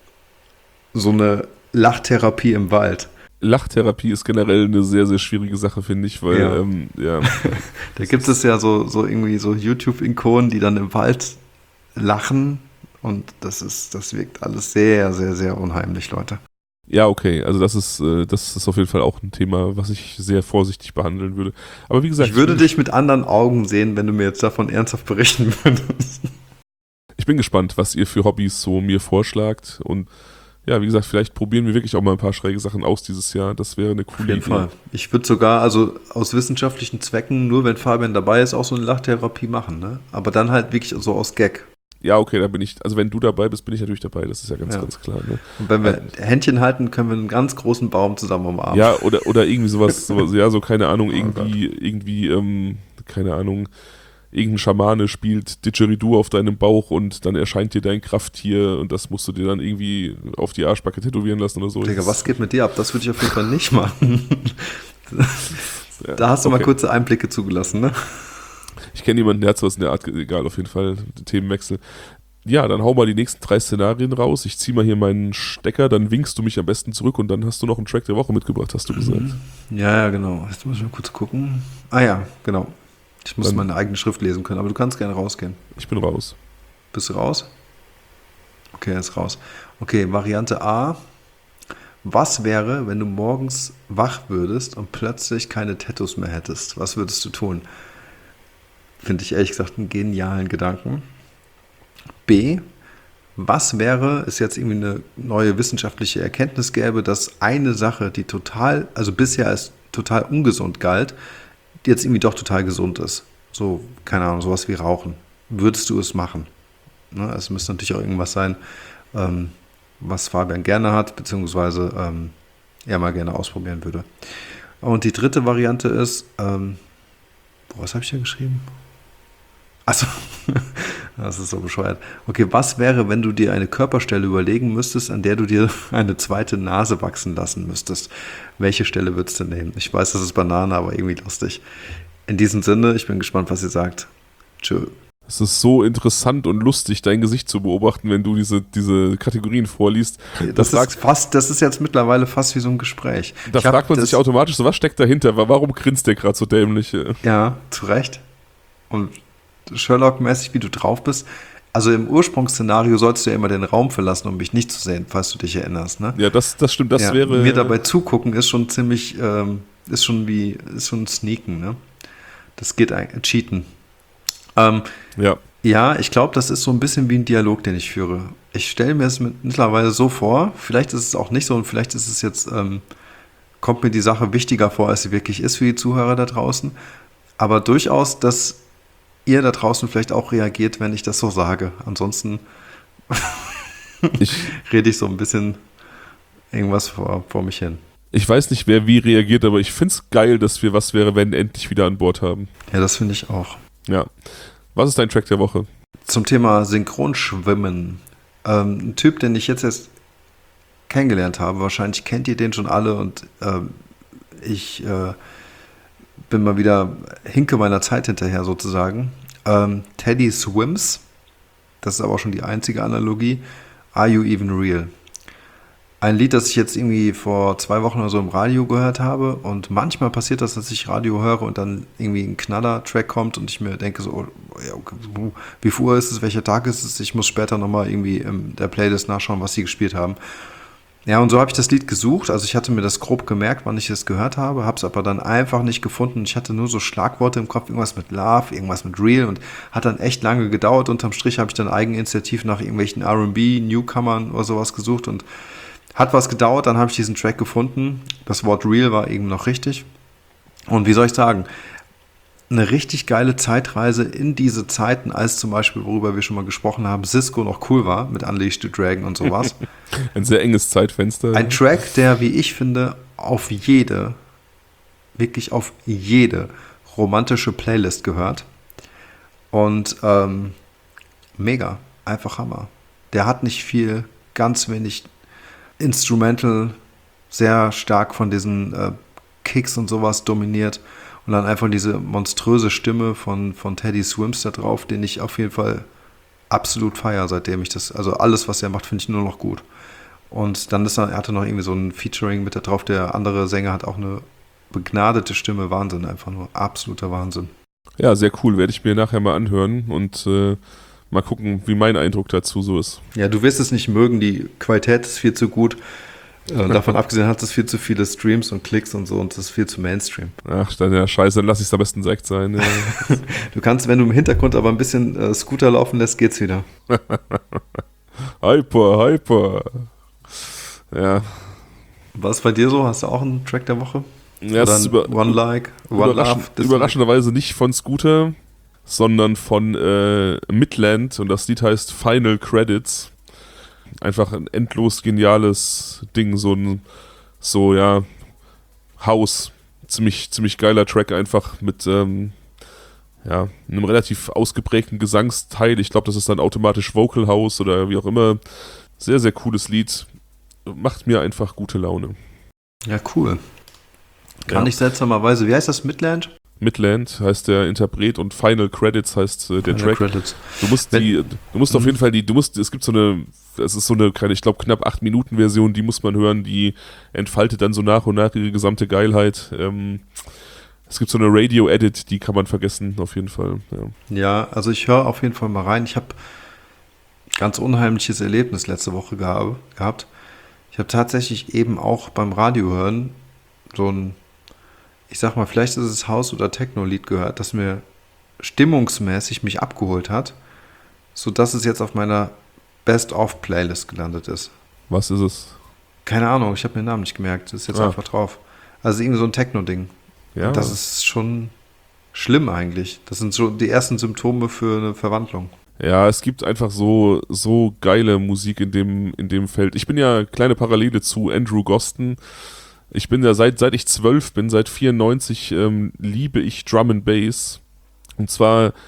so eine Lachtherapie im Wald. Lachtherapie ist generell eine sehr, sehr schwierige Sache, finde ich, weil, Ja. ähm, ja. Da gibt es ja so, so irgendwie so YouTube-Ikonen, die dann im Wald lachen und das ist, das wirkt alles sehr, sehr, sehr unheimlich, Leute. Ja, okay, also das ist, äh, das ist auf jeden Fall auch ein Thema, was ich sehr vorsichtig behandeln würde. Aber wie gesagt, Ich würde ich bin, dich mit anderen Augen sehen, wenn du mir jetzt davon ernsthaft berichten würdest. ich bin gespannt, was ihr für Hobbys so mir vorschlagt und ja, wie gesagt, vielleicht probieren wir wirklich auch mal ein paar schräge Sachen aus dieses Jahr. Das wäre eine coole Auf jeden Idee. Fall. Ich würde sogar, also aus wissenschaftlichen Zwecken, nur wenn Fabian dabei ist, auch so eine Lachtherapie machen, ne? Aber dann halt wirklich so aus Gag. Ja, okay, da bin ich, also wenn du dabei bist, bin ich natürlich dabei, das ist ja ganz, Ja. ganz klar. Ne? Und wenn wir Händchen halten, können wir einen ganz großen Baum zusammen umarmen. Ja, oder, oder irgendwie sowas, sowas, ja, so keine Ahnung, Oh irgendwie, irgendwie, ähm, keine Ahnung, irgendein Schamane spielt Didgeridoo auf deinem Bauch und dann erscheint dir dein Krafttier und das musst du dir dann irgendwie auf die Arschbacke tätowieren lassen oder so. Digga, was geht mit dir ab? Das würde ich auf jeden Fall nicht machen. Ja, Da hast du mal okay. kurze Einblicke zugelassen, ne? Ich kenne jemanden, der hat sowas in der Art, egal, auf jeden Fall, Themenwechsel. Ja, dann hau mal die nächsten drei Szenarien raus. Ich zieh mal hier meinen Stecker, dann winkst du mich am besten zurück und dann hast du noch einen Track der Woche mitgebracht, hast du gesagt. Ja, ja, genau. Jetzt muss ich mal kurz gucken. Ah ja, genau. Ich muss Dann- meine eigene Schrift lesen können, aber du kannst gerne rausgehen. Ich bin raus. Bist du raus? Okay, er ist raus. Okay, Variante A. Was wäre, wenn du morgens wach würdest und plötzlich keine Tattoos mehr hättest? Was würdest du tun? Finde ich ehrlich gesagt einen genialen Gedanken. B. Was wäre, ist jetzt irgendwie eine neue wissenschaftliche Erkenntnis gäbe, dass eine Sache, die total, also bisher als total ungesund galt, die jetzt irgendwie doch total gesund ist. So, keine Ahnung, sowas wie Rauchen. Würdest du es machen? Ne, es müsste natürlich auch irgendwas sein, ähm, was Fabian gerne hat, beziehungsweise ähm, er mal gerne ausprobieren würde. Und die dritte Variante ist, ähm, boah, was habe ich hier geschrieben? Also, das ist so bescheuert. Okay, was wäre, wenn du dir eine Körperstelle überlegen müsstest, an der du dir eine zweite Nase wachsen lassen müsstest? Welche Stelle würdest du nehmen? Ich weiß, das ist Banane, aber irgendwie lustig. In diesem Sinne, ich bin gespannt, was ihr sagt. Tschö. Es ist so interessant und lustig, dein Gesicht zu beobachten, wenn du diese, diese Kategorien vorliest. Das, das, ist fast, das ist jetzt mittlerweile fast wie so ein Gespräch. Da ich fragt man sich automatisch so, was steckt dahinter? Warum grinst der gerade so dämlich? Ja, zu Recht. Und Sherlock-mäßig, wie du drauf bist. Also im Ursprungsszenario sollst du ja immer den Raum verlassen, um mich nicht zu sehen, falls du dich erinnerst. Ne? Ja, das, das stimmt, das ja, wäre... Mir dabei zugucken ist schon ziemlich, ähm, ist schon wie, ist schon Sneaken, ne? Das geht eigentlich, Cheaten. Ähm, ja. ja, ich glaube, das ist so ein bisschen wie ein Dialog, den ich führe. Ich stelle mir es mittlerweile so vor, vielleicht ist es auch nicht so und vielleicht ist es jetzt, ähm, kommt mir die Sache wichtiger vor, als sie wirklich ist für die Zuhörer da draußen. Aber durchaus, dass ihr da draußen vielleicht auch reagiert, wenn ich das so sage. Ansonsten ich, rede ich so ein bisschen irgendwas vor, vor mich hin. Ich weiß nicht, wer wie reagiert, aber ich finde es geil, dass wir Was wäre, wenn endlich wieder an Bord haben. Ja, das finde ich auch. Ja. Was ist dein Track der Woche? Zum Thema Synchronschwimmen. Ähm, ein Typ, den ich jetzt erst kennengelernt habe, wahrscheinlich kennt ihr den schon alle und ähm, ich äh, bin mal wieder hinke meiner Zeit hinterher sozusagen. Ähm, Teddy Swims, das ist aber auch schon die einzige Analogie. Are You Even Real? Ein Lied, das ich jetzt irgendwie vor zwei Wochen oder so im Radio gehört habe und manchmal passiert das, dass ich Radio höre und dann irgendwie ein Knaller-Track kommt und ich mir denke so, oh, ja, okay, wie viel Uhr ist es, welcher Tag ist es, ich muss später nochmal irgendwie in der Playlist nachschauen, was sie gespielt haben. Ja, und so habe ich das Lied gesucht, also ich hatte mir das grob gemerkt, wann ich es gehört habe, habe es aber dann einfach nicht gefunden. Ich hatte nur so Schlagworte im Kopf, irgendwas mit Love, irgendwas mit Real und hat dann echt lange gedauert. Unterm Strich habe ich dann eigeninitiativ nach irgendwelchen R and B, Newcomern oder sowas gesucht und hat was gedauert, dann habe ich diesen Track gefunden. Das Wort Real war eben noch richtig. Und wie soll ich sagen, eine richtig geile Zeitreise in diese Zeiten, als zum Beispiel, worüber wir schon mal gesprochen haben, Cisco noch cool war mit Unleashed the Dragon und sowas. Ein sehr enges Zeitfenster. Ein Track, der, wie ich finde, auf jede, wirklich auf jede romantische Playlist gehört. Und ähm, mega, einfach Hammer. Der hat nicht viel, ganz wenig Instrumental, sehr stark von diesen äh, Kicks und sowas dominiert und dann einfach diese monströse Stimme von, von Teddy Swims da drauf, den ich auf jeden Fall absolut feiere, seitdem ich das, also alles, was er macht, finde ich nur noch gut. Und dann ist er, er hatte noch irgendwie so ein Featuring mit da drauf, der andere Sänger hat auch eine begnadete Stimme, Wahnsinn, einfach nur absoluter Wahnsinn. Ja, sehr cool, werde ich mir nachher mal anhören und äh mal gucken, wie mein Eindruck dazu so ist. Ja, du wirst es nicht mögen, die Qualität ist viel zu gut. Äh, davon abgesehen hat es viel zu viele Streams und Klicks und so und das ist viel zu Mainstream. Ach, dann ja, scheiße, dann lass ich es am besten direkt sein. Ja. Du kannst, wenn du im Hintergrund aber ein bisschen äh, Scooter laufen lässt, geht's wieder. Hyper, hyper. Ja. Was ist bei dir so? Hast du auch einen Track der Woche? Ja, Oder ein über, One Like, One überraschend, Love? Überraschenderweise nicht von Scooter, sondern von äh, Midland und das Lied heißt Final Credits. Einfach ein endlos geniales Ding, so ein, so ja, House. Ziemlich, ziemlich geiler Track einfach mit ähm, ja, einem relativ ausgeprägten Gesangsteil. Ich glaube, das ist dann automatisch Vocal House oder wie auch immer. Sehr, sehr cooles Lied. Macht mir einfach gute Laune. Ja, cool. Kann ja. ich seltsamerweise, wie heißt das, Midland? Midland heißt der Interpret und Final Credits heißt äh, der Final Track. Credits. Du musst Wenn, die, du musst auf jeden Fall die, du musst, es gibt so eine, es ist so eine kleine, ich glaube knapp acht Minuten Version, die muss man hören, die entfaltet dann so nach und nach ihre gesamte Geilheit. Ähm, es gibt so eine Radio-Edit, die kann man vergessen, auf jeden Fall. Ja, ja, also ich höre auf jeden Fall mal rein. Ich habe ein ganz unheimliches Erlebnis letzte Woche geha- gehabt. Ich habe tatsächlich eben auch beim Radio hören so ein, ich sag mal, vielleicht ist es House- oder Techno-Lied gehört, das mir stimmungsmäßig mich abgeholt hat, sodass es jetzt auf meiner Best-of-Playlist gelandet ist. Was ist es? Keine Ahnung, ich habe mir den Namen nicht gemerkt, das ist jetzt Ah. einfach drauf. Also irgendwie so ein Techno-Ding. Ja. Und das ist schon schlimm eigentlich. Das sind so die ersten Symptome für eine Verwandlung. Ja, es gibt einfach so, so geile Musik in dem, in dem Feld. Ich bin ja kleine Parallele zu Andrew Goston. Ich bin ja seit, seit ich zwölf bin, seit vierundneunzig, ähm, liebe ich Drum and Bass. Und zwar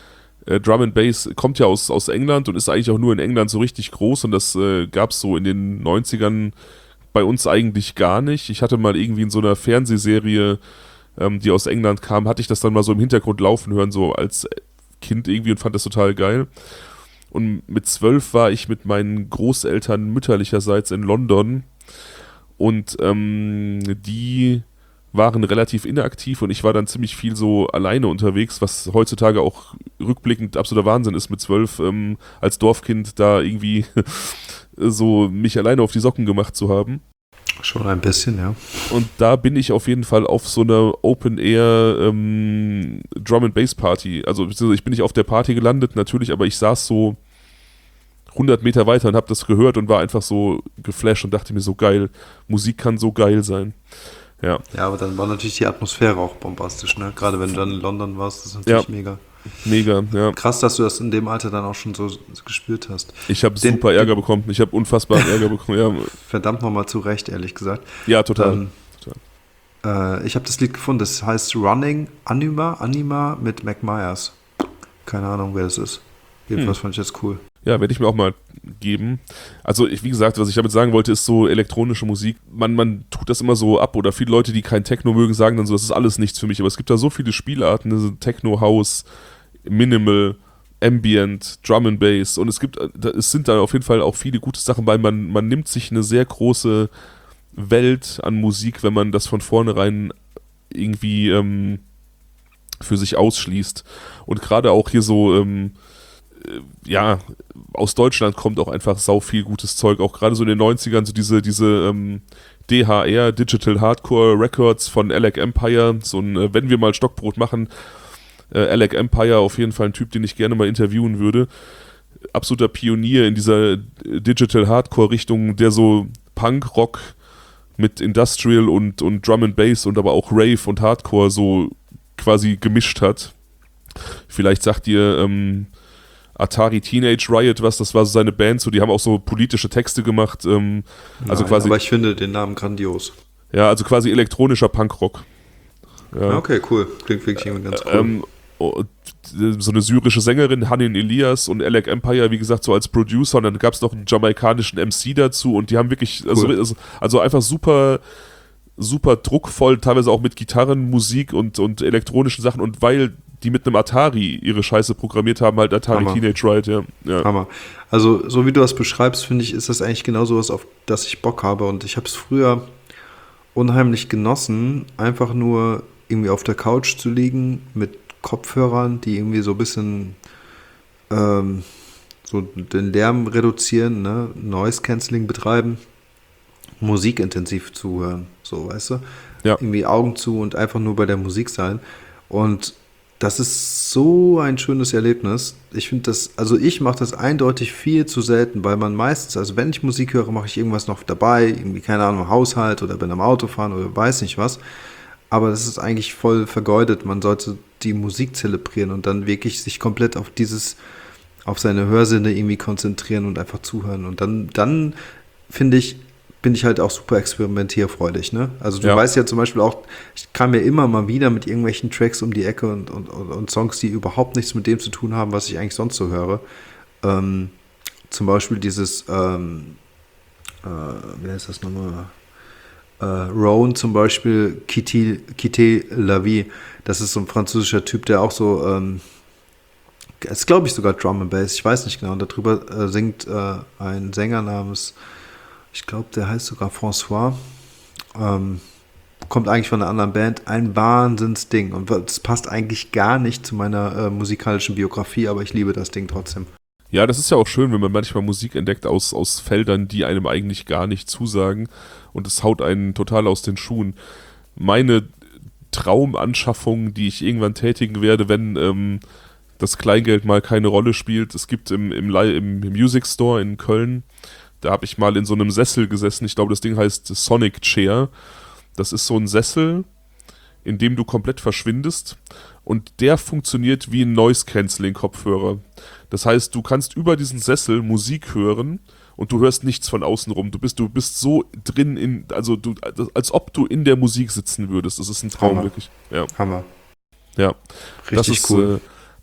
äh, Drum and Bass kommt ja aus, aus England und ist eigentlich auch nur in England so richtig groß und das äh, gab es so in den neunzigern bei uns eigentlich gar nicht. Ich hatte mal irgendwie in so einer Fernsehserie, ähm, die aus England kam, hatte ich das dann mal so im Hintergrund laufen hören, so als Kind irgendwie und fand das total geil. Und mit zwölf war ich mit meinen Großeltern mütterlicherseits in London und ähm, die waren relativ inaktiv und ich war dann ziemlich viel so alleine unterwegs, was heutzutage auch rückblickend absoluter Wahnsinn ist, mit zwölf ähm, als Dorfkind da irgendwie so mich alleine auf die Socken gemacht zu haben. Schon ein bisschen, ja. Und da bin ich auf jeden Fall auf so einer Open-Air ähm, Drum-and-Bass-Party. Also ich bin nicht auf der Party gelandet, natürlich, aber ich saß so hundert Meter weiter und habe das gehört und war einfach so geflasht und dachte mir so geil, Musik kann so geil sein. Ja. Ja, aber dann war natürlich die Atmosphäre auch bombastisch, ne? Gerade wenn du dann in London warst, das ist natürlich ja. mega. Mega, ja. Krass, dass du das in dem Alter dann auch schon so gespürt hast. Ich habe super Ärger bekommen. Ich habe unfassbaren Ärger bekommen. Ja. Verdammt nochmal zu Recht, ehrlich gesagt. Ja, total. Dann, total. Äh, ich habe das Lied gefunden, das heißt Running Anima, Anima mit Mac Myers. Keine Ahnung, wer das ist. Jedenfalls hm. fand ich das cool. Ja, werde ich mir auch mal geben. Also, ich, wie gesagt, was ich damit sagen wollte, ist so elektronische Musik. Man, man tut das immer so ab oder viele Leute, die kein Techno mögen, sagen dann so, das ist alles nichts für mich. Aber es gibt da so viele Spielarten, also Techno, House, Minimal, Ambient, Drum and Bass und es gibt, es sind da auf jeden Fall auch viele gute Sachen, weil man, man nimmt sich eine sehr große Welt an Musik, wenn man das von vornherein irgendwie ähm, für sich ausschließt. Und gerade auch hier so, ähm, äh, ja, aus Deutschland kommt auch einfach sau viel gutes Zeug, auch gerade so in den neunzigern, so diese, diese ähm, D H R, Digital Hardcore Records von Alec Empire, so ein, äh, wenn wir mal Stockbrot machen, Äh, Alec Empire, auf jeden Fall ein Typ, den ich gerne mal interviewen würde. Absoluter Pionier in dieser Digital Hardcore-Richtung, der so Punk, Rock mit Industrial und, und Drum and Bass und aber auch Rave und Hardcore so quasi gemischt hat. Vielleicht sagt ihr ähm, Atari Teenage Riot was, das war so seine Band, so, die haben auch so politische Texte gemacht. Ähm, also Nein, quasi, aber ich finde den Namen grandios. Ja, also quasi elektronischer Punkrock. Ja. Okay, cool. Klingt wirklich ganz cool. Ähm, so eine syrische Sängerin, Hanin Elias und Alec Empire, wie gesagt, so als Producer und dann gab es noch einen jamaikanischen M C dazu und die haben wirklich, cool. also, also einfach super, super druckvoll, teilweise auch mit Gitarren, Musik und, und elektronischen Sachen und weil die mit einem Atari ihre Scheiße programmiert haben, halt Atari Hammer. Teenage Riot, ja. ja. Hammer. Also so wie du das beschreibst, finde ich, ist das eigentlich genau sowas, auf das ich Bock habe und ich habe es früher unheimlich genossen, einfach nur irgendwie auf der Couch zu liegen mit Kopfhörern, die irgendwie so ein bisschen ähm, so den Lärm reduzieren, ne? Noise Cancelling betreiben, Musik intensiv zuhören, so, weißt du? Ja. Irgendwie Augen zu und einfach nur bei der Musik sein. Und das ist so ein schönes Erlebnis. Ich finde das, also ich mache das eindeutig viel zu selten, weil man meistens, also wenn ich Musik höre, mache ich irgendwas noch dabei, irgendwie, keine Ahnung, Haushalt oder bin am Autofahren oder weiß nicht was. Aber das ist eigentlich voll vergeudet. Man sollte die Musik zelebrieren und dann wirklich sich komplett auf dieses, auf seine Hörsinne irgendwie konzentrieren und einfach zuhören. Und dann, dann finde ich, bin ich halt auch super experimentierfreudig, ne? Also du ja. weißt ja zum Beispiel auch, ich kam ja immer mal wieder mit irgendwelchen Tracks um die Ecke und, und, und Songs, die überhaupt nichts mit dem zu tun haben, was ich eigentlich sonst so höre. Ähm, zum Beispiel dieses, ähm, äh, wie heißt das nochmal? Äh, Roan zum Beispiel, Kitty, Kitty La Vie, das ist so ein französischer Typ, der auch so, ähm, ist glaube ich sogar Drum and Bass, ich weiß nicht genau, und darüber äh, singt äh, ein Sänger namens, ich glaube der heißt sogar François, ähm, kommt eigentlich von einer anderen Band, ein Wahnsinnsding und das passt eigentlich gar nicht zu meiner äh, musikalischen Biografie, aber ich liebe das Ding trotzdem. Ja, das ist ja auch schön, wenn man manchmal Musik entdeckt aus, aus Feldern, die einem eigentlich gar nicht zusagen und es haut einen total aus den Schuhen. Meine Traumanschaffung, die ich irgendwann tätigen werde, wenn ähm, das Kleingeld mal keine Rolle spielt, es gibt im, im, im, im Music Store in Köln, da habe ich mal in so einem Sessel gesessen, ich glaube das Ding heißt Sonic Chair, das ist so ein Sessel, in dem du komplett verschwindest und der funktioniert wie ein Noise-Canceling-Kopfhörer. Das heißt, du kannst über diesen Sessel Musik hören und du hörst nichts von außen rum. Du bist, du bist so drin in, also du, als ob du in der Musik sitzen würdest. Das ist ein Traum, Hammer. Wirklich. Ja. Hammer. Ja. Richtig das ist, cool. Äh,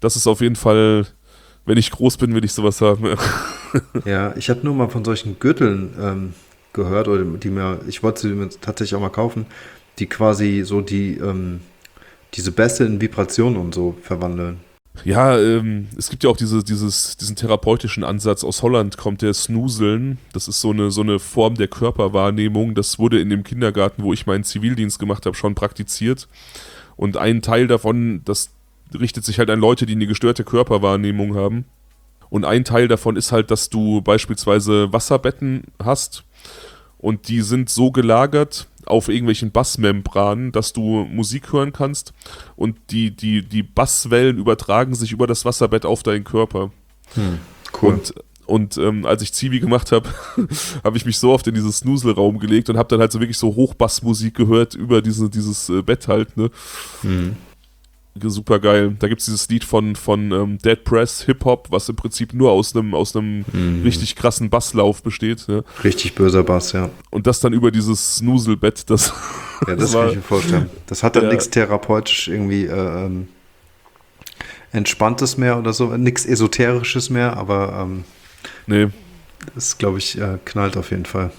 das ist auf jeden Fall, wenn ich groß bin, will ich sowas haben. Ja, ich hatte nur mal von solchen Gürteln ähm, gehört, oder die mir, ich wollte sie mir tatsächlich auch mal kaufen, die quasi so die, ähm, diese Bässe in Vibrationen und so verwandeln. Ja, ähm, es gibt ja auch diese, dieses, diesen therapeutischen Ansatz. Aus Holland kommt der Snoozeln. Das ist so eine, so eine Form der Körperwahrnehmung. Das wurde in dem Kindergarten, wo ich meinen Zivildienst gemacht habe, schon praktiziert. Und ein Teil davon, das richtet sich halt an Leute, die eine gestörte Körperwahrnehmung haben. Und ein Teil davon ist halt, dass du beispielsweise Wasserbetten hast und die sind so gelagert auf irgendwelchen Bassmembranen, dass du Musik hören kannst und die, die, die Basswellen übertragen sich über das Wasserbett auf deinen Körper. Hm, cool. Und, und ähm, als ich Zivi gemacht habe, habe ich mich so oft in dieses Snoozelraum gelegt und habe dann halt so wirklich so Hochbassmusik gehört über diese, dieses äh, Bett halt, ne? Hm. Super geil. Da gibt es dieses Lied von, von ähm, Dead Press, Hip-Hop, was im Prinzip nur aus einem aus einem Mhm. richtig krassen Basslauf besteht. Ne? Richtig böser Bass, ja. Und das dann über dieses Snoozelbett, das, Ja, das war, kann ich mir vorstellen. Das hat dann Ja. nichts therapeutisch irgendwie äh, ähm, Entspanntes mehr oder so, nichts Esoterisches mehr, aber ähm, nee. das, glaube ich, äh, knallt auf jeden Fall.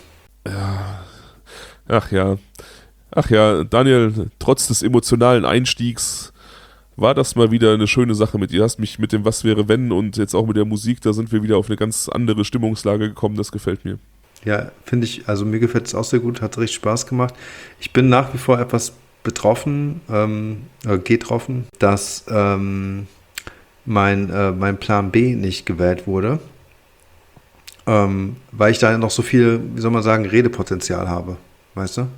Ach ja. Ach ja, Daniel, trotz des emotionalen Einstiegs war das mal wieder eine schöne Sache mit dir. Du hast mich mit dem Was wäre wenn und jetzt auch mit der Musik, da sind wir wieder auf eine ganz andere Stimmungslage gekommen, das gefällt mir. Ja, finde ich, also mir gefällt es auch sehr gut, hat richtig Spaß gemacht. Ich bin nach wie vor etwas betroffen, ähm, äh, getroffen, dass ähm, mein, äh, mein Plan B nicht gewählt wurde, ähm, weil ich da noch so viel, wie soll man sagen, Redepotenzial habe, weißt du?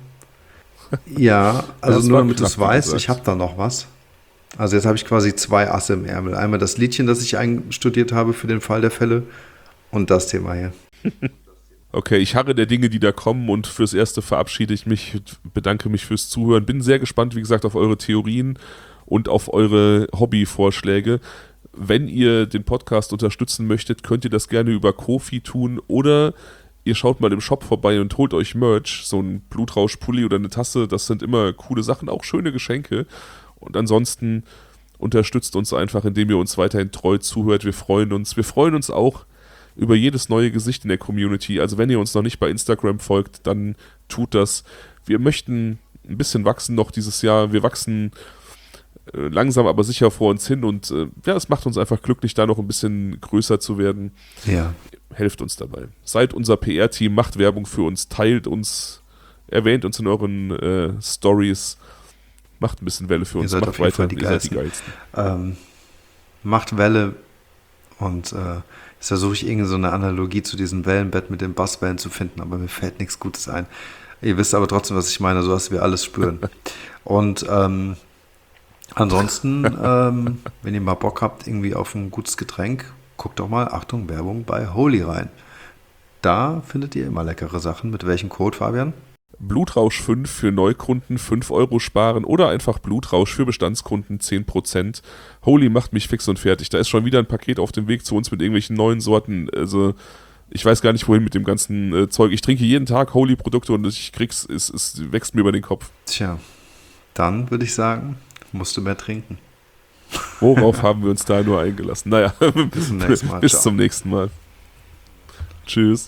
Ja, also Das nur war damit du knapp, es wie weißt, gesagt. ich habe da noch was. Also jetzt habe ich quasi zwei Asse im Ärmel. Einmal das Liedchen, das ich einstudiert habe für den Fall der Fälle und das Thema hier. Okay, ich harre der Dinge, die da kommen und fürs Erste verabschiede ich mich, bedanke mich fürs Zuhören. Bin sehr gespannt, wie gesagt, auf eure Theorien und auf eure Hobbyvorschläge. Wenn ihr den Podcast unterstützen möchtet, könnt ihr das gerne über Ko-fi tun oder ihr schaut mal im Shop vorbei und holt euch Merch, so ein Blutrausch-Pulli oder eine Tasse, das sind immer coole Sachen, auch schöne Geschenke. Und ansonsten unterstützt uns einfach, indem ihr uns weiterhin treu zuhört. Wir freuen uns. Wir freuen uns auch über jedes neue Gesicht in der Community. Also wenn ihr uns noch nicht bei Instagram folgt, dann tut das. Wir möchten ein bisschen wachsen noch dieses Jahr. Wir wachsen äh, langsam, aber sicher vor uns hin. Und äh, ja, es macht uns einfach glücklich, da noch ein bisschen größer zu werden. Ja. Helft uns dabei. Seid unser P R-Team, macht Werbung für uns, teilt uns, erwähnt uns in euren äh, Stories. Macht ein bisschen Welle für uns, Ihr seid macht auf jeden weiter, Fall die ihr seid die Geilsten. Geilsten. Ähm, macht Welle und äh, jetzt versuche ich irgendwie so eine Analogie zu diesem Wellenbett mit den Basswellen zu finden, aber mir fällt nichts Gutes ein. Ihr wisst aber trotzdem, was ich meine, so dass wir alles spüren. Und ähm, ansonsten, ähm, wenn ihr mal Bock habt, irgendwie auf ein gutes Getränk, guckt doch mal, Achtung, Werbung bei Holy rein. Da findet ihr immer leckere Sachen. Mit welchem Code, Fabian? Blutrausch fünf für Neukunden fünf Euro sparen oder einfach Blutrausch für Bestandskunden zehn Prozent. Holy macht mich fix und fertig. Da ist schon wieder ein Paket auf dem Weg zu uns mit irgendwelchen neuen Sorten. Also ich weiß gar nicht, wohin mit dem ganzen äh, Zeug. Ich trinke jeden Tag Holy-Produkte und ich krieg's, es, es wächst mir über den Kopf. Tja, dann würde ich sagen, musst du mehr trinken. Worauf haben wir uns da nur eingelassen? Naja, Bis zum nächsten Mal. bis Ciao. zum nächsten Mal. Tschüss.